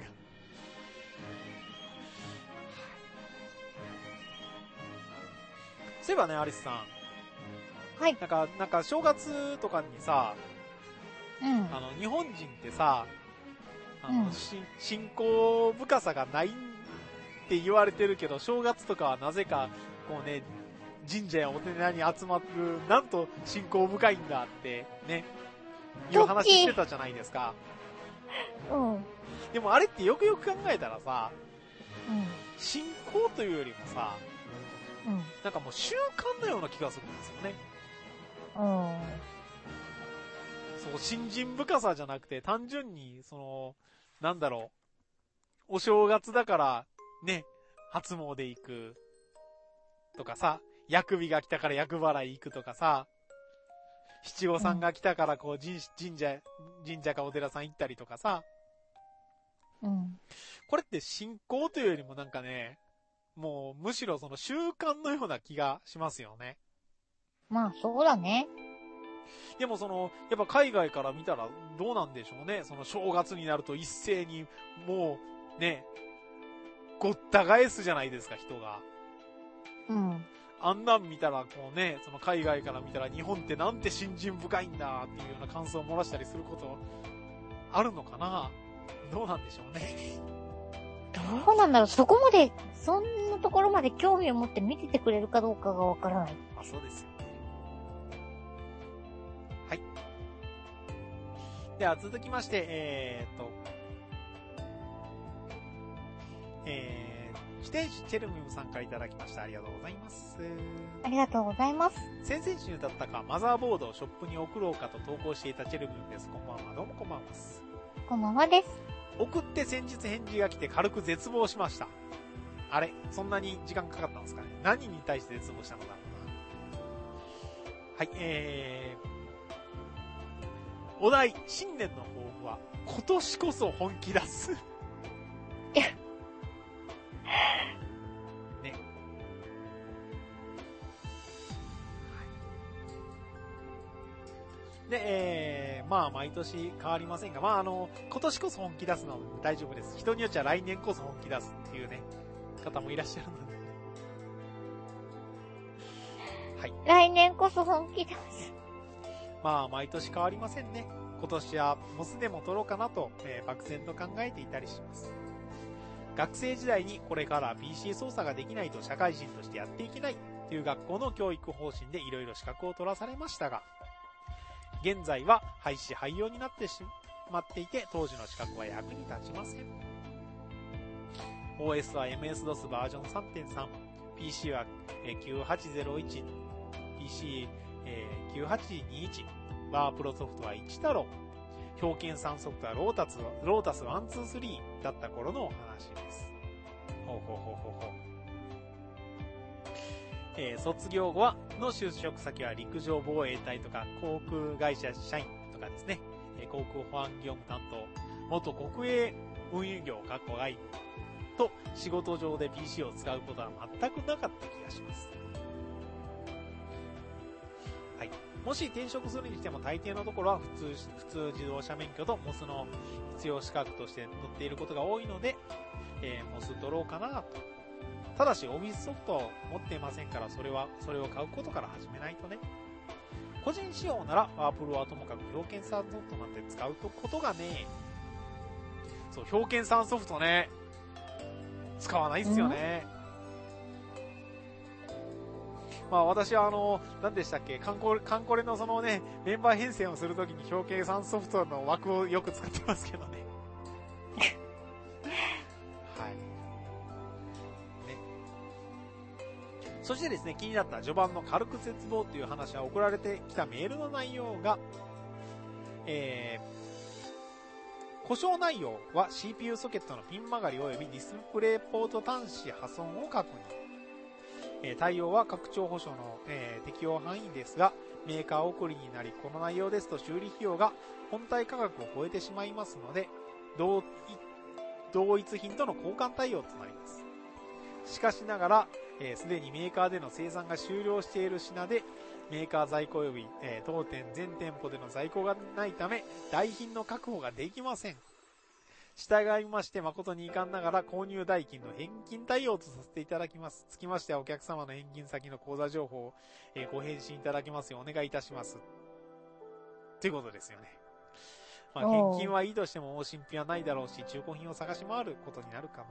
そういえばね、アリスさん。 はい。 なんか、なんか正月とかにさ、 うん。 あの、日本人ってさ、あの、 うん、 信仰深さがないって言われてるけど、正月とかはなぜか、こうね、神社やお寺に集まる、なんと信仰深いんだって、ね、いう話してたじゃないですか。 うん。 でもあれってよくよく考えたらさ、 うん。 信仰というよりもさ、 うん。 なんかもう習慣のような気がするんですよね。 うん。 そう、信心深さじゃなくて、単純に、その、なんだろう、お正月だから、ね、初詣行く、とかさ、厄日が来たから厄払い行くとかさ、七五三が来たからこう神、神社、神社かお寺さん行ったりとかさ、 うん。 これって信仰というよりもなんかね、もうむしろその習慣のような気がしますよね。 まあ、そうだね。 でもその、やっぱ海外から見たらどうなんでしょうね。その正月になると一斉にもうね、ごった返すじゃないですか、人が。 うん。 あんなん見たら、こうね、その海外から見たら日本ってなんて信心深いんだっていうような感想を漏らしたりすることあるのかな？どうなんでしょうね。 どうなんだろう、そこまで、そんなところまで興味を持って見ててくれるかどうかがわからない。 あ、そうですよね。はい。では続きまして、えーっと、えー、自転車チェルミムさんからいただきました。ありがとうございます。 ありがとうございます。 先々週だったか、マザーボードをショップに送ろうかと投稿していたチェルミムです。こんばんは。どうもこんばんはです。 こんばんはです。 送って先日返事が来て軽く絶望しました。あれ、そんなに時間かかったんですかね。何に対して絶望したのだろうな。はい、えー、お題、新年の抱負は、今年こそ本気出す。ね。で、えー、まあ、毎年変わりませんが、まあ、あの、今年こそ本気出すのは大丈夫です。人によっちゃ来年こそ本気出すっていうね、方もいらっしゃるので。はい。 来年こそ本気出す。 まあ、毎年変わりませんね。今年はモスでも取ろうかなと、えー、漠然と考えていたりします。学生時代にこれから ピーシー 操作ができないと社会人としてやっていけないという学校の教育方針でいろいろ資格を取らされましたが、現在は廃止廃用になってしまっていて、当時の資格は役に立ちません。オーエス は エムエスドス バージョン さんてんさん、ピーシー はきゅうはちゼロいち、ピーシーきゅうはちにいち、ワープロソフトはいち太郎、表剣さんソフトはロータス、ロータスいち、に、さんだった頃のお話です。ほうほうほうほうほう。えー、卒業後はの就職先は陸上防衛隊とか航空会社社員とかですね、えー、航空保安業務担当、元国営運輸業かっこ外と仕事上で ピーシー を使うことは全くなかった気がします。はい。もし転職するにしても大抵のところは普通、普通自動車免許と モス の必要資格として載っていることが多いので、えー、モス 取ろうかなと。ただし、オフィスソフトを持っていませんから、それは、それを買うことから始めないとね。個人仕様なら、ワープロはともかく、表剣さんソフトなんて使うことがね、そう、表剣さんソフトね、使わないっすよね。まあ私はあの、何でしたっけ、カンコレ、カンコレのそのね、メンバー編成をするときに表剣さんソフトの枠をよく使ってますけどね。はい。ね。そしてですね、気になった序盤の軽く絶望という話は送られてきたメールの内容が、えー、故障内容は シーピーユー ソケットのピン曲がり及びディスプレイポート端子破損を確認。 えー、対応は拡張保証の、えー、適用範囲ですが、メーカー送りになり、この内容ですと修理費用が本体価格を超えてしまいますので、同、同一品との交換対応となります。しかしながら、えー、すでにメーカーでの生産が終了している品で、メーカー在庫及び、えー、当店全店舗での在庫がないため、代品の確保ができません。従いまして誠に遺憾ながら購入代金の返金対応とさせていただきます。つきましてはお客様の返金先の口座情報を、えー、ご返信いただけますようお願いいたします。ということですよね。まあ、返金はいいとしてももう新品はないだろうし、中古品を探し回ることになるかな。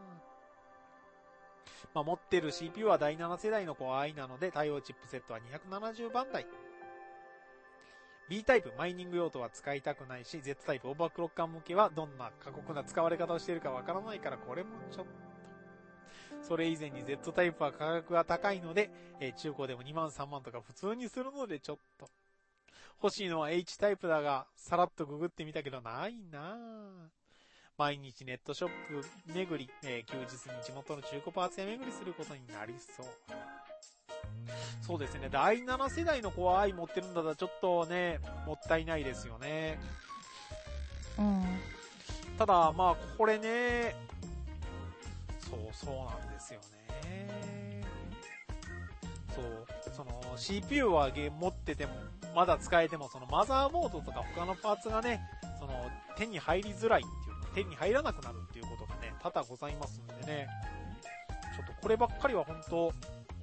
まあ、持ってる シーピーユー はだいなな世代の Core アイ なので、対応チップセットはにひゃくななじゅうばん台。B タイプ、マイニング用途は使いたくないし、Z タイプ、オーバークロッカー向けはどんな過酷な使われ方をしているかわからないから、これもちょっと。それ以前に Z タイプは価格が高いので、えー、中古でもにまんさんまんとか普通にするのでちょっと。欲しいのは H タイプだが、さらっとググってみたけどないなぁ。毎日ネットショップ巡り、えー、休日に地元の中古パーツ屋巡りすることになりそう。そうですね。だいなな世代のCore アイ持ってるんだったらちょっとね、もったいないですよね。 うん。 ただ、まあ、これね、そう、そうなんですよね。そう、その シーピーユー は持ってても、まだ使えても、そのマザーボードとか他のパーツがね、その手に入りづらいっていう、手に入らなくなるっていうことがね、多々ございますんでね、ちょっとこればっかりは本当、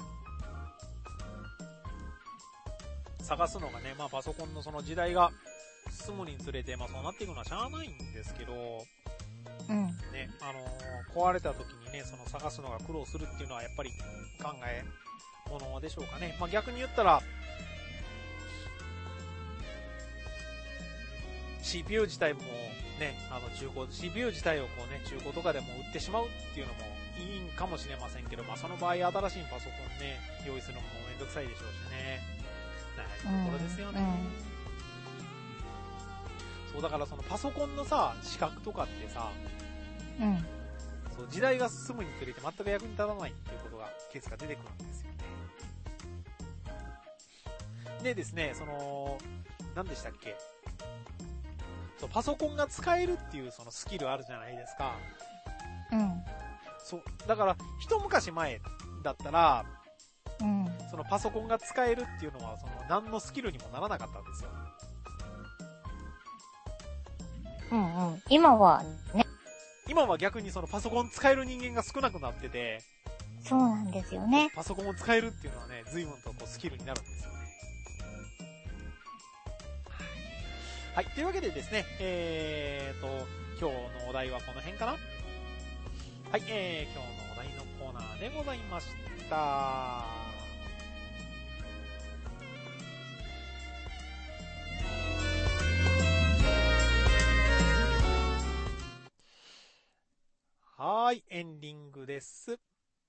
探すのがね、まあパソコンのその時代が進むにつれて、まあそうなっていくのはしゃあないんですけど、 うん。 ね、あのー、壊れた時にね、その探すのが苦労するっていうのはやっぱり考えものでしょうかね。まあ逆に言ったら、シーピーユー 自体もね、あの中古、シーピーユー 自体をこうね、中古とかでも売ってしまうっていうのもいいんかもしれませんけど、まあその場合新しいパソコンね、用意するのもめんどくさいでしょうしね。ないところですよね。うんうん、そう、だからそのパソコンのさ、資格とかってさ、 うん。 そう時代が進むにつれて全く役に立たないっていうことが、ケースが出てくるんですよね。でですね、その、何でしたっけ？そう、パソコンが使えるっていうそのスキルあるじゃないですか。 うん。 そう、だから一昔前だったら、 うん、 そのパソコンが使えるっていうのはその何のスキルにもならなかったんですよ。 うんうん。今はね。 今は逆にそのパソコン使える人間が少なくなってて。 そうなんですよね。 パソコンを使えるっていうのはね、随分とこうスキルになるんですよね。はい。というわけでですね、えーと、今日のお題はこの辺かな？はい、えー、今日のお題のコーナーでございました。はーい、エンディングです。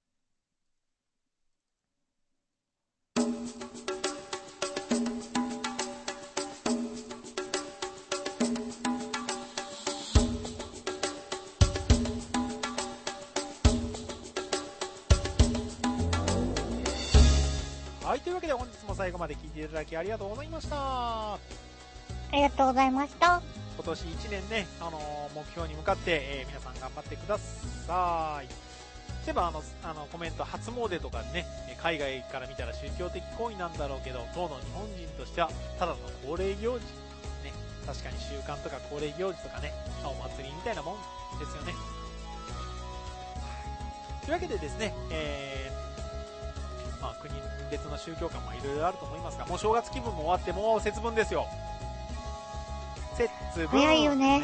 はい、というわけで本日も最後まで聞いていただきありがとうございました。 ありがとうございました。 今年いちねんね、あのー、目標に向かって、えー、皆さん頑張ってください。例えばあの、あの、コメント、初詣とかね、海外から見たら宗教的行為なんだろうけど、当の日本人としては、ただの恒例行事。ね、確かに習慣とか恒例行事とかね、お祭りみたいなもんですよね。というわけでですね、えー、まあ、国別の宗教観もいろいろあると思いますが、もう正月気分も終わって、もう節分ですよ。節分。 早いよね。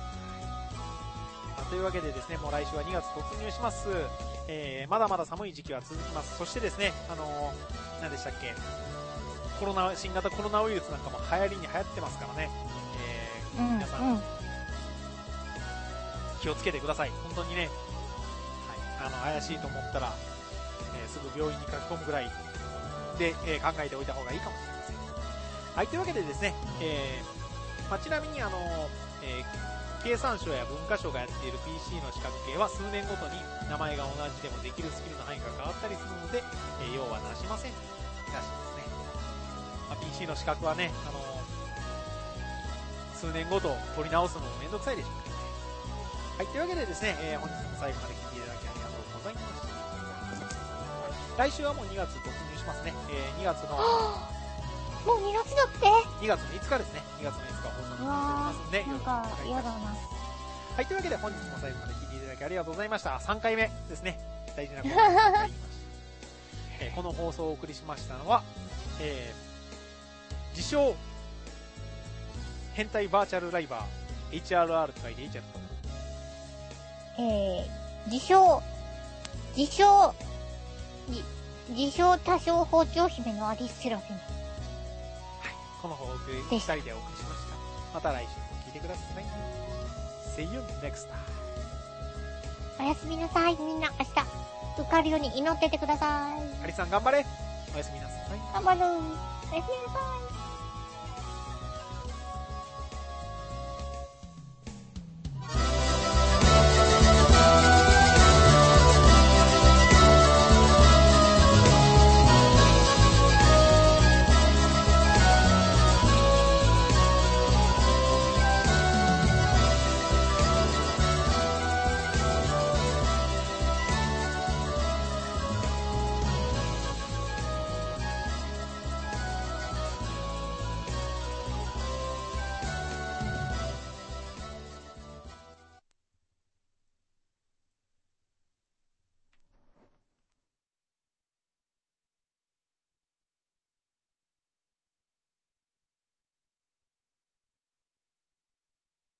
というわけでですね、もう来週はにがつ突入します。えー、まだまだ寒い時期は続きます。そしてですね、あのー、何でしたっけ、コロナ、新型コロナウイルスなんかも流行りに流行ってますからね、えー、皆さん、うんうん、気をつけてください。本当にね、はい、あの、怪しいと思ったら、えー、すぐ病院に書き込むぐらいで、えー、考えておいた方がいいかもしれません。はい、というわけでですね、えー、まあ、ちなみにあのー、 えー、経産省や文科省がやっている ピーシー の資格系は数年ごとに名前が同じでもできるスキルの範囲が変わったりするので、えー、要はなしませんらしいですね。まあ、ピーシー の資格はね、あのー、数年ごと取り直すのもめんどくさいでしょうからね。はい、というわけでですね、えー、本日も最後まで聞いていただきありがとうございました。来週はもうにがつ突入しますね。えー、にがつのもうにがつだって。 にがつのいつかですね。にがつのいつか放送になっておりますので、よろしくお願いします。 嫌だな。 はい、というわけで本日も最後まで聞いていただきありがとうございました。さんかいめですね。大事なことになりました。えー、この放送をお送りしましたのは、えー、自称、変態バーチャルライバー、エイチアールアール と書いて エイチアール と。 えー、自称、自称、自称多少包丁姫のアリスセラフィン。はい、 この放送をふたりでお送りしました。また来週も聞いてください。See you next time. おやすみなさい。みんな明日受かるように祈っててください。 アリさん頑張れ。おやすみなさい。 頑張る。おやすみなさい。